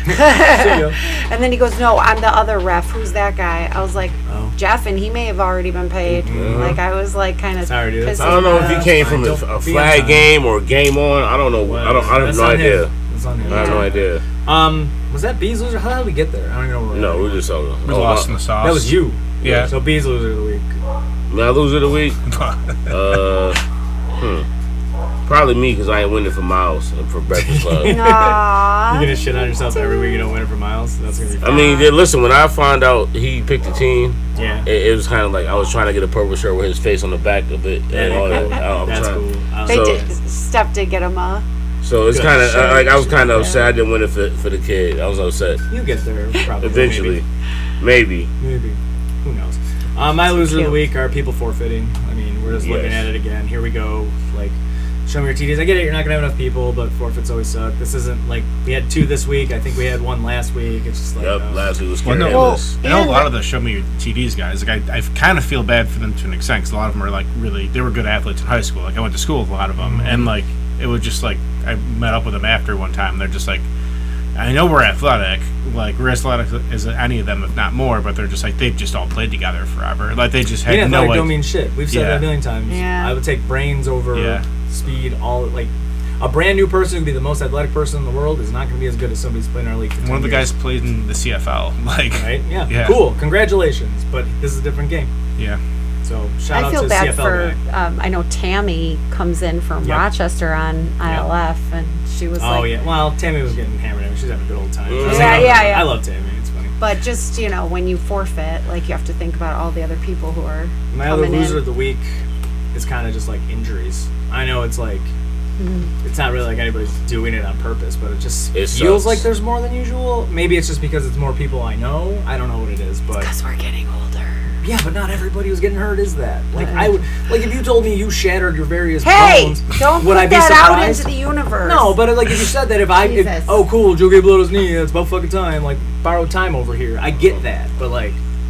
Speaker 2: And then he goes, "No, I'm the other ref. Who's that guy?" I was like,
Speaker 4: Oh.
Speaker 2: "Jeff," and he may have already been paid. Like I was like kind of
Speaker 4: Sorry, dude.
Speaker 2: pissing
Speaker 3: I don't know if
Speaker 2: him
Speaker 3: he
Speaker 2: off.
Speaker 3: came from
Speaker 4: Don't
Speaker 3: a
Speaker 4: be
Speaker 3: flag
Speaker 4: on
Speaker 3: game or a game on. I don't know. I have
Speaker 4: That's
Speaker 3: no
Speaker 4: on
Speaker 3: idea.
Speaker 4: him. That's on him.
Speaker 3: I have no idea.
Speaker 4: Was that Bees loser? How did we get there? I don't even know where
Speaker 3: No, we're just talking.
Speaker 5: We lost in the sauce.
Speaker 4: That was you.
Speaker 5: Yeah.
Speaker 4: So Bees loser of the week.
Speaker 3: My loser of the week? Probably me, because I ain't winning for Miles and for Breakfast Club.
Speaker 4: You're
Speaker 2: Aww.
Speaker 4: gonna shit on yourself every week you don't win it for Miles. That's gonna be
Speaker 3: I
Speaker 4: fun.
Speaker 3: mean, listen, when I found out he picked the team,
Speaker 4: Yeah.
Speaker 3: it was kind of like I was trying to get a purple shirt with his face on the back of it and all that. I'm
Speaker 4: That's
Speaker 3: trying.
Speaker 4: cool.
Speaker 2: They
Speaker 3: So-
Speaker 2: did. Steph did get him a.
Speaker 3: So it's
Speaker 4: Good.
Speaker 3: kind of
Speaker 2: Sure.
Speaker 3: like I was kind of upset I didn't win it for the kid. I was upset.
Speaker 4: You get there probably.
Speaker 3: Eventually, maybe.
Speaker 4: Maybe. Who knows? My loser of the
Speaker 2: cute.
Speaker 4: week are people forfeiting. I mean, we're just looking
Speaker 3: Yes.
Speaker 4: at it again. Here we go. Like, show me your TDs. I get it. You're not gonna have enough people, but forfeits always suck. This isn't like we had 2 this week. I think we had 1 last week. It's just like.
Speaker 3: Yep, last week was
Speaker 5: Well,
Speaker 3: scary.
Speaker 5: no,
Speaker 2: Well,
Speaker 5: I know a
Speaker 2: and-
Speaker 5: lot of the show me your TDs guys. Like I kind of feel bad for them to an extent because a lot of them are like really they were good athletes in high school. Like I went to school with a lot of them, and like it was just like I met up with them after one time. They're just like, I know we're athletic, like we're as athletic as any of them, if not more. But they're just like they've just all played together forever. Like they just had
Speaker 4: Being
Speaker 5: no
Speaker 4: athletic
Speaker 5: like,
Speaker 4: don't mean shit. We've said
Speaker 5: Yeah.
Speaker 4: that a million times.
Speaker 2: Yeah.
Speaker 4: I would take brains over
Speaker 5: Yeah.
Speaker 4: speed. All like a brand new person who could be the most athletic person in the world is not going to be as good as somebody who's played in our league. For 10
Speaker 5: one of the
Speaker 4: years.
Speaker 5: guys played in the CFL. Like
Speaker 4: Right? Yeah.
Speaker 5: Yeah.
Speaker 4: Cool. Congratulations. But this is a different game.
Speaker 5: yeah.
Speaker 4: So shout
Speaker 2: I
Speaker 4: out
Speaker 2: feel
Speaker 4: to
Speaker 2: bad
Speaker 4: CFL
Speaker 2: for.
Speaker 4: guy.
Speaker 2: I know Tammy comes in from
Speaker 4: Yep.
Speaker 2: Rochester on ILF, and she was
Speaker 4: Oh
Speaker 2: like,
Speaker 4: yeah. Well, Tammy was getting hammered. I mean, she's having a good old time. I was
Speaker 3: Yeah,
Speaker 4: hanging out with
Speaker 2: yeah,
Speaker 4: her.
Speaker 2: yeah.
Speaker 4: I love Tammy. It's funny.
Speaker 2: But just when you forfeit, like you have to think about all the other people who are
Speaker 4: My other
Speaker 2: coming
Speaker 4: loser
Speaker 2: in.
Speaker 4: of the week is kind of just like injuries. I know it's like it's not really like anybody's doing it on purpose, but it just
Speaker 3: It
Speaker 4: feels
Speaker 3: sucks.
Speaker 4: like there's more than usual. Maybe it's just because it's more people I know. I don't know what it is, but
Speaker 2: Because we're getting older.
Speaker 4: yeah, but not everybody who's getting hurt is that. Like I would like if you told me you shattered your various
Speaker 2: Hey,
Speaker 4: bones,
Speaker 2: don't
Speaker 4: would
Speaker 2: put
Speaker 4: I be
Speaker 2: that out
Speaker 4: surprised?
Speaker 2: into the universe.
Speaker 4: No, but like if you said that, if
Speaker 2: Jesus.
Speaker 4: oh cool, Joe Gabe blowed his knee, it's about fucking time. Like borrowed time over here. I get that, but like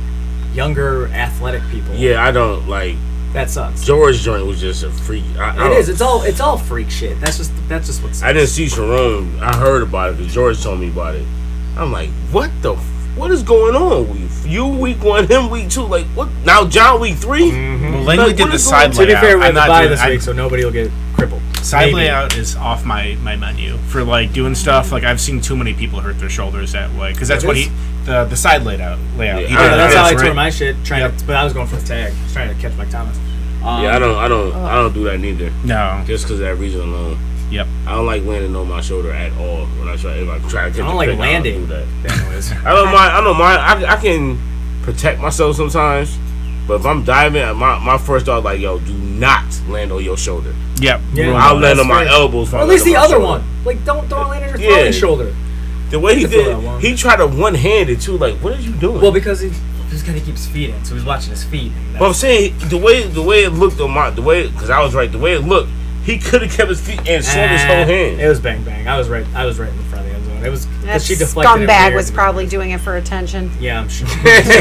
Speaker 4: younger athletic people,
Speaker 3: Yeah, I don't like.
Speaker 4: that sucks.
Speaker 3: George joint was just a freak.
Speaker 4: It is. It's all freak shit. That's just what's.
Speaker 3: I didn't see Sharon. I heard about it. 'Cause George told me about it. I'm like, what is going on? You week 1, him week 2. Like what? Now John week 3.
Speaker 5: Well, Langley
Speaker 3: Like,
Speaker 5: did
Speaker 3: what
Speaker 5: the
Speaker 3: is
Speaker 5: side
Speaker 3: going-
Speaker 4: To be
Speaker 5: layout.
Speaker 4: fair, we
Speaker 5: I'm
Speaker 4: have a
Speaker 5: not
Speaker 4: bye
Speaker 5: doing-
Speaker 4: this
Speaker 5: I-
Speaker 4: week, so nobody will get crippled.
Speaker 5: Side
Speaker 4: Maybe.
Speaker 5: layout is off my menu for like doing stuff. Like I've seen too many people hurt their shoulders that way because that's
Speaker 4: It
Speaker 5: what
Speaker 4: is?
Speaker 5: the side layout.
Speaker 3: Yeah,
Speaker 5: He
Speaker 3: I
Speaker 5: did
Speaker 3: know,
Speaker 4: That's
Speaker 5: that.
Speaker 4: how I
Speaker 5: Right.
Speaker 4: tore my shit.
Speaker 5: Yep.
Speaker 4: But I was going for the tag, trying to catch Mike Thomas.
Speaker 3: Yeah, I don't do that neither.
Speaker 5: No.
Speaker 3: Just because of that reason alone.
Speaker 5: Yep.
Speaker 3: I don't like landing on my shoulder at all when if I try to catch
Speaker 4: I don't
Speaker 3: a
Speaker 4: like
Speaker 3: pick,
Speaker 4: landing.
Speaker 3: I don't do that.
Speaker 4: Anyways.
Speaker 3: I don't mind. I can protect myself sometimes, But if I'm diving, my first thought like, yo, do not land on your shoulder.
Speaker 5: Yep.
Speaker 4: Yeah.
Speaker 3: I'll land on my elbows.
Speaker 4: Or at least the other one. Like, don't land on your throwing shoulder.
Speaker 3: The way he
Speaker 4: You can throw that one.
Speaker 3: did, he tried to one-handed too. Like, what are you doing?
Speaker 4: Well, because he just kind of keeps his feet in, so he's watching his feet.
Speaker 3: But I'm saying the way it looked on because I was right. The way it looked, he could have kept his feet and swung his whole hand.
Speaker 4: It was bang bang. I was right in the front of the end zone. It was
Speaker 2: That
Speaker 4: because she deflected it
Speaker 2: scumbag
Speaker 4: weird.
Speaker 2: was probably doing it for attention.
Speaker 4: Yeah, I'm sure.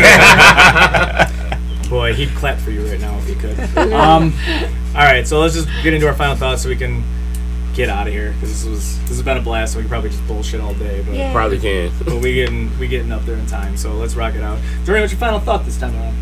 Speaker 4: Boy, he'd clap for you right now if he could. All right, so let's just get into our final thoughts so we can get out of here because this has been a blast. So we can probably just bullshit all day, but
Speaker 2: Yeah.
Speaker 3: Probably can.
Speaker 4: but we getting up there in time. So let's rock it out. Doreen, what's your final thought this time around?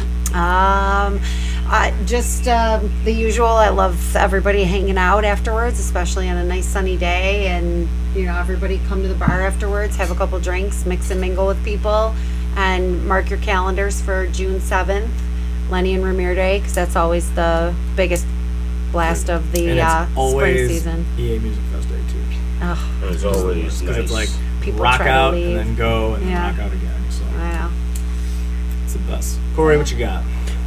Speaker 2: Just the usual. I love everybody hanging out afterwards, especially on a nice sunny day, and everybody come to the bar afterwards, have a couple drinks, mix and mingle with people, and mark your calendars for June 7th, Lenny and Ramir Day, because that's always the biggest blast of the
Speaker 4: And it's
Speaker 2: spring
Speaker 4: always
Speaker 2: season.
Speaker 4: EA Music Fest Day too.
Speaker 2: Ugh,
Speaker 3: It's always
Speaker 4: Because
Speaker 3: nice.
Speaker 4: it's like
Speaker 2: People
Speaker 4: rock
Speaker 2: try to
Speaker 4: out
Speaker 2: leave.
Speaker 4: and then go and then
Speaker 2: Yeah.
Speaker 4: rock out again. So
Speaker 2: I know.
Speaker 4: it's the best. Corey, what you got?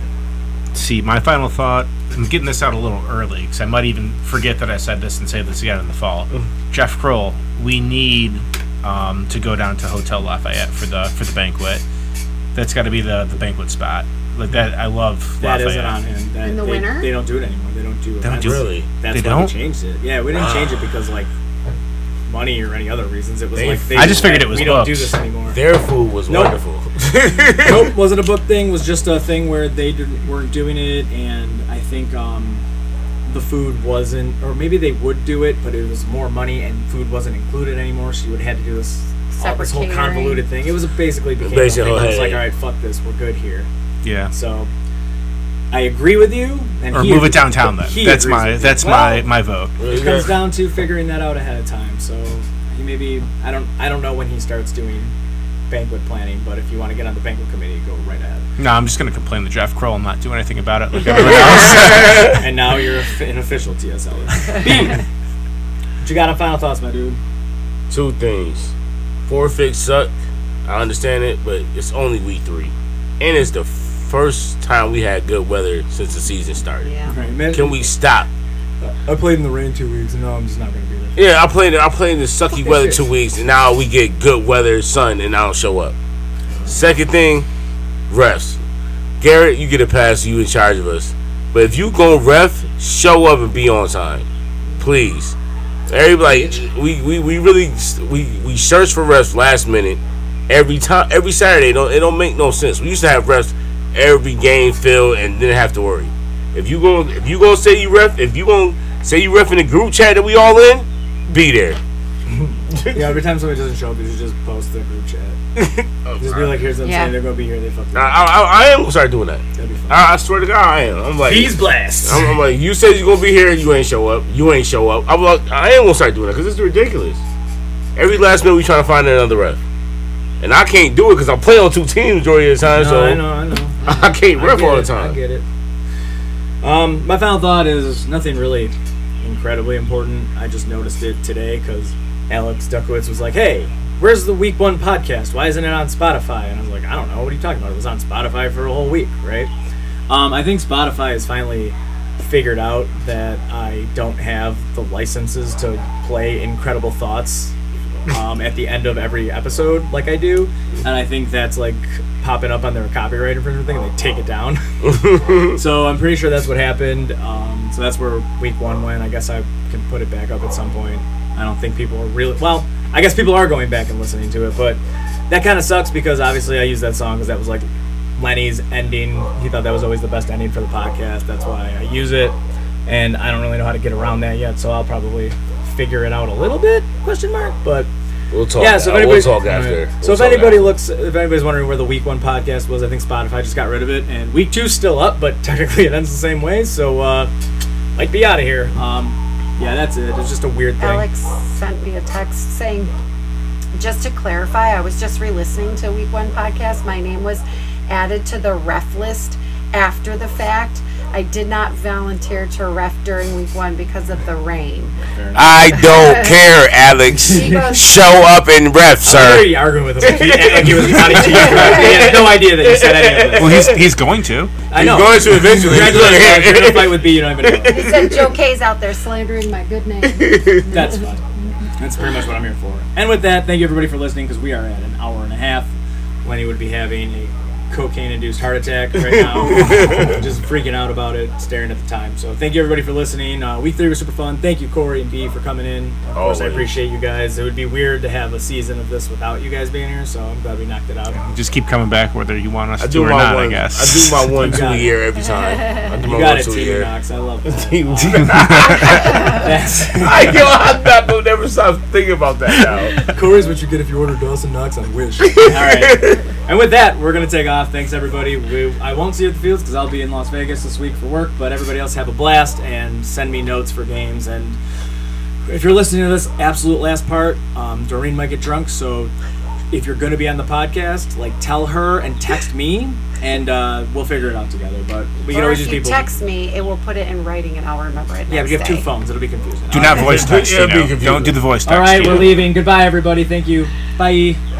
Speaker 5: See, my final thought, I'm getting this out a little early because I might even forget that I said this and say this again in the fall. Jeff Kroll, we need to go down to Hotel Lafayette for the banquet. That's got to be the banquet spot. Like that, I love
Speaker 4: That
Speaker 5: Lafayette.
Speaker 4: isn't on him. That,
Speaker 2: In the
Speaker 4: they,
Speaker 2: winter?
Speaker 4: They don't do it anymore. They don't do it.
Speaker 5: They don't do it.
Speaker 3: Really?
Speaker 4: That's
Speaker 5: They
Speaker 4: why
Speaker 5: don't?
Speaker 4: we changed it. Yeah, we didn't change it because like money or any other reasons. It was
Speaker 3: They-
Speaker 4: like
Speaker 5: I just figured it was
Speaker 4: we don't do
Speaker 5: books.
Speaker 4: this anymore.
Speaker 3: Their food was
Speaker 4: Nope.
Speaker 3: wonderful.
Speaker 4: Nope, wasn't a book thing. Was just a thing where they weren't doing it, and I think the food wasn't, or maybe they would do it, but it was more money and food wasn't included anymore. So you would have to do this
Speaker 2: Separate
Speaker 4: whole
Speaker 2: catering.
Speaker 4: convoluted thing. It was basically became
Speaker 3: Basically,
Speaker 4: a thing. I was
Speaker 3: hey.
Speaker 4: like, all right, fuck this, we're good here.
Speaker 5: Yeah.
Speaker 4: So I agree with you. And
Speaker 5: Or
Speaker 4: he
Speaker 5: move
Speaker 4: agrees-
Speaker 5: it downtown then.
Speaker 4: he
Speaker 5: That's
Speaker 4: agrees
Speaker 5: my
Speaker 4: with you.
Speaker 5: that's
Speaker 4: Well,
Speaker 5: my vote.
Speaker 4: It comes down to figuring that out ahead of time. So he maybe I don't know when he starts doing banquet planning, but if you want to get on the banquet committee, go right ahead.
Speaker 5: No, I'm just gonna complain to Jeff Kroll and not do anything about it like everyone else.
Speaker 4: And now you're an official TSL. B, what you got on final thoughts, my dude?
Speaker 3: Two things. Forfeits suck. I understand it, but it's only week 3. And it's the first time we had good weather since the season started.
Speaker 2: Yeah.
Speaker 4: Right, man.
Speaker 3: Can we stop?
Speaker 4: I played in the rain 2 weeks, and now I'm just not going to be there.
Speaker 3: Yeah, I played in the sucky weather 2 weeks, and now we get good weather, sun, and I don't show up. Second thing, refs. Garrett, you get a pass, you in charge of us. But if you go ref, show up and be on time. Please. Everybody, we really search for refs last minute every Saturday. It don't make no sense. We used to have refs every game filled and didn't have to worry. If you gonna say you ref in the group chat that we all in, be there.
Speaker 4: Yeah, every time somebody doesn't show up, you should just post the group chat. Just be like, here's them
Speaker 2: Yeah.
Speaker 4: saying they're going to be here, they fucked up.
Speaker 3: I am gonna start doing that.
Speaker 4: That'd be fun.
Speaker 3: I swear to God, I am. I'm like,
Speaker 4: Peas blast.
Speaker 3: I'm like, you said you're gonna be here, you ain't show up. You ain't show up. I'm like, I am gonna start doing that because it's ridiculous. Every last minute we trying to find another ref, and I can't do it because I play on 2 teams majority of the time.
Speaker 4: No,
Speaker 3: so
Speaker 4: I know.
Speaker 3: I can't ref
Speaker 4: get
Speaker 3: all the
Speaker 4: it,
Speaker 3: time.
Speaker 4: I get it. My final thought is nothing really incredibly important. I just noticed it today because Alex Duckowitz was like, hey, where's the week 1 podcast? Why isn't it on Spotify? And I was like, I don't know. What are you talking about? It was on Spotify for a whole week, right? I think Spotify has finally figured out that I don't have the licenses to play Incredible Thoughts at the end of every episode like I do. And I think that's like popping up on their copyright infringement thing and they take it down. So I'm pretty sure that's what happened. So that's where week 1 went. I guess I can put it back up at some point. I don't think people are really... Well, I guess people are going back and listening to it, but that kind of sucks because obviously I used that song because that was like Lenny's ending. He thought that was always the best ending for the podcast. That's why I use it. And I don't really know how to get around that yet, so I'll probably figure it out a little bit, question mark, but...
Speaker 3: We'll talk.
Speaker 4: Yeah, so if
Speaker 3: we'll
Speaker 4: anybody,
Speaker 3: talk after.
Speaker 4: So if anybody if anybody's wondering where the week 1 podcast was, I think Spotify just got rid of it, and week 2's still up, but technically it ends the same way. So might be out of here. Yeah, that's it. It's just a weird thing.
Speaker 2: Alex sent me a text saying, just to clarify, I was just re-listening to Week 1 podcast. My name was added to the ref list after the fact. I did not volunteer to ref during week 1 because of the rain.
Speaker 3: I don't care, Alex. Show up and ref,
Speaker 4: Why are
Speaker 3: sir.
Speaker 4: you arguing with him? Like he was counting to you. He had no idea that you said any of this.
Speaker 5: Well, he's going to.
Speaker 4: I know.
Speaker 3: He's going to eventually.
Speaker 4: Congratulations. You're going to fight with B, you don't even know.
Speaker 2: He said Joe K's out there slandering my good name.
Speaker 4: That's fine. That's pretty much what I'm here for. And with that, thank you everybody for listening because we are at an hour and a half. Lenny would be having a cocaine-induced heart attack right now. Just freaking out about it, staring at the time. So thank you everybody for listening. Week 3 was super fun. Thank you, Corey and B, for coming in. Of course, I appreciate you guys. It would be weird to have a season of this without you guys being here, so I'm glad we knocked it out.
Speaker 5: Just keep coming back whether you want us
Speaker 3: I
Speaker 5: to
Speaker 3: do
Speaker 5: or
Speaker 3: my
Speaker 5: not,
Speaker 3: one.
Speaker 5: I guess.
Speaker 3: I do my 1-2
Speaker 4: got
Speaker 3: a
Speaker 4: it.
Speaker 3: year every time. I do
Speaker 4: You
Speaker 3: my
Speaker 4: got it,
Speaker 3: 1-2 a
Speaker 4: Team
Speaker 3: year.
Speaker 4: Knox. I love that.
Speaker 3: I'm never stop thinking about that now.
Speaker 4: Corey's what you get if you order Dawson Knox on Wish. All right. And with that, we're going to take off. Thanks, everybody. I won't see you at the fields because I'll be in Las Vegas this week for work, but everybody else have a blast and send me notes for games. And if you're listening to this absolute last part, Doreen might get drunk, so if you're going to be on the podcast, like tell her and text me, and we'll figure it out together. But we can
Speaker 2: Or
Speaker 4: always
Speaker 2: if
Speaker 4: use
Speaker 2: you
Speaker 4: people.
Speaker 2: text me, it will put it in writing and I'll remember it
Speaker 4: Yeah, but
Speaker 2: next
Speaker 4: you have 2
Speaker 2: day.
Speaker 4: phones. It'll be confusing.
Speaker 5: Do not voice text.
Speaker 3: It'll be
Speaker 5: You know.
Speaker 3: confusing.
Speaker 5: Don't do the voice text.
Speaker 4: All right,
Speaker 5: you
Speaker 4: we're
Speaker 5: know.
Speaker 4: leaving. Goodbye, everybody. Thank you. Bye.